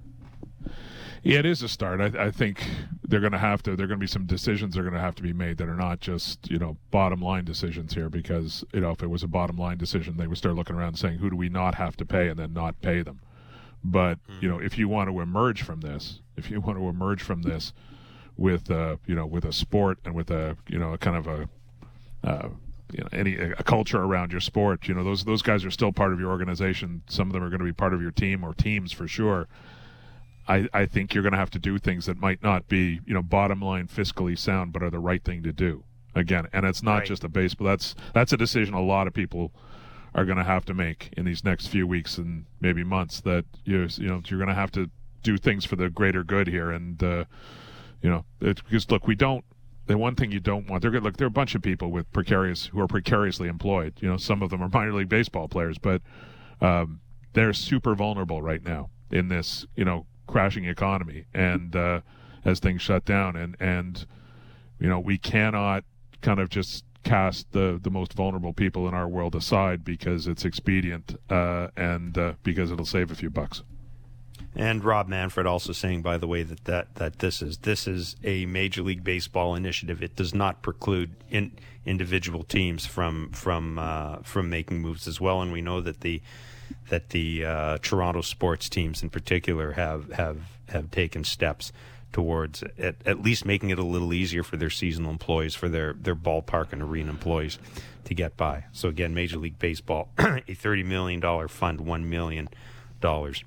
Yeah, it is a start. I, I think they're going to have to. There are going to be some decisions that are going to have to be made that are not just, you know, bottom line decisions here. Because, you know, if it was a bottom line decision, they would start looking around and saying, who do we not have to pay, and then not pay them. But mm-hmm. you know, if you want to emerge from this, if you want to emerge from this with, uh, you know, with a sport and with a, you know, a kind of a, uh, you know, any a culture around your sport, you know, those those guys are still part of your organization. Some of them are going to be part of your team or teams for sure. I, I think you're going to have to do things that might not be, you know, bottom line fiscally sound, but are the right thing to do. Again, and it's not right. just a baseball. That's that's a decision a lot of people are going to have to make in these next few weeks and maybe months. That you you know you're going to have to do things for the greater good here, and uh, you know, it's, because look, we don't. The one thing you don't want, they're good. Look, there are a bunch of people with precarious who are precariously employed. You know, some of them are minor league baseball players, but um, they're super vulnerable right now in this, you know, crashing economy, and uh, as things shut down, and and you know, we cannot kind of just cast the the most vulnerable people in our world aside because it's expedient uh, and uh, because it'll save a few bucks. And Rob Manfred also saying, by the way, that, that, that this is this is a Major League Baseball initiative. It does not preclude in, individual teams from from uh, from making moves as well. And we know that the that the uh, Toronto sports teams in particular have have, have taken steps towards at, at least making it a little easier for their seasonal employees, for their, their ballpark and arena employees to get by. So again, Major League Baseball, a thirty million dollars fund, one million dollars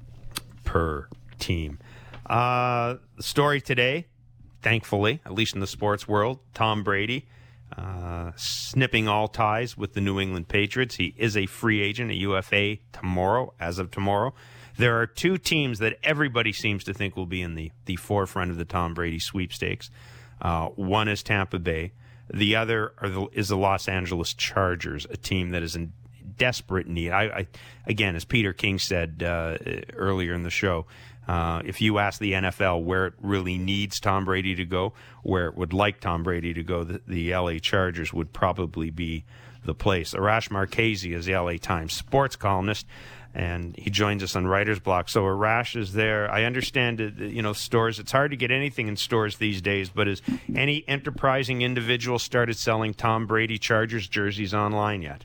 per team. Uh, the story today, thankfully, at least in the sports world, Tom Brady uh, snipping all ties with the New England Patriots. He is a free agent, a U F A tomorrow, as of tomorrow. There are two teams that everybody seems to think will be in the, the forefront of the Tom Brady sweepstakes. Uh, one is Tampa Bay. The other are the, is the Los Angeles Chargers, a team that is in desperate need. I, I again, as Peter King said uh, earlier in the show, uh, if you ask the N F L where it really needs Tom Brady to go, where it would like Tom Brady to go, the, the L A Chargers would probably be the place. Arash Markazi is the L A Times sports columnist, and he joins us on Writer's Block. So Arash is there. I understand that, you know, stores, it's hard to get anything in stores these days, but has any enterprising individual started selling Tom Brady Chargers jerseys online yet?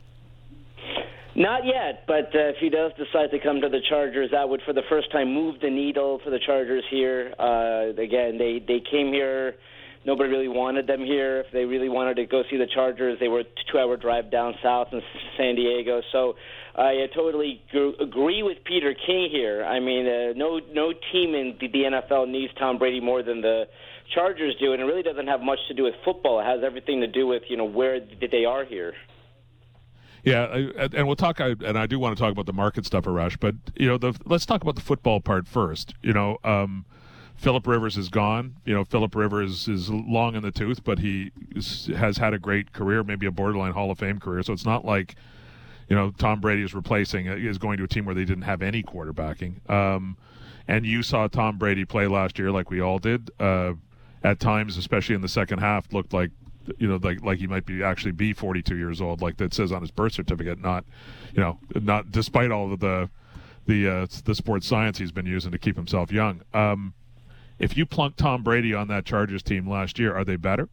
Not yet, but uh, if he does decide to come to the Chargers, that would for the first time move the needle for the Chargers here. Uh, again, they, they came here. Nobody really wanted them here. If they really wanted to go see the Chargers, they were a two-hour drive down south in San Diego. So I uh, totally g- agree with Peter King here. I mean, uh, no no team in the, the N F L needs Tom Brady more than the Chargers do, and it really doesn't have much to do with football. It has everything to do with, you know, where they are here. Yeah, and we'll talk, and I do want to talk about the market stuff, Arash, but, you know, the, let's talk about the football part first. You know, um, Phillip Rivers is gone. You know, Phillip Rivers is long in the tooth, but he is, has had a great career, maybe a borderline Hall of Fame career. So it's not like, you know, Tom Brady is replacing, is going to a team where they didn't have any quarterbacking. Um, and you saw Tom Brady play last year like we all did. Uh, at times, especially in the second half, looked like, you know, like like he might be actually be forty-two years old, like that says on his birth certificate. Not, you know, not despite all of the the uh, the sports science he's been using to keep himself young. Um, if you plunk Tom Brady on that Chargers team last year, are they better?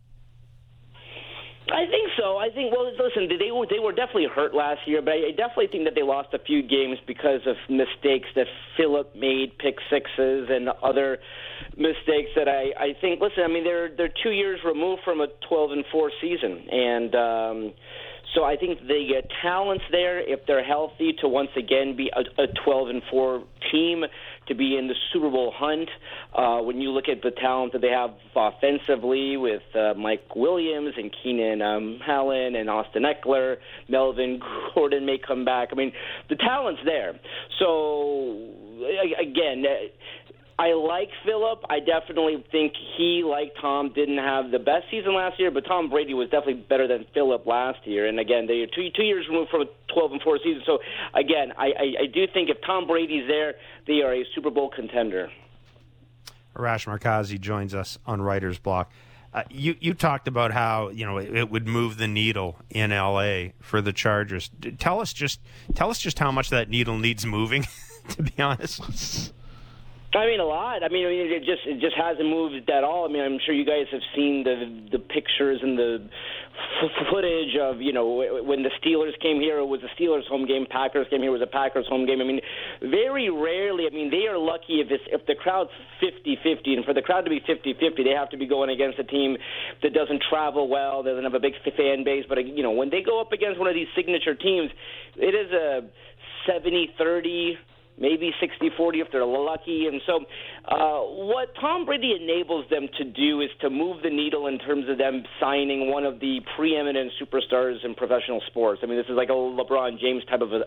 I think so. I think, well, listen, they were, they were definitely hurt last year, but I definitely think that they lost a few games because of mistakes that Phillip made, pick sixes and other mistakes that I, I think, listen, I mean, they're they're two years removed from a twelve and four season, and um, so I think they get talents there if they're healthy to once again be a, a twelve and four team, to be in the Super Bowl hunt. Uh, when you look at the talent that they have offensively with uh, Mike Williams and Keenan um, Allen and Austin Eckler, Melvin Gordon may come back. I mean, the talent's there. So, again, I like Phillip. I definitely think he, like Tom, didn't have the best season last year, but Tom Brady was definitely better than Phillip last year. And again, they are two, two years removed from a twelve and four season. So again, I, I, I do think if Tom Brady's there, they are a Super Bowl contender. Arash Markazi joins us on Writer's Block. Uh, you you talked about how, you know, it, it would move the needle in L A for the Chargers. Tell us just tell us just how much that needle needs moving. To be honest. I mean, a lot. I mean, I mean, it just it just hasn't moved at all. I mean, I'm sure you guys have seen the the pictures and the f- footage of, you know, when the Steelers came here, it was a Steelers home game. Packers came here, it was a Packers home game. I mean, very rarely. I mean, they are lucky if it's, if the crowd's fifty-fifty, and for the crowd to be fifty-fifty, they have to be going against a team that doesn't travel well, doesn't have a big fan base. But, you know, when they go up against one of these signature teams, it is a seventy thirty, maybe sixty forty if they're lucky. And so uh, what Tom Brady enables them to do is to move the needle in terms of them signing one of the preeminent superstars in professional sports. I mean, this is like a LeBron James type of a,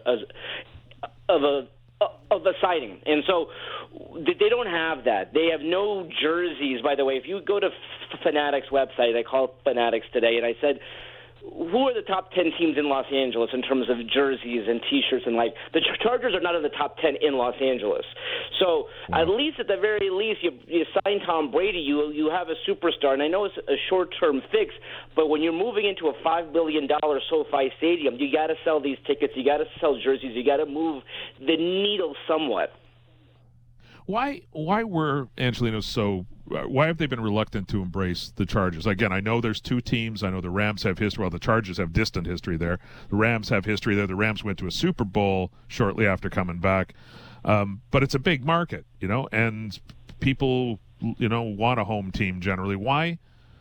of a of a signing. And so they don't have that. They have no jerseys. By the way, if you go to Fanatics website, I called Fanatics today, and I said, who are the top ten teams in Los Angeles in terms of jerseys and T-shirts and like the Chargers are not in the top ten in Los Angeles. So wow. At least at the very least, you, you sign Tom Brady, you you have a superstar, and I know it's a short-term fix, but when you're moving into a five billion dollars SoFi Stadium, you got to sell these tickets, you got to sell jerseys, you got to move the needle somewhat. Why why were Angelenos so uh, why have they been reluctant to embrace the Chargers? Again, I know there's two teams. I know the Rams have history. Well, the Chargers have distant history there. The Rams have history there. The Rams went to a Super Bowl shortly after coming back. Um, but it's a big market, you know, and people, you know, want a home team generally. Why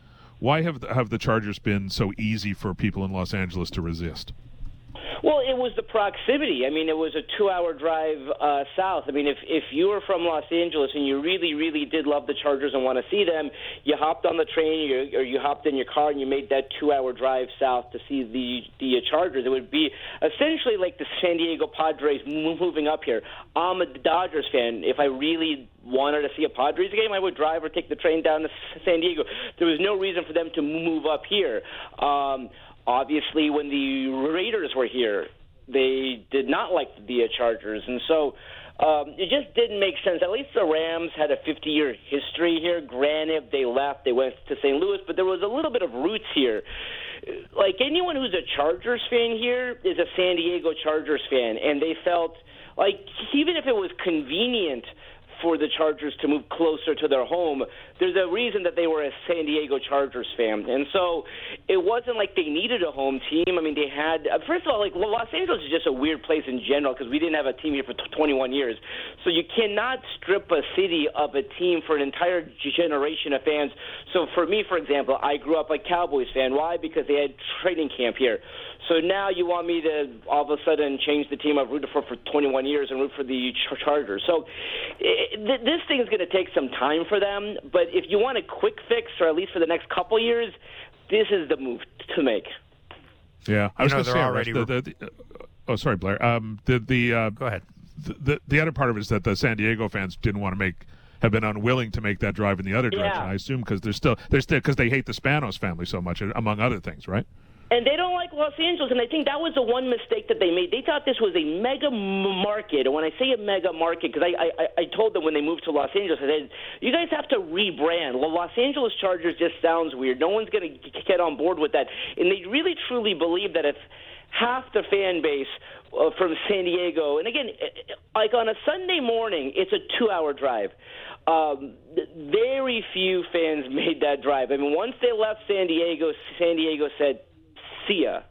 why have have the Chargers been so easy for people in Los Angeles to resist? Well, it was the proximity. I mean, it was a two-hour drive uh, south. I mean, if if you were from Los Angeles and you really, really did love the Chargers and want to see them, you hopped on the train you, or you hopped in your car and you made that two-hour drive south to see the the Chargers. It would be essentially like the San Diego Padres moving up here. I'm a Dodgers fan. If I really wanted to see a Padres game, I would drive or take the train down to San Diego. There was no reason for them to move up here. Um, Obviously, when the Raiders were here, they did not like the Chargers, and so um, it just didn't make sense. At least the Rams had a fifty-year history here. Granted, they left, they went to Saint Louis, but there was a little bit of roots here. Like anyone who's a Chargers fan here is a San Diego Chargers fan, and they felt like even if it was convenient for the Chargers to move closer to their home, there's a reason that they were a San Diego Chargers fan. And so it wasn't like they needed a home team. I mean, they had, uh, first of all, like Los Angeles is just a weird place in general because we didn't have a team here for twenty-one years. So you cannot strip a city of a team for an entire generation of fans. So for me, for example, I grew up a Cowboys fan. Why? Because they had training camp here. So now you want me to all of a sudden change the team I've rooted for for twenty-one years and root for the Char- Chargers. So it, th- this thing is going to take some time for them. But if you want a quick fix, or at least for the next couple years, this is the move to make. Yeah, I You was know, going to they're say, already Russ, the, the, the, oh, sorry, Blair. Um, the the uh, Go ahead. The, the the other part of it is that the San Diego fans didn't want to make. Have been unwilling to make that drive in the other direction. Yeah. I assume because they're still they're still because they hate the Spanos family so much, among other things, right? And they don't like Los Angeles, and I think that was the one mistake that they made. They thought this was a mega market, and when I say a mega market, because I, I, I told them when they moved to Los Angeles, I said, you guys have to rebrand. Well, Los Angeles Chargers just sounds weird. No one's going to get on board with that. And they really, truly believe that if half the fan base uh, from San Diego, and again, like on a Sunday morning, it's a two-hour drive. Um, very few fans made that drive. I mean, once they left San Diego, San Diego said, see ya.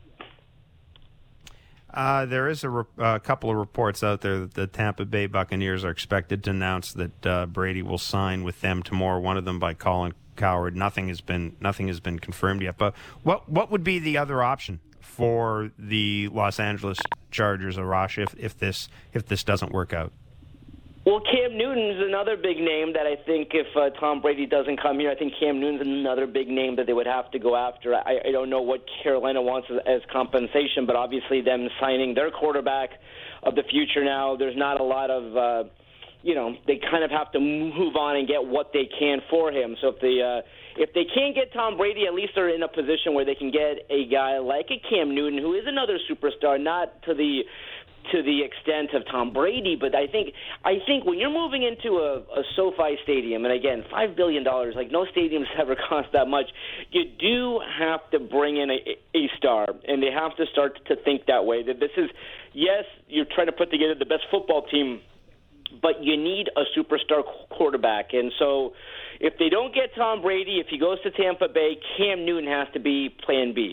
Uh, there is a re- uh, couple of reports out there that the Tampa Bay Buccaneers are expected to announce that uh, Brady will sign with them tomorrow. One of them by Colin Cowherd. Nothing has been nothing has been confirmed yet. But what what would be the other option for the Los Angeles Chargers, Arash, if if this if this doesn't work out? Well, Cam Newton's another big name that I think if uh, Tom Brady doesn't come here, I think Cam Newton's another big name that they would have to go after. I, I don't know what Carolina wants as, as compensation, but obviously them signing their quarterback of the future now, there's not a lot of, uh, you know, they kind of have to move on and get what they can for him. So if they, uh, if they can't get Tom Brady, at least they're in a position where they can get a guy like a Cam Newton, who is another superstar, not to the to the extent of Tom Brady, but I think I think when you're moving into a, a SoFi Stadium, and again, five billion dollars, like no stadium's ever cost that much, you do have to bring in a, a star, and they have to start to think that way, that this is, yes, you're trying to put together the best football team, but you need a superstar quarterback, and so if they don't get Tom Brady, if he goes to Tampa Bay, Cam Newton has to be plan B.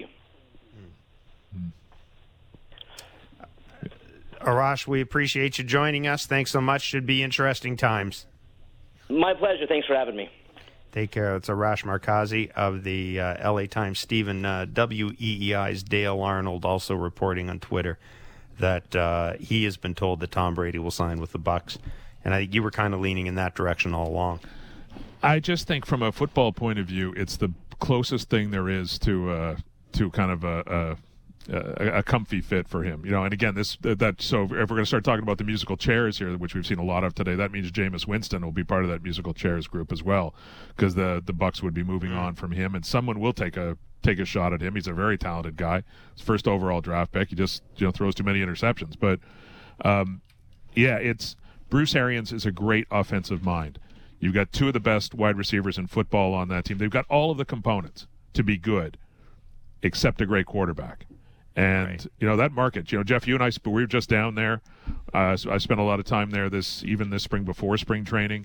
Arash, we appreciate you joining us. Thanks so much. Should be interesting times. My pleasure. Thanks for having me. Take care. It's Arash Markazi of the uh, L A Times. Stephen, uh, W E E I's Dale Arnold also reporting on Twitter that uh, he has been told that Tom Brady will sign with the Bucs. And I think you were kind of leaning in that direction all along. I just think from a football point of view, it's the closest thing there is to uh, to kind of a, a A, a comfy fit for him, you know. And again, this that so if we're going to start talking about the musical chairs here, which we've seen a lot of today, that means Jameis Winston will be part of that musical chairs group as well, because the the Bucs would be moving on from him, and someone will take a take a shot at him. He's a very talented guy. His first overall draft pick. He just you know throws too many interceptions, but um, yeah, it's Bruce Arians is a great offensive mind. You've got two of the best wide receivers in football on that team. They've got all of the components to be good, except a great quarterback. And, right. you know, that market, you know, Jeff, you and I, we were just down there. Uh, so I spent a lot of time there this, even this spring before spring training.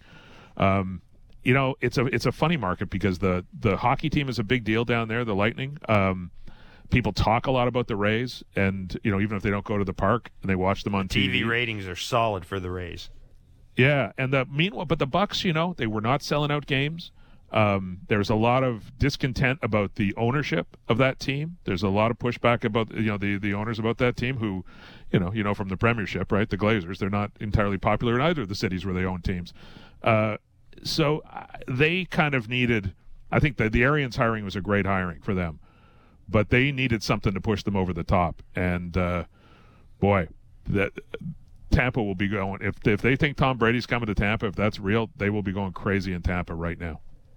Um, you know, it's a, it's a funny market because the, the hockey team is a big deal down there, the Lightning. Um, people talk a lot about the Rays, and, you know, even if they don't go to the park and they watch them on T V. T V. ratings are solid for the Rays. Yeah. And the meanwhile, but the Bucks, you know, they were not selling out games. Um, there's a lot of discontent about the ownership of that team. There's a lot of pushback about, you know, the, the owners about that team who, you know, you know, from the Premiership, right? The Glazers, they're not entirely popular in either of the cities where they own teams. Uh, so uh, they kind of needed, I think that the Arians hiring was a great hiring for them, but they needed something to push them over the top. And, uh, boy, that Tampa will be going, if, if they think Tom Brady's coming to Tampa, if that's real, they will be going crazy in Tampa right now.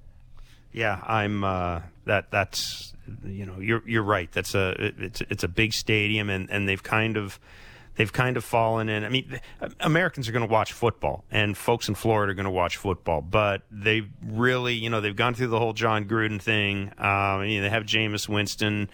Yeah, I'm. Uh, that that's you know you're you're right. That's a it's it's a big stadium, and, and they've kind of they've kind of fallen in. I mean, Americans are going to watch football, and folks in Florida are going to watch football, but they really you know they've gone through the whole John Gruden thing. Um, you know, they have Jameis Winston.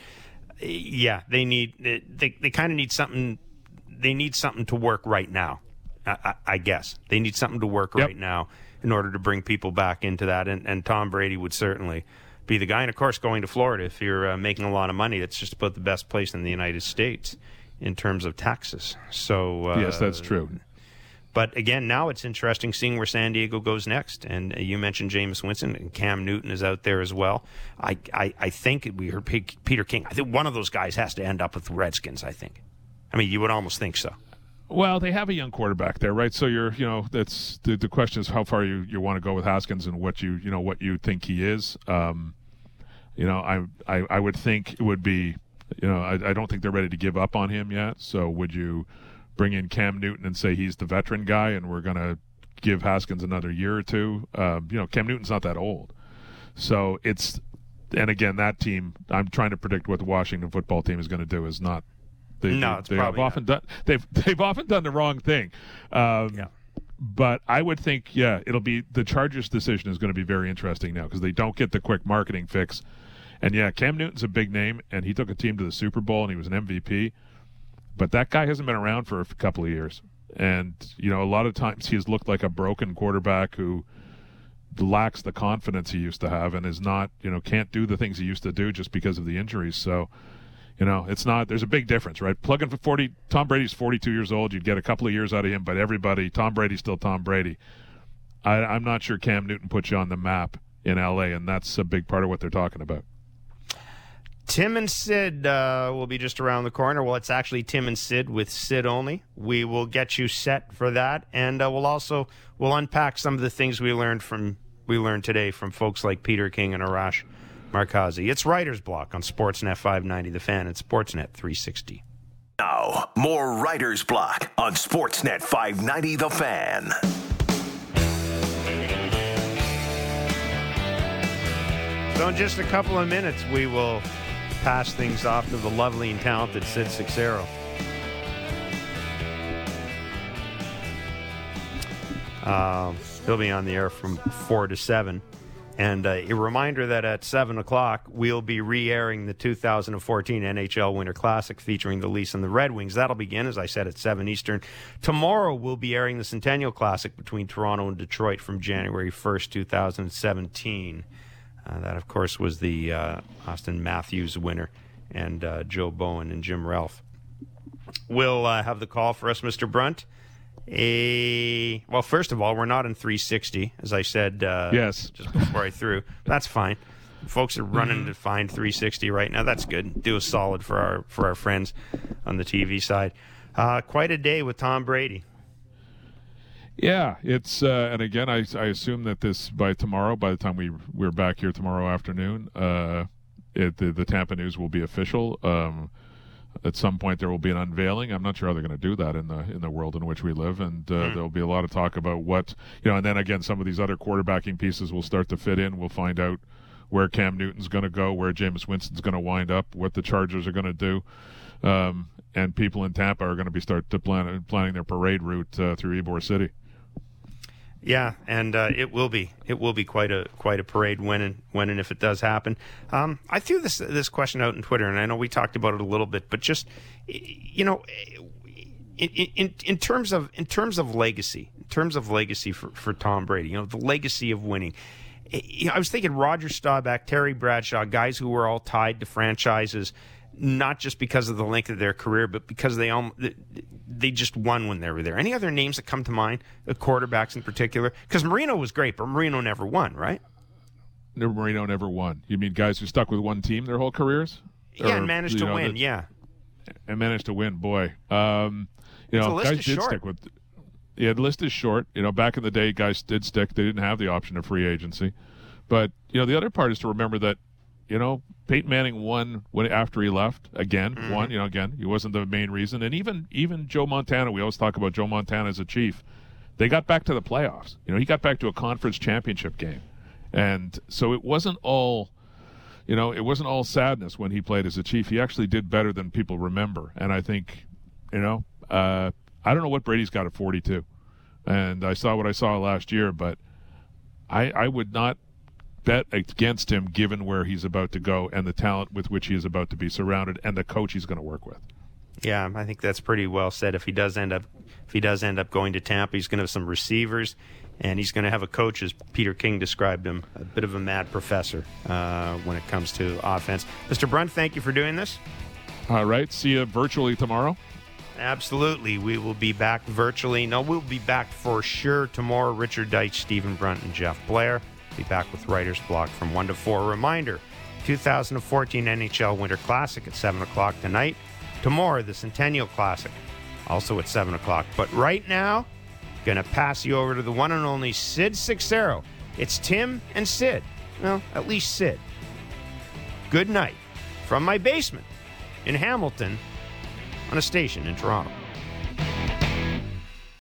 Yeah, they need they they kind of need something. They need something to work right now. I, I, I guess they need something to work yep. right now in order to bring people back into that. And, and Tom Brady would certainly be the guy. And, of course, going to Florida, if you're uh, making a lot of money, it's just about the best place in the United States in terms of taxes. So uh, yes, that's true. But, again, now it's interesting seeing where San Diego goes next. And uh, you mentioned Jameis Winston, and Cam Newton is out there as well. I, I, I think we heard P- Peter King. I think one of those guys has to end up with the Redskins, I think. I mean, you would almost think so. Well, they have a young quarterback there, right? So you're, you know, that's the, the question is how far you, you want to go with Haskins and what you, you know, what you think he is. Um, you know, I, I I would think it would be, you know, I, I don't think they're ready to give up on him yet. So would you bring in Cam Newton and say he's the veteran guy and we're going to give Haskins another year or two? Um, you know, Cam Newton's not that old. So it's, and again, that team, I'm trying to predict what the Washington football team is going to do is not. They, no, they, it's they probably have often not. done. They've they've often done the wrong thing. Um, yeah. But I would think, yeah, it'll be the Chargers' decision is going to be very interesting now because they don't get the quick marketing fix. And yeah, Cam Newton's a big name, and he took a team to the Super Bowl, and he was an M V P. But that guy hasn't been around for a couple of years, and you know, a lot of times he's looked like a broken quarterback who lacks the confidence he used to have, and is not, you know, can't do the things he used to do just because of the injuries. So. You know, it's not. There's a big difference, right? Plug in for forty. Tom Brady's forty-two years old. You'd get a couple of years out of him, but everybody, Tom Brady's still Tom Brady. I, I'm not sure Cam Newton puts you on the map in L A, and that's a big part of what they're talking about. Tim and Sid uh, will be just around the corner. Well, it's actually Tim and Sid with Sid only. We will get you set for that, and uh, we'll also we'll unpack some of the things we learned from we learned today from folks like Peter King and Arash Markazi. It's Writer's Block on Sportsnet five ninety The Fan and Sportsnet three sixty. Now, more Writer's Block on Sportsnet five ninety The Fan. So in just a couple of minutes, we will pass things off to the lovely and talented Sid Sixero. Uh, he'll be on the air from four to seven. And uh, a reminder that at seven o'clock, we'll be re-airing the two thousand fourteen N H L Winter Classic featuring the Leafs and the Red Wings. That'll begin, as I said, at seven Eastern. Tomorrow, we'll be airing the Centennial Classic between Toronto and Detroit from January first, twenty seventeen. Uh, that, of course, was the uh, Austin Matthews winner, and uh, Joe Bowen and Jim Ralph. We'll uh, have the call for us, Mister Brunt. A well, first of all, we're not in three sixty, as I said. Uh, yes, just before I threw. That's fine. Folks are running to find three sixty right now. That's good. Do a solid for our for our friends on the T V side. Uh, quite a day with Tom Brady. Yeah, it's uh, and again, I, I assume that this by tomorrow, by the time we we're back here tomorrow afternoon, uh, it, the the Tampa News will be official. Um, At some point, there will be an unveiling. I'm not sure how they're going to do that in the in the world in which we live, and uh, mm. there will be a lot of talk about what you know. And then again, some of these other quarterbacking pieces will start to fit in. We'll find out where Cam Newton's going to go, where Jameis Winston's going to wind up, what the Chargers are going to do, um, and people in Tampa are going to be start to plan planning their parade route uh, through Ybor City. Yeah, and uh, it will be it will be quite a quite a parade when and when and if it does happen. Um, I threw this this question out on Twitter, and I know we talked about it a little bit, but just you know, in in, in terms of in terms of legacy, in terms of legacy for, for Tom Brady, you know, the legacy of winning. You know, I was thinking Roger Staubach, Terry Bradshaw, guys who were all tied to franchises, not just because of the length of their career, but because they all, they just won when they were there. Any other names that come to mind, the quarterbacks in particular? Because Marino was great, but Marino never won, right? Marino never won. You mean guys who stuck with one team their whole careers? Yeah, or, and managed to know, win, the, yeah. And managed to win, boy. Um, you know, the list guys is did short. stick with... Yeah, the list is short. You know, back in the day, guys did stick. They didn't have the option of free agency. But, you know, the other part is to remember that, you know, Peyton Manning won when after he left. Again, mm-hmm. won, you know, again, he wasn't the main reason. And even even Joe Montana, we always talk about Joe Montana as a Chief. They got back to the playoffs. You know, he got back to a conference championship game. And so it wasn't all, you know, it wasn't all sadness when he played as a Chief. He actually did better than people remember. And I think, you know, uh, I don't know what Brady's got at forty-two. And I saw what I saw last year, but I, I would not bet against him given where he's about to go and the talent with which he is about to be surrounded and the coach he's going to work with. Yeah, I think that's pretty well said. If he does end up, if he does end up going to Tampa, he's going to have some receivers, and he's going to have a coach, as Peter King described him, a bit of a mad professor uh, when it comes to offense. Mister Brunt, thank you for doing this. All right, see you virtually tomorrow. Absolutely. We will be back virtually. No, we'll be back for sure tomorrow. Richard Deitch, Stephen Brunt, and Jeff Blair. Be back with Writer's Block from one to four. Reminder, two thousand fourteen N H L Winter Classic at seven o'clock tonight. Tomorrow, the Centennial Classic, also at seven o'clock. But right now, going to pass you over to the one and only Sid Sixero. It's Tim and Sid. Well, at least Sid. Good night from my basement in Hamilton on a station in Toronto.